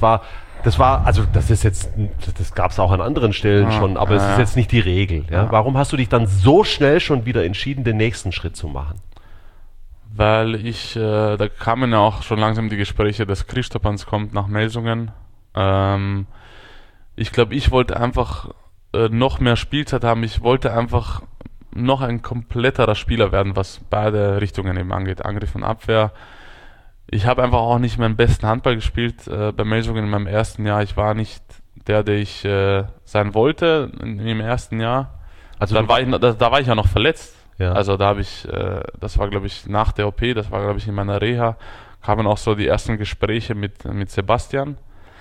gab es auch an anderen Stellen schon, aber es ist jetzt nicht die Regel. Ja? Warum hast du dich dann so schnell schon wieder entschieden, den nächsten Schritt zu machen? Weil da kamen ja auch schon langsam die Gespräche, dass Christopans kommt nach Melsungen. Ich glaube, ich wollte einfach noch mehr Spielzeit haben. Ich wollte einfach noch ein kompletterer Spieler werden, was beide Richtungen eben angeht, Angriff und Abwehr. Ich habe einfach auch nicht meinen besten Handball gespielt bei Melsungen in meinem ersten Jahr. Ich war nicht der ich sein wollte im ersten Jahr. Also da war ich ja noch verletzt. Ja. Also da habe ich, das war glaube ich nach der OP, das war glaube ich in meiner Reha, kamen auch so die ersten Gespräche mit Sebastian.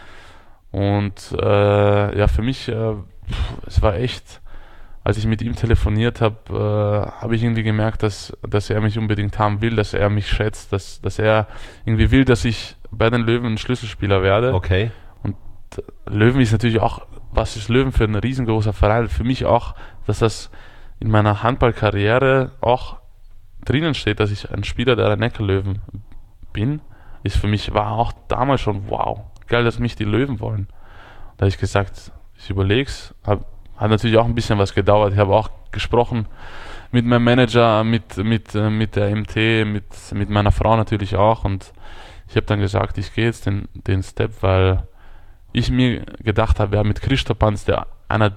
Und für mich, es war echt, als ich mit ihm telefoniert habe, habe ich irgendwie gemerkt, dass er mich unbedingt haben will, dass er mich schätzt, dass er irgendwie will, dass ich bei den Löwen ein Schlüsselspieler werde. Okay. Und Löwen ist natürlich auch, was ist Löwen für ein riesengroßer Verein? Für mich auch, dass das in meiner Handballkarriere auch drinnen steht, dass ich ein Spieler der Rhein-Neckar-Löwen bin, ist für mich, war auch damals schon, wow, geil, dass mich die Löwen wollen. Da habe ich gesagt, ich überlege es, hat natürlich auch ein bisschen was gedauert. Ich habe auch gesprochen mit meinem Manager, mit der MT, mit meiner Frau natürlich auch, und ich habe dann gesagt, ich gehe jetzt den Step, weil ich mir gedacht habe, mit Kristopanz, der eine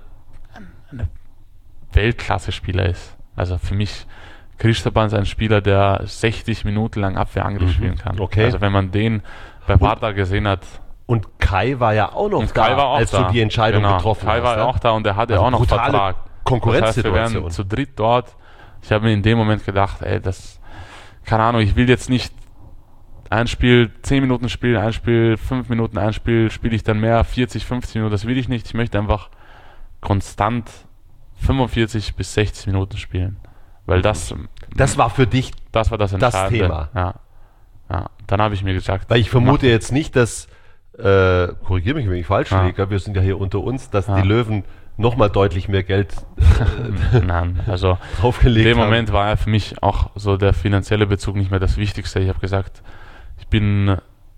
Weltklasse-Spieler ist. Also für mich, Kristopanz ein Spieler, der 60 Minuten lang Abwehrangriff spielen kann. Okay. Also wenn man den bei Varda gesehen hat. Und Kai war ja auch noch da, als du die Entscheidung getroffen hast. Kai war auch da und er hatte auch noch Vertrag. Konkurrenzsituation. Das heißt, wir wären zu dritt dort. Ich habe mir in dem Moment gedacht, keine Ahnung, ich will jetzt nicht ein Spiel 10 Minuten spielen, ein Spiel 5 Minuten, ein Spiel spiele ich dann mehr, 40, 50 Minuten, das will ich nicht. Ich möchte einfach konstant 45 bis 60 Minuten spielen. Weil das war für dich das Entscheidende. Das Thema. Ja. Dann habe ich mir gesagt. Weil ich vermute jetzt nicht, dass, korrigiere mich, wenn ich falsch liege, wir sind ja hier unter uns, dass die Löwen nochmal deutlich mehr Geld Nein, also draufgelegt haben. In dem Moment war ja für mich auch so der finanzielle Bezug nicht mehr das Wichtigste. Ich habe gesagt, ich bin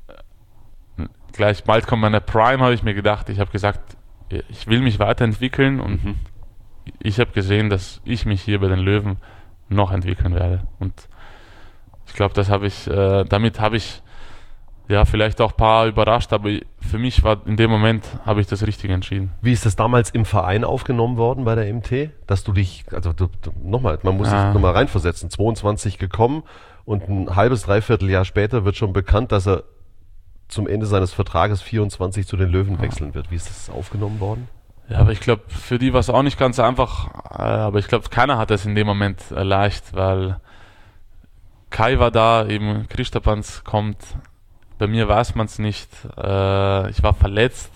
gleich bald kommt meine Prime, habe ich mir gedacht. Ich habe gesagt, ich will mich weiterentwickeln und ich habe gesehen, dass ich mich hier bei den Löwen noch entwickeln werde. Und ich glaube, damit habe ich vielleicht auch ein paar überrascht, aber für mich war in dem Moment, habe ich das Richtige entschieden. Wie ist das damals im Verein aufgenommen worden bei der MT? Dass du dich, nochmal, man muss sich nochmal reinversetzen, 22 gekommen und ein halbes, dreiviertel Jahr später wird schon bekannt, dass er zum Ende seines Vertrages 24 zu den Löwen wechseln wird. Wie ist das aufgenommen worden? Ja, aber ich glaube, für die war es auch nicht ganz einfach, aber ich glaube, keiner hat es in dem Moment leicht, weil Kai war da, eben Kristopanz kommt. Bei mir weiß man es nicht. Ich war verletzt.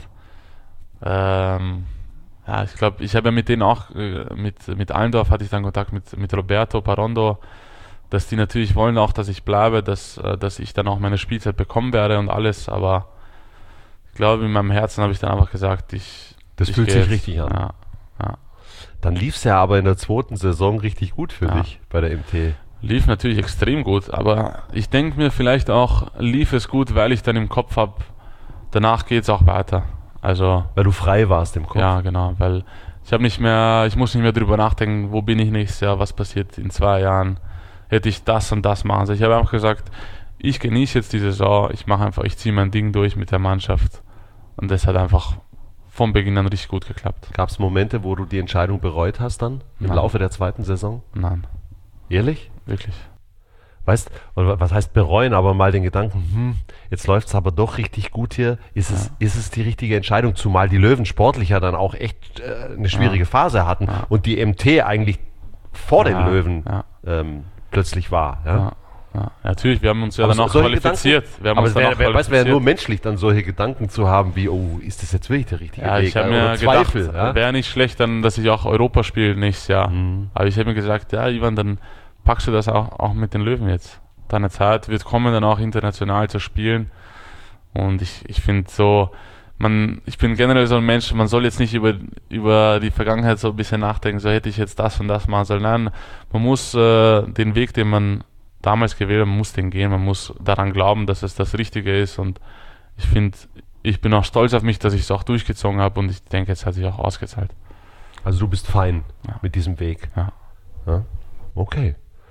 Ich glaube, ich habe ja mit denen auch, mit Allendorf hatte ich dann Kontakt mit Roberto Parondo, dass die natürlich wollen auch, dass ich bleibe, dass ich dann auch meine Spielzeit bekommen werde und alles. Aber ich glaube, in meinem Herzen habe ich dann einfach gesagt, das fühlt sich richtig an. Ja. Dann lief es ja aber in der zweiten Saison richtig gut für dich bei der MT. Lief natürlich extrem gut, aber ich denke mir vielleicht auch, lief es gut, weil ich dann im Kopf habe, danach geht es auch weiter. Also, weil du frei warst im Kopf. Ja, genau, weil ich muss nicht mehr drüber nachdenken, wo bin ich nächstes Jahr, was passiert in 2 Jahren, hätte ich das und das machen. Also ich habe einfach gesagt, ich genieße jetzt die Saison, ich ziehe mein Ding durch mit der Mannschaft und das hat einfach vom Beginn an richtig gut geklappt. Gab es Momente, wo du die Entscheidung bereut hast dann im Laufe der zweiten Saison? Nein. Ehrlich? Wirklich. Weißt, was heißt bereuen, aber mal den Gedanken, jetzt läuft es aber doch richtig gut hier, ist es die richtige Entscheidung, zumal die Löwen sportlich ja dann auch echt eine schwierige Phase hatten und die MT eigentlich vor den Löwen plötzlich war. Ja, natürlich, wir haben uns ja dann auch qualifiziert. Es wäre nur menschlich, dann solche Gedanken zu haben wie, ist das jetzt wirklich der richtige Weg? Ich habe mir gedacht, wäre nicht schlecht, dann, dass ich auch Europa spiele nächstes Jahr. Aber ich habe mir gesagt, Ivan, dann packst du das auch mit den Löwen jetzt. Deine Zeit wird kommen, dann auch international zu spielen. Und ich finde so, ich bin generell so ein Mensch, man soll jetzt nicht über die Vergangenheit so ein bisschen nachdenken, so hätte ich jetzt das und das machen sollen. Nein, man muss den Weg, den man damals gewählt hat, man muss den gehen, man muss daran glauben, dass es das Richtige ist. Und ich finde, ich bin auch stolz auf mich, dass ich es auch durchgezogen habe und ich denke, es hat sich auch ausgezahlt. Also du bist fein mit diesem Weg? Ja. Okay.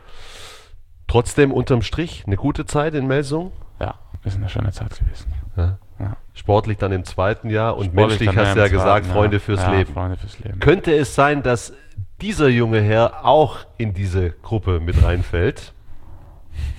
Trotzdem unterm Strich eine gute Zeit in Melsung? Ja, ist eine schöne Zeit gewesen. Ja. Sportlich dann im zweiten Jahr und menschlich hast du ja gesagt, Freunde fürs Leben. Freunde fürs Leben. Könnte es sein, dass dieser junge Herr auch in diese Gruppe mit reinfällt?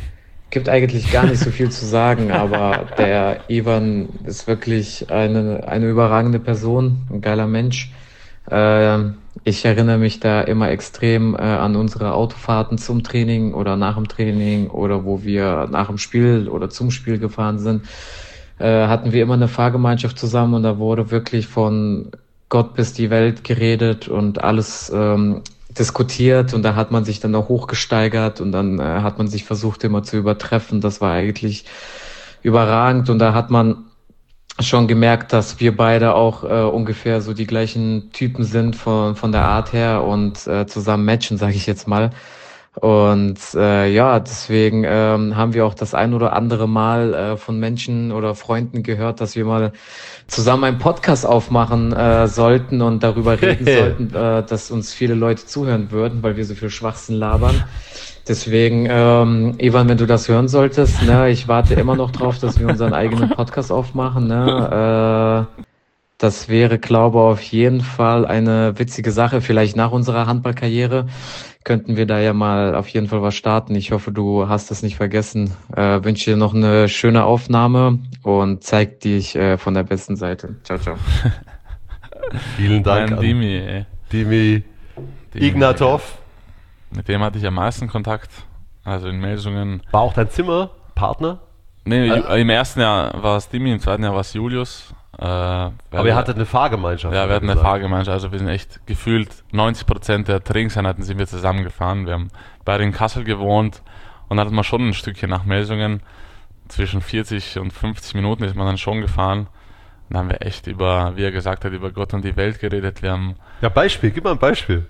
Gibt eigentlich gar nicht so viel zu sagen, aber der Ivan ist wirklich eine überragende Person, ein geiler Mensch. Ich erinnere mich da immer extrem an unsere Autofahrten zum Training oder nach dem Training oder wo wir nach dem Spiel oder zum Spiel gefahren sind. Hatten wir immer eine Fahrgemeinschaft zusammen und da wurde wirklich von Gott bis die Welt geredet und alles diskutiert und da hat man sich dann auch hochgesteigert und dann hat man sich versucht immer zu übertreffen. Das war eigentlich überragend und da hat man schon gemerkt, dass wir beide auch ungefähr so die gleichen Typen sind von der Art her und zusammen matchen, sage ich jetzt mal. Und ja, deswegen haben wir auch das ein oder andere Mal von Menschen oder Freunden gehört, dass wir mal zusammen einen Podcast aufmachen sollten und darüber reden sollten, dass uns viele Leute zuhören würden, weil wir so viel Schwachsinn labern. Deswegen, Ivan, wenn du das hören solltest, ne, ich warte immer noch drauf, dass wir unseren eigenen Podcast aufmachen. Ne? Das wäre, glaube ich, auf jeden Fall eine witzige Sache. Vielleicht nach unserer Handballkarriere könnten wir da ja mal auf jeden Fall was starten. Ich hoffe, du hast es nicht vergessen. Wünsche dir noch eine schöne Aufnahme und zeig dich von der besten Seite. Ciao, ciao. Vielen Dank an Dimi Ignatov. Mit dem hatte ich am meisten Kontakt. Also in Melsungen. War auch dein Zimmerpartner? Nee, im ersten Jahr war es Dimi, im zweiten Jahr war es Julius. Aber ihr hattet eine Fahrgemeinschaft. Ja, wir hatten eine Fahrgemeinschaft. Also wir sind echt gefühlt 90% der Trainingseinheiten sind wir zusammengefahren. Wir haben beide in Kassel gewohnt und dann hat man schon ein Stückchen nach Melsungen. Zwischen 40 und 50 Minuten ist man dann schon gefahren. Und dann haben wir echt über, wie er gesagt hat, über Gott und die Welt geredet. Wir haben gib mal ein Beispiel.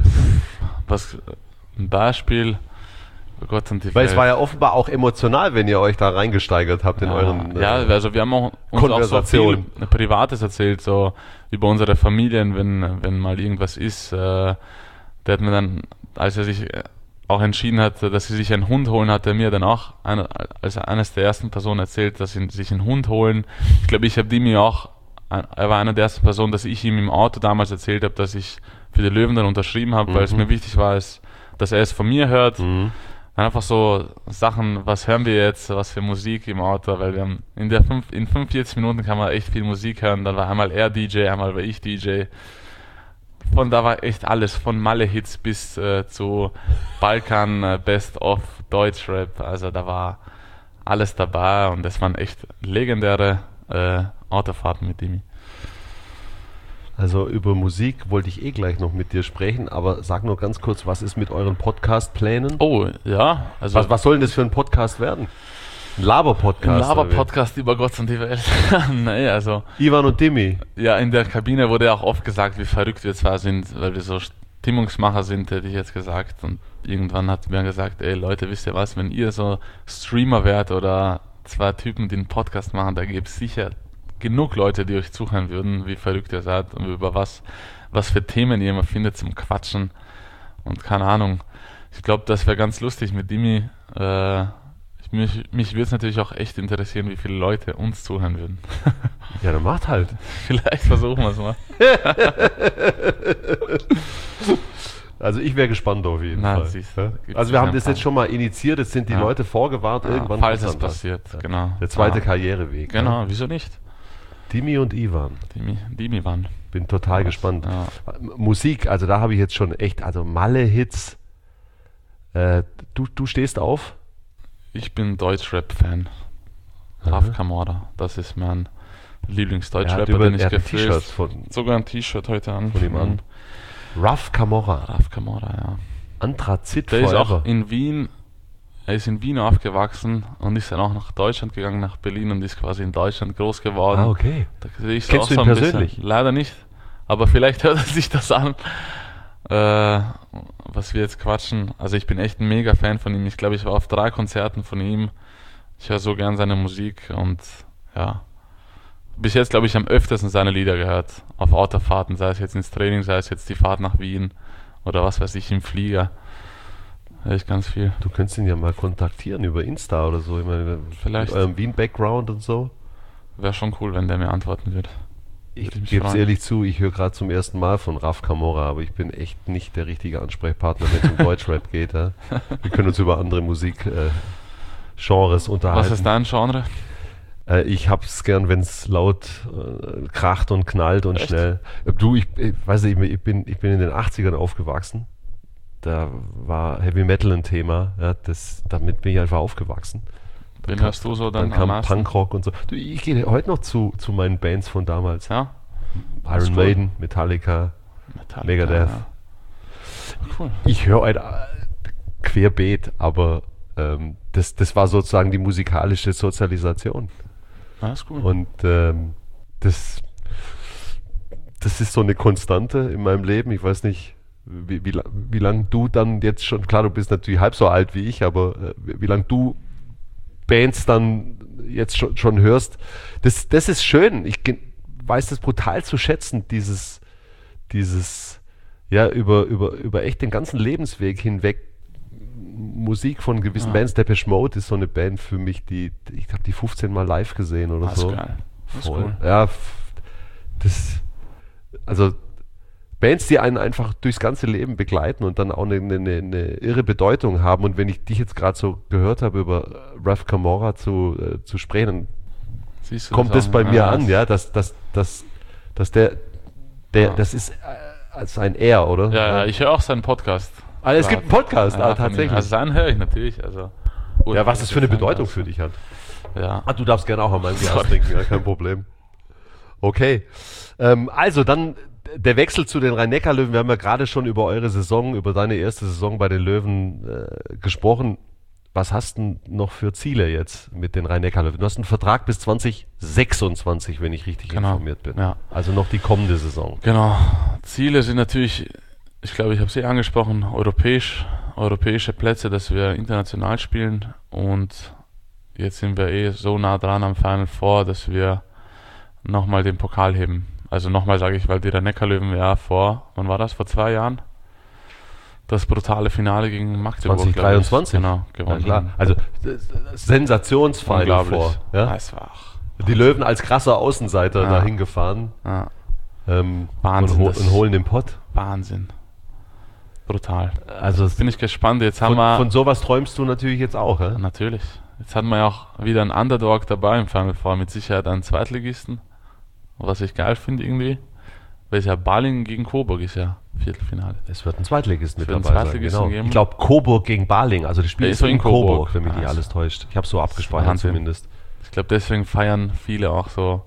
Ein Beispiel. Gott und die Weil Welt. Es war ja offenbar auch emotional, wenn ihr euch da reingesteigert habt in euren ja, also wir haben auch uns auch so viel Privates erzählt, so über unsere Familien, wenn mal irgendwas ist. Der hat mir dann, als er sich auch entschieden hat, dass sie sich einen Hund holen, hat er mir dann auch als eines der ersten Personen erzählt, dass sie sich einen Hund holen. Ich glaube, ich habe Dimi auch, er war einer der ersten Personen, dass ich ihm im Auto damals erzählt habe, dass ich für die Löwen dann unterschrieben habe, weil es mir wichtig war, dass er es von mir hört. Dann einfach so Sachen, was hören wir jetzt, was für Musik im Auto, weil wir haben in 45 Minuten kann man echt viel Musik hören, dann war einmal er DJ, einmal war ich DJ. Da war echt alles, von Malle-Hits bis zu Balkan, Best of Deutschrap, also da war alles dabei und das waren echt legendäre Autofahrten mit Dimi. Also über Musik wollte ich gleich noch mit dir sprechen, aber sag nur ganz kurz, was ist mit euren Podcast-Plänen? Oh, ja. Also was soll denn das für ein Podcast werden? Ein Laber-Podcast? Ein Laber-Podcast über Gott und die Welt. Nee, also... Ivan und Dimi. Ja, in der Kabine wurde auch oft gesagt, wie verrückt wir zwar sind, weil wir so Stimmungsmacher sind, hätte ich jetzt gesagt. Und irgendwann hat mir gesagt, ey Leute, wisst ihr was, wenn ihr so Streamer wärt oder zwei Typen, die einen Podcast machen, da gäbe es sicher genug Leute, die euch zuhören würden, wie verrückt ihr seid und über was für Themen ihr immer findet zum Quatschen und keine Ahnung. Ich glaube, das wäre ganz lustig mit Dimi. Mich würde es natürlich auch echt interessieren, wie viele Leute uns zuhören würden. Ja, dann macht halt. Vielleicht versuchen wir es mal. Also ich wäre gespannt auf jeden Fall. Also wir haben das jetzt schon mal initiiert, jetzt sind die Leute vorgewarnt, irgendwann falls es passiert, genau. Der zweite Karriereweg. Genau, wieso nicht? Dimi und Ivan. Dimi waren. Bin total gespannt. Ja. Musik, also da habe ich jetzt schon echt, also Malle-Hits. Du stehst auf? Ich bin Deutschrap-Fan. Raf Camora, das ist mein Lieblingsdeutschrapper, den ich gefällt. Sogar ein T-Shirt heute an. Von ihm an. Raf Camora, ja. Anthrazit Der ist auch in Wien. Er ist in Wien aufgewachsen und ist dann auch nach Deutschland gegangen, nach Berlin und ist quasi in Deutschland groß geworden. Ah, okay. Da sehe ich Kennst du ihn persönlich? Leider nicht, aber vielleicht hört er sich das an, was wir jetzt quatschen. Also ich bin echt ein mega Fan von ihm. Ich glaube, ich war auf 3 Konzerten von ihm. Ich höre so gern seine Musik und ja. Bis jetzt, glaube ich, am öftesten seine Lieder gehört. Auf Autofahrten, sei es jetzt ins Training, sei es jetzt die Fahrt nach Wien oder was weiß ich, im Flieger. Echt ganz viel. Du könntest ihn ja mal kontaktieren über Insta oder so. Ich meine, vielleicht. Mit eurem Wien-Background und so. Wäre schon cool, wenn der mir antworten würde. Ich gebe es ehrlich zu, ich höre gerade zum ersten Mal von Raf Camora, aber ich bin echt nicht der richtige Ansprechpartner, wenn es um Deutschrap geht. Ja? Wir können uns über andere Musik Genres unterhalten. Was ist dein Genre? Ich hab's gern, wenn es laut kracht und knallt und schnell. Du, ich weiß nicht, ich bin in den 80ern aufgewachsen. Da war Heavy Metal ein Thema. Ja, damit bin ich einfach aufgewachsen. Wen hörst du so dann kam am meisten? Punkrock und so. Du, ich gehe heute noch zu meinen Bands von damals. Ja? Iron Maiden, Metallica, Megadeth. Ja. Cool. Ich höre halt querbeet, aber das war sozusagen die musikalische Sozialisation. Ja, ist cool. Und das ist so eine Konstante in meinem Leben. Ich weiß nicht, wie lange du dann jetzt schon, klar, du bist natürlich halb so alt wie ich, aber wie lange du Bands dann jetzt schon hörst, das ist schön. Ich weiß das brutal zu schätzen, dieses ja, über echt den ganzen Lebensweg hinweg Musik von gewissen Bands. Depeche Mode ist so eine Band für mich, ich habe die 15 Mal live gesehen oder so. Ist geil. Das ist cool. Ja, also Bands, die einen einfach durchs ganze Leben begleiten und dann auch eine irre Bedeutung haben. Und wenn ich dich jetzt gerade so gehört habe, über Ralph Camora zu sprechen, dann kommt das bei mir an, ja, dass der das ist als ein Er, oder? Ja, ich höre auch seinen Podcast. Also es gibt einen Podcast, tatsächlich. Also seinen höre ich natürlich. Also, ja, was das für eine Bedeutung für dich hat. Ja. Du darfst gerne auch an meinem Glas trinken, ja, kein Problem. Okay, also dann der Wechsel zu den Rhein-Neckar-Löwen. Wir haben ja gerade schon über eure Saison, über deine erste Saison bei den Löwen gesprochen. Was hast du noch für Ziele jetzt mit den Rhein-Neckar-Löwen? Du hast einen Vertrag bis 2026, wenn ich richtig informiert bin. Ja. Also noch die kommende Saison. Genau. Ziele sind natürlich, ich glaube, ich habe sie angesprochen, europäische Plätze, dass wir international spielen. Und jetzt sind wir so nah dran am Final Four, dass wir nochmal den Pokal heben. Also nochmal sage ich, weil die Rhein-Neckar-Löwen wann war das? Vor 2 Jahren? Das brutale Finale gegen Magdeburg. 2023. Genau, gewonnen. Ja, klar. Also Sensationsfall vor. Ja? Das war die Löwen als krasser Außenseiter dahin gefahren. Ja. Wahnsinn. Und holen den Pott. Wahnsinn. Brutal. Also bin ich gespannt. Jetzt haben wir von sowas träumst du natürlich jetzt auch, ja? Natürlich. Jetzt hatten wir ja auch wieder einen Underdog dabei im Final Four, mit Sicherheit einen Zweitligisten. Was ich geil finde irgendwie. Weil es ja Balingen gegen Coburg ist ja Viertelfinale. Es wird ein Zweitligisten mit dabei sein. Genau. Ich glaube Coburg gegen Balingen. Also das Spiel ist so in Coburg, wenn mich nicht alles täuscht. Ich habe so abgespeichert zumindest. Ich glaube, deswegen feiern viele auch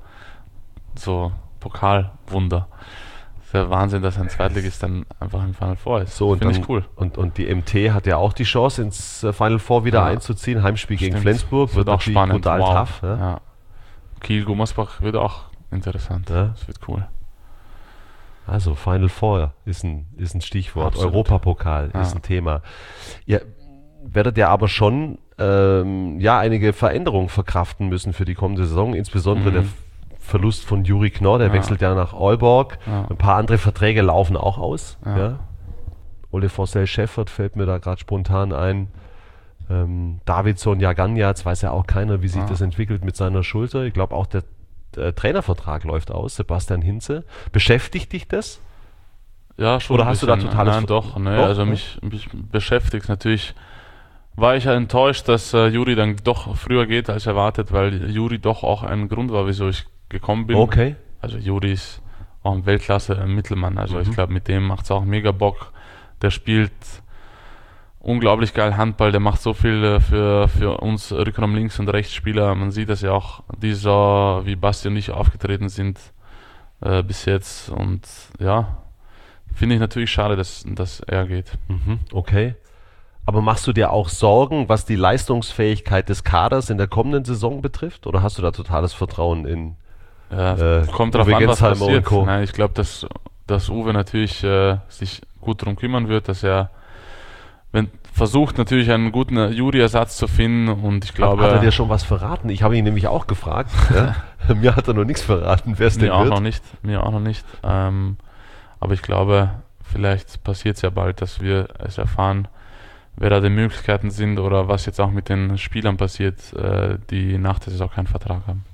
so Pokalwunder. Das ist ja Wahnsinn, dass ein Zweitligist dann einfach im Final Four ist. So, finde ich cool. Und die MT hat ja auch die Chance, ins Final Four wieder einzuziehen. Heimspiel gegen Flensburg wird auch spannend. Brutal tough. Ja. Kiel-Gummersbach wird auch interessant. Ja. Das wird cool. Also Final Four ist ein Stichwort. Absolut. Europapokal ist ein Thema. Ihr werdet ja aber schon einige Veränderungen verkraften müssen für die kommende Saison, insbesondere der Verlust von Juri Knorr, der wechselt ja nach Aalborg. Ja. Ein paar andere Verträge laufen auch aus. Ja. Ole Forsell-Scheffert fällt mir da gerade spontan ein. Davidson Jaganja, jetzt weiß ja auch keiner, wie sich das entwickelt mit seiner Schulter. Ich glaube auch der Trainervertrag läuft aus, Sebastian Hinze. Beschäftigt dich das? Ja, schon. Oder hast du da totales... Nein, doch. Also mich beschäftigt natürlich. War ich ja enttäuscht, dass Juri dann doch früher geht als erwartet, weil Juri doch auch ein Grund war, wieso ich gekommen bin. Okay. Also Juri ist auch ein Weltklasse-Mittelmann. Also ich glaube, mit dem macht es auch mega Bock. Der spielt unglaublich geil Handball, der macht so viel für uns Rückraum links und rechts Spieler. Man sieht das ja auch diese Saison, wie Basti und ich aufgetreten sind bis jetzt. Und ja, finde ich natürlich schade, dass er geht. Okay. Aber machst du dir auch Sorgen, was die Leistungsfähigkeit des Kaders in der kommenden Saison betrifft? Oder hast du da totales Vertrauen in kommt darauf an, was passiert. Nein, ich glaube, dass Uwe natürlich sich gut darum kümmern wird, dass er versucht natürlich einen guten Juri-Ersatz zu finden, und ich glaube... Hat er dir schon was verraten? Ich habe ihn nämlich auch gefragt. Mir hat er noch nichts verraten, wer es denn wird. Mir auch noch nicht. Aber ich glaube, vielleicht passiert es ja bald, dass wir es erfahren, wer da die Möglichkeiten sind oder was jetzt auch mit den Spielern passiert, die nach der Saison keinen Vertrag haben.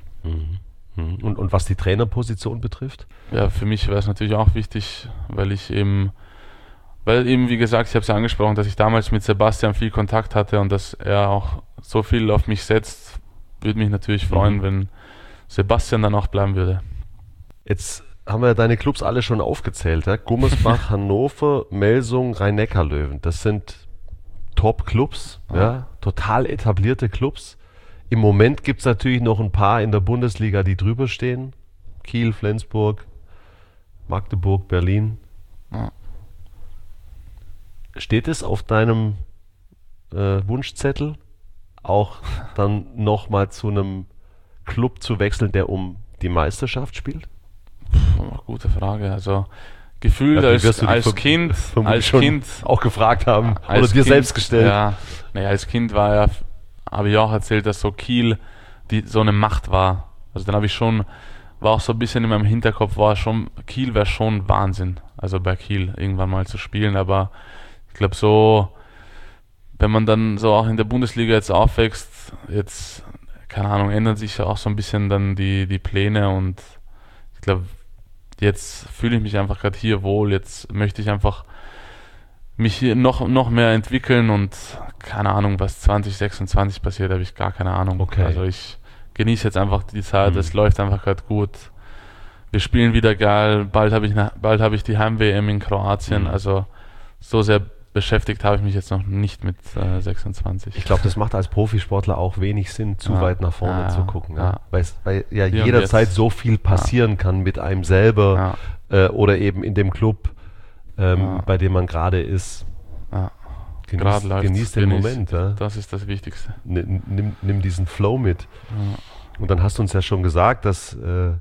Und was die Trainerposition betrifft? Ja, für mich wäre es natürlich auch wichtig, weil eben, wie gesagt, ich habe es ja angesprochen, dass ich damals mit Sebastian viel Kontakt hatte und dass er auch so viel auf mich setzt, würde mich natürlich freuen, wenn Sebastian dann auch bleiben würde. Jetzt haben wir deine Clubs alle schon aufgezählt. Ja? Gummersbach, Hannover, Melsung, Rhein-Neckar-Löwen. Das sind Top-Clubs, ja? Total etablierte Clubs. Im Moment gibt es natürlich noch ein paar in der Bundesliga, die drüber stehen. Kiel, Flensburg, Magdeburg, Berlin. Ja. Steht es auf deinem Wunschzettel, auch dann nochmal zu einem Club zu wechseln, der um die Meisterschaft spielt? Gute Frage. Also gefühlt als Kind auch gefragt haben oder dir Kind, selbst gestellt. Ja, als Kind habe ich auch erzählt, dass so Kiel so eine Macht war. Also dann war auch so ein bisschen in meinem Hinterkopf, Kiel wäre schon Wahnsinn. Also bei Kiel irgendwann mal zu spielen, aber ich glaube so, wenn man dann so auch in der Bundesliga jetzt aufwächst, jetzt, keine Ahnung, ändern sich ja auch so ein bisschen dann die Pläne und ich glaube, jetzt fühle ich mich einfach gerade hier wohl, jetzt möchte ich einfach mich hier noch mehr entwickeln und keine Ahnung, was 2026 passiert, habe ich gar keine Ahnung. Okay. Also ich genieße jetzt einfach die Zeit, es läuft einfach gerade gut. Wir spielen wieder geil, bald habe ich die Heim-WM in Kroatien, also so sehr beschäftigt habe ich mich jetzt noch nicht mit 26. Ich glaube, das macht als Profisportler auch wenig Sinn, zu weit nach vorne zu gucken. Ja. Weil ja Hier jederzeit so viel passieren kann mit einem selber oder eben in dem Club, bei dem man gerade ist. Ja. Genieß den Moment. Ja. Das ist das Wichtigste. Nimm diesen Flow mit. Ja. Und dann hast du uns ja schon gesagt, dass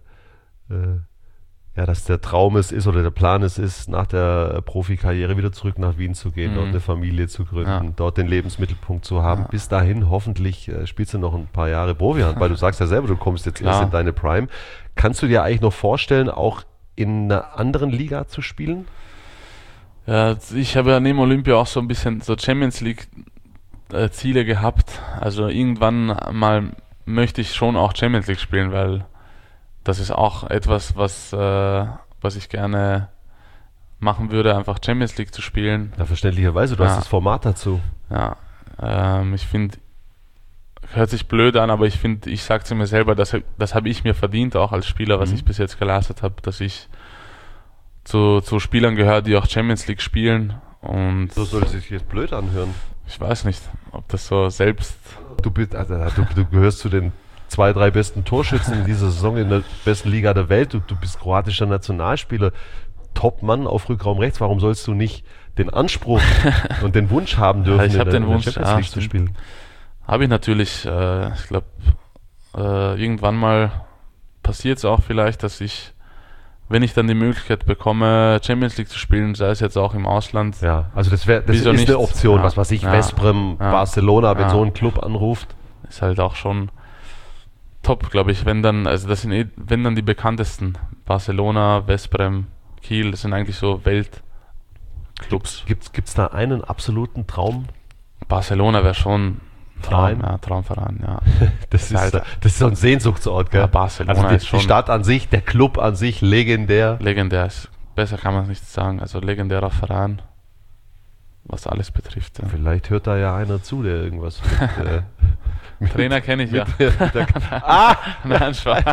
dass der Traum ist oder der Plan ist, nach der Profikarriere wieder zurück nach Wien zu gehen, dort eine Familie zu gründen, dort den Lebensmittelpunkt zu haben. Bis dahin hoffentlich spielst du noch ein paar Jahre Profi-Handball. Du sagst ja selber, du kommst jetzt erst in deine Prime. Kannst du dir eigentlich noch vorstellen, auch in einer anderen Liga zu spielen? Ja, ich habe ja neben Olympia auch so ein bisschen so Champions League Ziele gehabt. Also irgendwann mal möchte ich schon auch Champions League spielen, weil das ist auch etwas, was ich gerne machen würde, einfach Champions League zu spielen. Ja, verständlicherweise, du hast das Format dazu. Ja, ich finde, hört sich blöd an, aber ich sage zu mir selber, das habe ich mir verdient, auch als Spieler, was ich bis jetzt geleistet habe, dass ich zu Spielern gehöre, die auch Champions League spielen. Und so soll es sich jetzt blöd anhören. Ich weiß nicht, ob das so selbst... Du gehörst zu den 2, 3 besten Torschützen in dieser Saison in der besten Liga der Welt. Du bist kroatischer Nationalspieler, Top-Mann auf Rückraum rechts. Warum sollst du nicht den Anspruch und den Wunsch haben dürfen, ich habe den Wunsch, Champions League zu spielen? Habe ich natürlich. Ich glaube, irgendwann mal passiert es auch vielleicht, dass ich, wenn ich dann die Möglichkeit bekomme, Champions League zu spielen, sei es jetzt auch im Ausland. Ja, also das ist eine Option, was weiß ich, Veszprem, Barcelona, wenn so ein Club anruft. Ist halt auch schon top, glaube ich, wenn dann die bekanntesten, Barcelona, Veszprem, Kiel, das sind eigentlich so Weltclubs. Gibt's da einen absoluten Traum? Barcelona wäre schon Traumverein, ja. Das ist so ein Sehnsuchtsort, gell? Ja, Barcelona also ist schon... Die Stadt an sich, der Club an sich, legendär. Legendär, besser kann man es nicht sagen, also legendärer Verein, was alles betrifft. Ja. Vielleicht hört da ja einer zu, der irgendwas Trainer kenne ich ja. Nein, Spaß.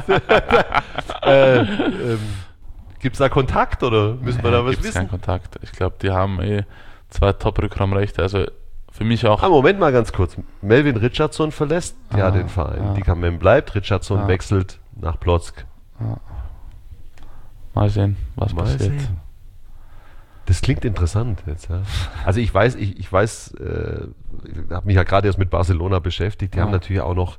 Gibt es da Kontakt oder müssen wir da was wissen? Kein Kontakt. Ich glaube, die haben 2 Top-Rückraumrechte. Also für mich auch. Moment mal ganz kurz. Melvin Richardson verlässt den Verein. Dickermann bleibt, Richardson wechselt nach Plotzk. Mal sehen, was passiert. Das klingt interessant jetzt, ja. Also ich weiß, habe mich ja gerade erst mit Barcelona beschäftigt. Die haben natürlich auch noch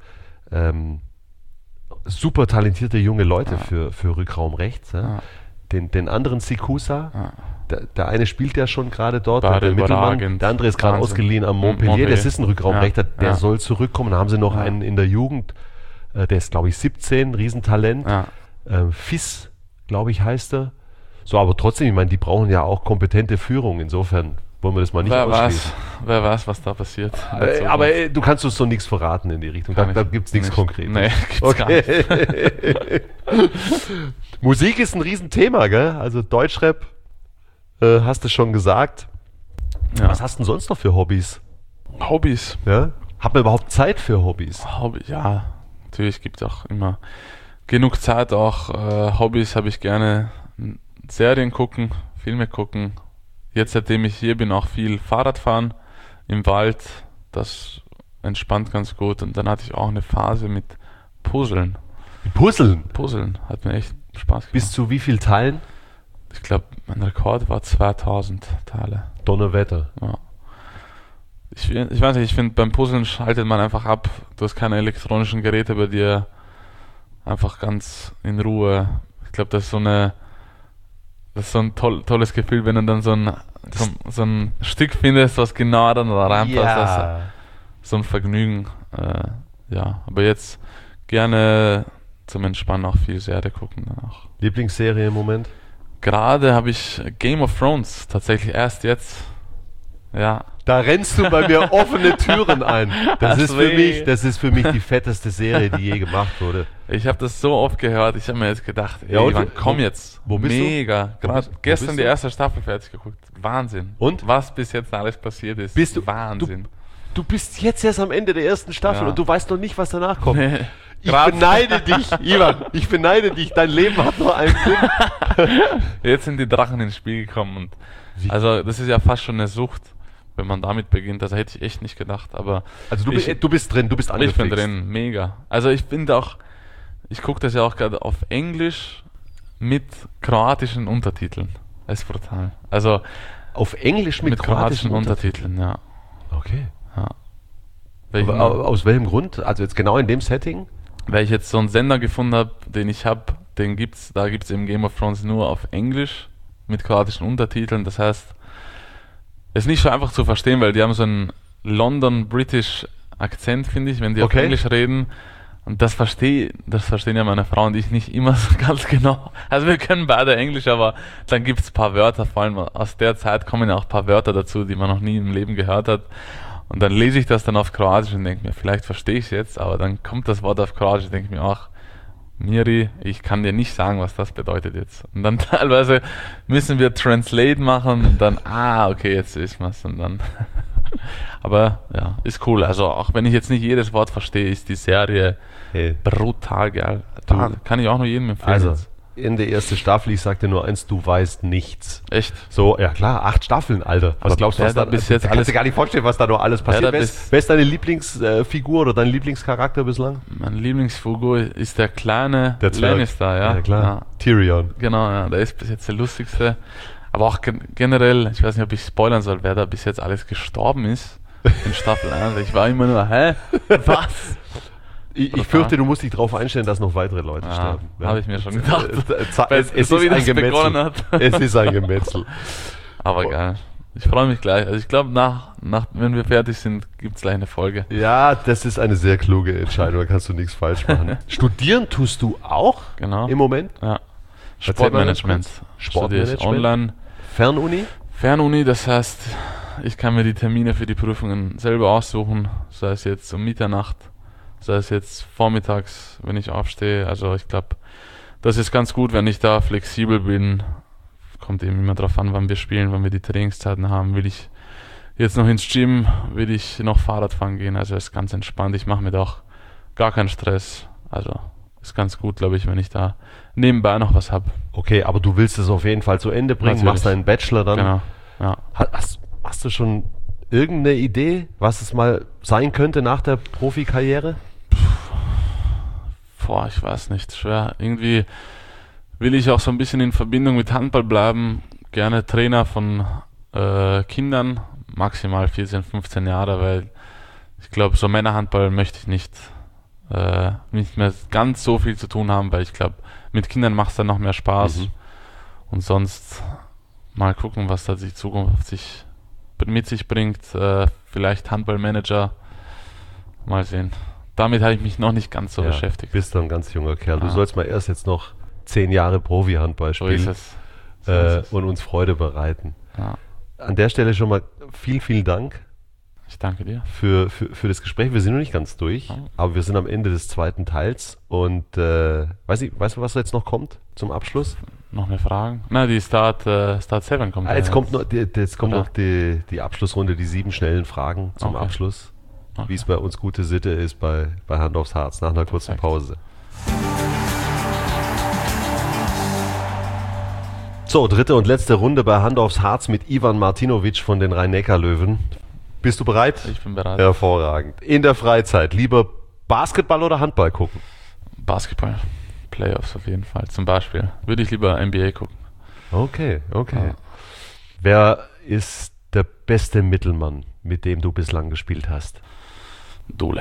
super talentierte junge Leute für Rückraum rechts. Ja. Den anderen Sikusa, der eine spielt ja schon gerade dort, der Mittelmann. Der andere ist gerade ausgeliehen am Montpellier. Das ist ein Rückraumrechter, der soll zurückkommen. Da haben sie noch einen in der Jugend, der ist glaube ich 17, Riesentalent. Fiss, glaube ich, heißt er. So, aber trotzdem, ich meine, die brauchen ja auch kompetente Führung. Insofern wollen wir das mal nicht ausschließen. Wer weiß, was da passiert. Aber du kannst uns so nichts verraten in die Richtung. Da gibt es nichts Konkretes. Nee, gibt's gar nicht. Musik ist ein Riesenthema, gell? Also Deutschrap, hast du schon gesagt. Ja. Was hast du denn sonst noch für Hobbys? Hobbys? Ja? Hat man überhaupt Zeit für Hobbys? Ja, natürlich gibt es auch immer genug Zeit. Auch Hobbys habe ich gerne. Serien gucken, Filme gucken. Jetzt, seitdem ich hier bin, auch viel Fahrrad fahren im Wald. Das entspannt ganz gut. Und dann hatte ich auch eine Phase mit Puzzeln. Puzzeln hat mir echt Spaß gemacht. Bis zu wie viel Teilen? Ich glaube, mein Rekord war 2000 Teile. Donnerwetter. Ja. Ich weiß nicht, ich finde, beim Puzzeln schaltet man einfach ab. Du hast keine elektronischen Geräte bei dir. Einfach ganz in Ruhe. Ich glaube, das ist so ein tolles Gefühl, wenn du dann so ein Stück findest, was genau dann da reinpasst. Ja. So ein Vergnügen. Aber jetzt gerne zum Entspannen auch viel Serie gucken. Dann auch. Lieblingsserie im Moment? Gerade habe ich Game of Thrones tatsächlich erst jetzt. Ja. Da rennst du bei mir offene Türen ein. Das ist für mich die fetteste Serie, die je gemacht wurde. Ich habe das so oft gehört, ich habe mir jetzt gedacht, komm jetzt. Wo bist Mega. du? Gerade gestern die erste Staffel fertig geguckt. Wahnsinn. Und? Was bis jetzt alles passiert ist. Wahnsinn. Du bist jetzt erst am Ende der ersten Staffel und du weißt noch nicht, was danach kommt. Nee. Ich beneide dich, Ivan. Ich beneide dich. Dein Leben hat nur einen Sinn. Jetzt sind die Drachen ins Spiel gekommen. Und also das ist ja fast schon eine Sucht, wenn man damit beginnt. Das hätte ich echt nicht gedacht. Aber also du bist drin, du bist angefixt. Ich bin drin, mega. Also ich gucke das ja auch gerade auf Englisch mit kroatischen Untertiteln. Das ist brutal. Also auf Englisch mit kroatischen Untertiteln? Ja. Okay. Ja. Aus welchem Grund? Also jetzt genau in dem Setting? Weil ich jetzt so einen Sender gefunden habe, da gibt es eben Game of Thrones nur auf Englisch mit kroatischen Untertiteln. Das heißt, es ist nicht so einfach zu verstehen, weil die haben so einen London-British Akzent, finde ich, wenn die auf Englisch reden. Und das verstehen ja meine Frau und ich nicht immer so ganz genau. Also wir können beide Englisch, aber dann gibt es ein paar Wörter, vor allem aus der Zeit kommen ja auch ein paar Wörter dazu, die man noch nie im Leben gehört hat. Und dann lese ich das dann auf Kroatisch und denke mir, vielleicht verstehe ich es jetzt, aber dann kommt das Wort auf Kroatisch und denke mir auch, Miri, ich kann dir nicht sagen, was das bedeutet jetzt. Und dann teilweise müssen wir Translate machen und dann, okay, jetzt ist was und dann. Aber ja, ist cool. Also auch wenn ich jetzt nicht jedes Wort verstehe, ist die Serie brutal geil. Kann ich auch nur jedem empfehlen. Also in der ersten Staffel, ich sagte nur eins, du weißt nichts. Echt? So, ja klar, 8 Staffeln, Alter. Was glaubst du, was da bis jetzt kannst du gar nicht vorstellen, was da noch alles passiert. Wer ist deine Lieblingsfigur oder dein Lieblingscharakter bislang? Meine Lieblingsfigur ist der kleine Lannister, ja. Ja, klar. Ja. Tyrion. Genau, ja, der ist bis jetzt der lustigste. Aber auch generell, ich weiß nicht, ob ich spoilern soll, wer da bis jetzt alles gestorben ist in Staffel 1. Ich war immer nur, was? Ich fürchte, du musst dich darauf einstellen, dass noch weitere Leute sterben. Ja. Habe ich mir schon gedacht. Es so ist wie ein das Gemetzel. begonnen hat. Es ist ein Gemetzel. Aber geil. Ich freue mich gleich. Also ich glaube, wenn wir fertig sind, gibt es gleich eine Folge. Ja, das ist eine sehr kluge Entscheidung. Da kannst du nichts falsch machen. Studieren tust du auch im Moment? Ja. Sportmanagement. Sportmanagement. Online. Fernuni? Fernuni, das heißt, ich kann mir die Termine für die Prüfungen selber aussuchen, sei es jetzt um Mitternacht, sei es jetzt vormittags, wenn ich aufstehe. Also ich glaube, das ist ganz gut, wenn ich da flexibel bin. Kommt eben immer darauf an, wann wir spielen, wann wir die Trainingszeiten haben. Will ich jetzt noch ins Gym, will ich noch Fahrrad fahren gehen. Also ist ganz entspannt. Ich mache mir da auch gar keinen Stress. Also ist ganz gut, glaube ich, wenn ich da nebenbei noch was habe. Okay, aber du willst es auf jeden Fall zu Ende bringen, machst deinen Bachelor dann. Genau, ja. Hast du schon irgendeine Idee, was es mal sein könnte nach der Profikarriere? Ich weiß nicht, schwer. Irgendwie will ich auch so ein bisschen in Verbindung mit Handball bleiben. Gerne Trainer von Kindern, maximal 14, 15 Jahre, weil ich glaube, so Männerhandball möchte ich nicht mehr ganz so viel zu tun haben, weil ich glaube, mit Kindern macht es dann noch mehr Spaß. Und sonst mal gucken, was da die Zukunft mit sich bringt. Vielleicht Handballmanager. Mal sehen. Damit habe ich mich noch nicht ganz so beschäftigt. Bist du ein ganz junger Kerl. Du sollst mal erst jetzt noch 10 Jahre Profi-Handball spielen. So ist es. Und uns Freude bereiten. Ja. An der Stelle schon mal vielen Dank. Ich danke dir. Für das Gespräch. Wir sind noch nicht ganz durch, aber wir sind am Ende des zweiten Teils. Und weißt du, was jetzt noch kommt zum Abschluss? Noch eine Frage? Na, die Start 7 kommt. Jetzt kommt noch die Abschlussrunde, die 7 schnellen Fragen zum Abschluss. wie es bei uns gute Sitte ist bei Hand aufs Harz, nach einer kurzen Pause. So, dritte und letzte Runde bei Hand aufs Harz mit Ivan Martinovic von den Rhein-Neckar-Löwen. Bist du bereit? Ich bin bereit. Hervorragend. In der Freizeit lieber Basketball oder Handball gucken? Basketball. Playoffs auf jeden Fall. Zum Beispiel. Würde ich lieber NBA gucken. Okay. Ja. Wer ist der beste Mittelmann, mit dem du bislang gespielt hast? Dule.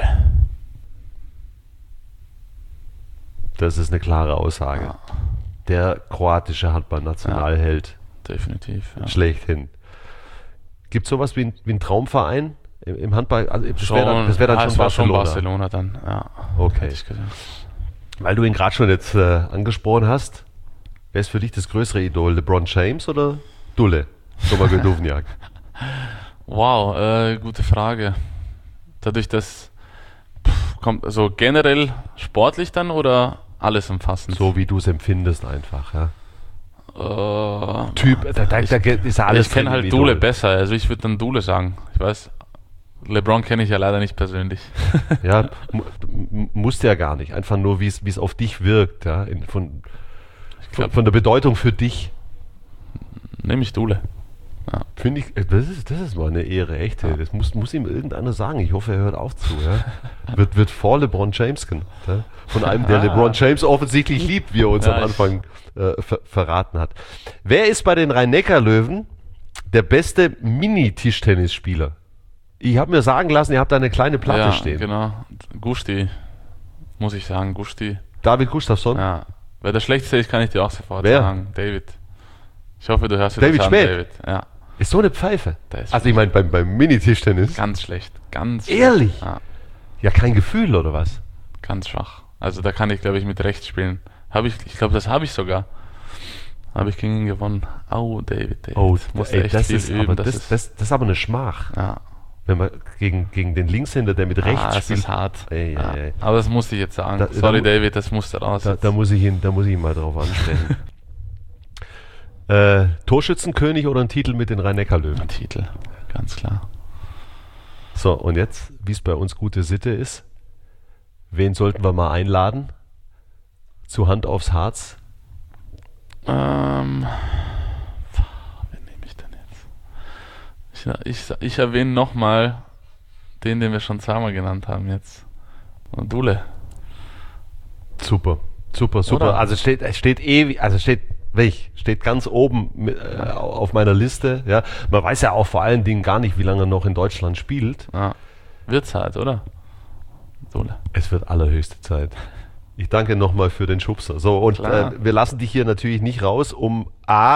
Das ist eine klare Aussage. Ja. Der kroatische Handball-Nationalheld. Definitiv. Ja. Schlechthin. Gibt es sowas wie ein Traumverein im Handball? Also das wär dann schon Barcelona. Barcelona dann, ja. Okay. Hätte ich gesagt. Weil du ihn gerade schon jetzt angesprochen hast, wer ist für dich das größere Idol? LeBron James oder Dule? Duvnjak? Wow, gute Frage. Dadurch, dass kommt also generell sportlich dann oder alles umfassend? So wie du es empfindest einfach, ja. Typ, da ist ja alles. Ich kenne halt Dule besser, also ich würde dann Dule sagen. Ich weiß, LeBron kenne ich ja leider nicht persönlich. Ja, musst ja gar nicht. Einfach nur, wie es auf dich wirkt, ja. Von der Bedeutung für dich. Nehme ich Dule. Ja. Finde ich, das ist mal eine Ehre, echt. Ja. Das muss ihm irgendeiner sagen. Ich hoffe, er hört auch zu. Ja. wird vor LeBron James genannt. Ja. Von einem, der LeBron James offensichtlich liebt, wie er uns am Anfang verraten hat. Wer ist bei den Rhein-Neckar-Löwen der beste Mini-Tischtennisspieler? Ich habe mir sagen lassen, ihr habt da eine kleine Platte stehen. Genau. Gusti, muss ich sagen. Gusti. David Gustafsson? Ja. Wer der schlechteste ist, kann ich dir auch sofort sagen. David. Ich hoffe, du hörst David das an, Schmidt. David. Ja. Ist so eine Pfeife. Also ich meine, beim Mini-Tischtennis. Ganz schlecht. Ehrlich? Ja, kein Gefühl, oder was? Ganz schwach. Also da kann ich, glaube ich, mit rechts spielen. Ich glaube, das habe ich sogar. Habe ich gegen ihn gewonnen. David. Das ist aber eine Schmach. Ja. Wenn man gegen den Linkshänder, der mit rechts spielt. Das ist hart. Aber das musste ich jetzt sagen. Sorry, David, das musste raus. Da muss ich ihn mal drauf ansprechen. Torschützenkönig oder ein Titel mit den Rhein-Neckar-Löwen? Ein Titel, ganz klar. So, und jetzt, wie es bei uns gute Sitte ist, wen sollten wir mal einladen? Zu Hand aufs Harz? Wen nehme ich denn jetzt? Ich erwähne nochmal den wir schon zweimal genannt haben jetzt. Und Dule. Super. Oder? Also steht ganz oben auf meiner Liste. Ja. Man weiß ja auch vor allen Dingen gar nicht, wie lange er noch in Deutschland spielt. Ja. Wird Zeit, oder? Dule. Es wird allerhöchste Zeit. Ich danke nochmal für den Schubser. So, und wir lassen dich hier natürlich nicht raus, um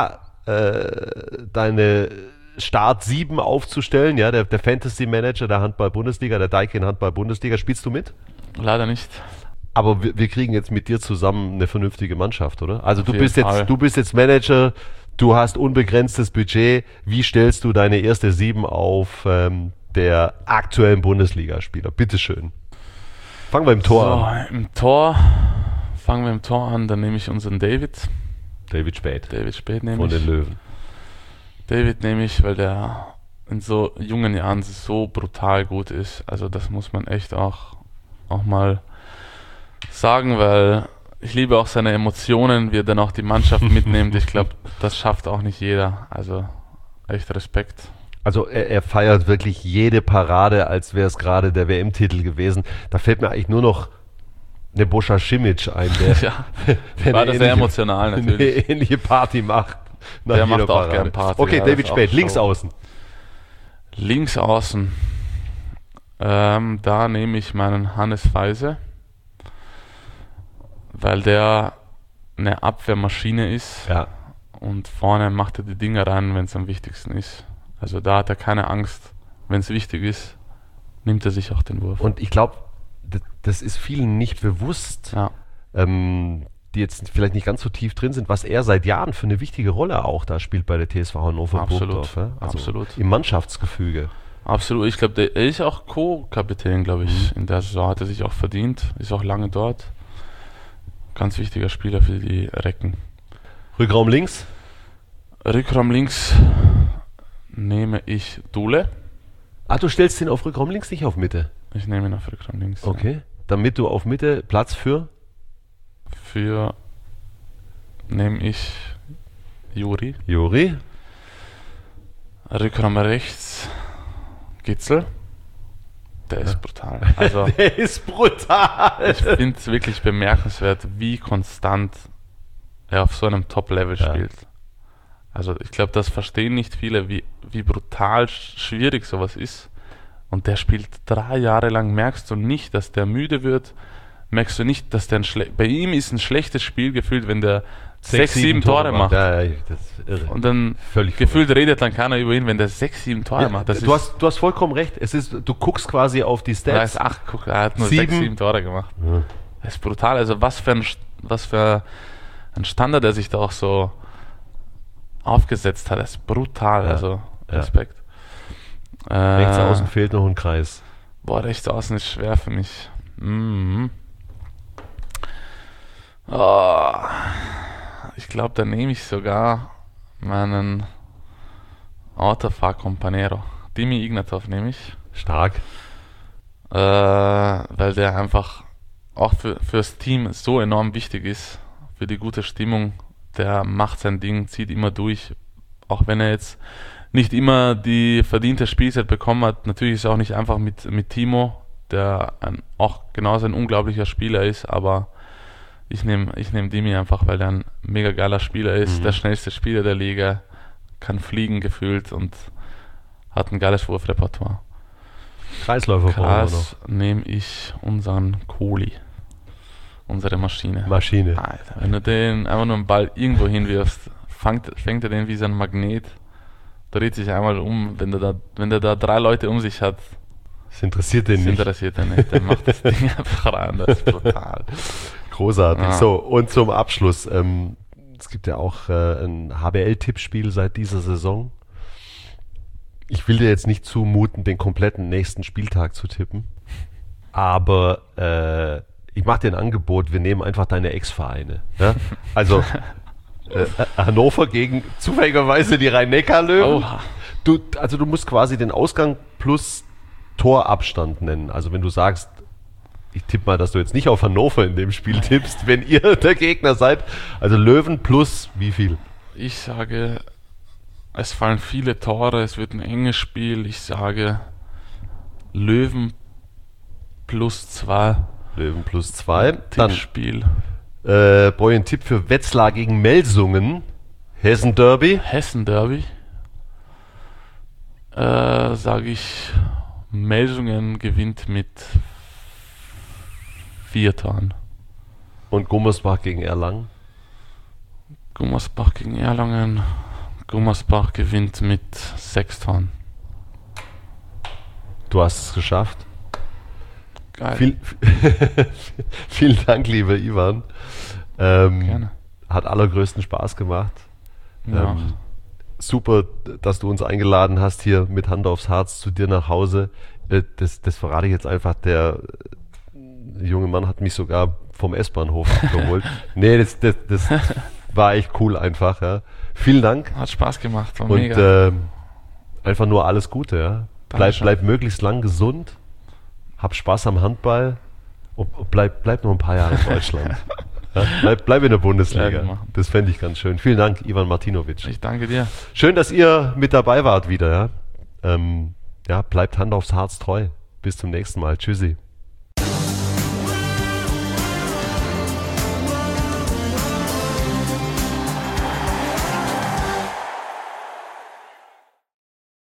deine Start 7 aufzustellen, ja, der Fantasy Manager der Handball-Bundesliga, der Daikin Handball-Bundesliga. Spielst du mit? Leider nicht. Aber wir kriegen jetzt mit dir zusammen eine vernünftige Mannschaft, oder? Also du bist jetzt Manager, du hast unbegrenztes Budget. Wie stellst du deine erste 7 auf der aktuellen Bundesligaspieler? Bitteschön. Fangen wir im Tor an. Fangen wir im Tor an, dann nehme ich unseren David. David Späth nehme ich. Von den Löwen. David nehme ich, weil der in so jungen Jahren so brutal gut ist. Also das muss man echt auch mal sagen, weil ich liebe auch seine Emotionen, wie er dann auch die Mannschaft mitnimmt. Ich glaube, das schafft auch nicht jeder. Also echt Respekt. Also er feiert wirklich jede Parade, als wäre es gerade der WM-Titel gewesen. Da fällt mir eigentlich nur noch Nebojša Šimić ein, der war das sehr emotional natürlich. Eine ähnliche Party macht. Der macht auch gerne Party. Okay, David Späth, links außen. Links außen. Da nehme ich meinen Hannes Feise, weil der eine Abwehrmaschine ist. Ja. Und vorne macht er die Dinge rein, wenn es am wichtigsten ist. Also da hat er keine Angst. Wenn es wichtig ist, nimmt er sich auch den Wurf. Und ich glaube, das ist vielen nicht bewusst, die jetzt vielleicht nicht ganz so tief drin sind, was er seit Jahren für eine wichtige Rolle auch da spielt bei der TSV Hannover Burgdorf. Ja? Also absolut. Im Mannschaftsgefüge. Absolut. Ich glaube, er ist auch Co-Kapitän, glaube ich. In der Saison hat er sich auch verdient. Ist auch lange dort. Ganz wichtiger Spieler für die Recken. Rückraum links? Rückraum links nehme ich Dule. Du stellst den auf Rückraum links, nicht auf Mitte? Ich nehme ihn auf Rückraum links. Okay. Ja. Damit du auf Mitte Platz für nehme ich Juri. Rückraum rechts Gitzel. Der ist brutal. Also, der ist brutal. Ich finde es wirklich bemerkenswert, wie konstant er auf so einem Top-Level spielt. Also ich glaube, das verstehen nicht viele, wie brutal schwierig sowas ist. Und der spielt 3 Jahre lang, merkst du nicht, dass der müde wird, merkst du nicht, dass der bei ihm ist ein schlechtes Spiel gefühlt, wenn der 6-7 Tore macht. Ja, das ist irre. Und dann völlig gefühlt verrückt. Redet dann keiner über ihn, wenn der 6-7 Tore macht. Du hast vollkommen recht. Du guckst quasi auf die Stats. Er hat nur 6-7 Tore gemacht. Ja. Das ist brutal. Also was für ein Standard, der sich da auch so aufgesetzt hat. Das ist brutal. Also Respekt. Rechts außen fehlt noch ein Kreis. Rechts außen ist schwer für mich. Ich glaube, da nehme ich sogar meinen Autofahr-Companero. Dimi Ignatov nehme ich. Stark. Weil der einfach auch fürs Team so enorm wichtig ist. Für die gute Stimmung. Der macht sein Ding, zieht immer durch. Auch wenn er jetzt nicht immer die verdiente Spielzeit bekommen hat. Natürlich ist es auch nicht einfach mit Timo, der auch genauso ein unglaublicher Spieler ist, aber ich nehm Dimi einfach, weil er ein mega geiler Spieler ist, der schnellste Spieler der Liga, kann fliegen gefühlt und hat ein geiles Wurfrepertoire. Kreisläufer Kreis nehme ich unseren Kohli. Unsere Maschine. Alter, wenn du den einfach nur einen Ball irgendwo hinwirfst, fängt er den wie so ein Magnet, dreht sich einmal um, wenn der da 3 Leute um sich hat. Das interessiert den nicht. Der macht das Ding einfach rein, das ist brutal. Großartig. Ja. So, und zum Abschluss, es gibt ja auch ein HBL-Tippspiel seit dieser Saison. Ich will dir jetzt nicht zumuten, den kompletten nächsten Spieltag zu tippen, aber ich mache dir ein Angebot, wir nehmen einfach deine Ex-Vereine. Ja? Also Hannover gegen zufälligerweise die Rhein-Neckar-Löwen. Du musst quasi den Ausgang plus Torabstand nennen. Also wenn du sagst, ich tippe mal, dass du jetzt nicht auf Hannover in dem Spiel tippst, wenn ihr der Gegner seid. Also Löwen plus wie viel? Ich sage, es fallen viele Tore, es wird ein enges Spiel. Ich sage Löwen plus 2. Löwen plus 2. Tippspiel. Brauche ich einen Tipp für Wetzlar gegen Melsungen. Hessen-Derby. Sage ich, Melsungen gewinnt mit 4 Toren. Und Gummersbach gegen Erlangen? Gummersbach gegen Erlangen. Gummersbach gewinnt mit 6 Toren. Du hast es geschafft. Geil. Vielen Dank, lieber Ivan. Gerne. Hat allergrößten Spaß gemacht. Ja. Super, dass du uns eingeladen hast hier mit Hand aufs Herz zu dir nach Hause. Das verrate ich jetzt einfach. Der junge Mann hat mich sogar vom S-Bahnhof abgeholt. Nee, das war echt cool einfach. Ja. Vielen Dank. Hat Spaß gemacht. War mega. Einfach nur alles Gute. Ja. Bleib möglichst lang gesund. Hab Spaß am Handball und bleib noch ein paar Jahre in Deutschland. Ja, bleib in der Bundesliga. Das fände ich ganz schön. Vielen Dank, Ivan Martinovic. Ich danke dir. Schön, dass ihr mit dabei wart wieder. Ja, bleibt Hand aufs Herz treu. Bis zum nächsten Mal. Tschüssi.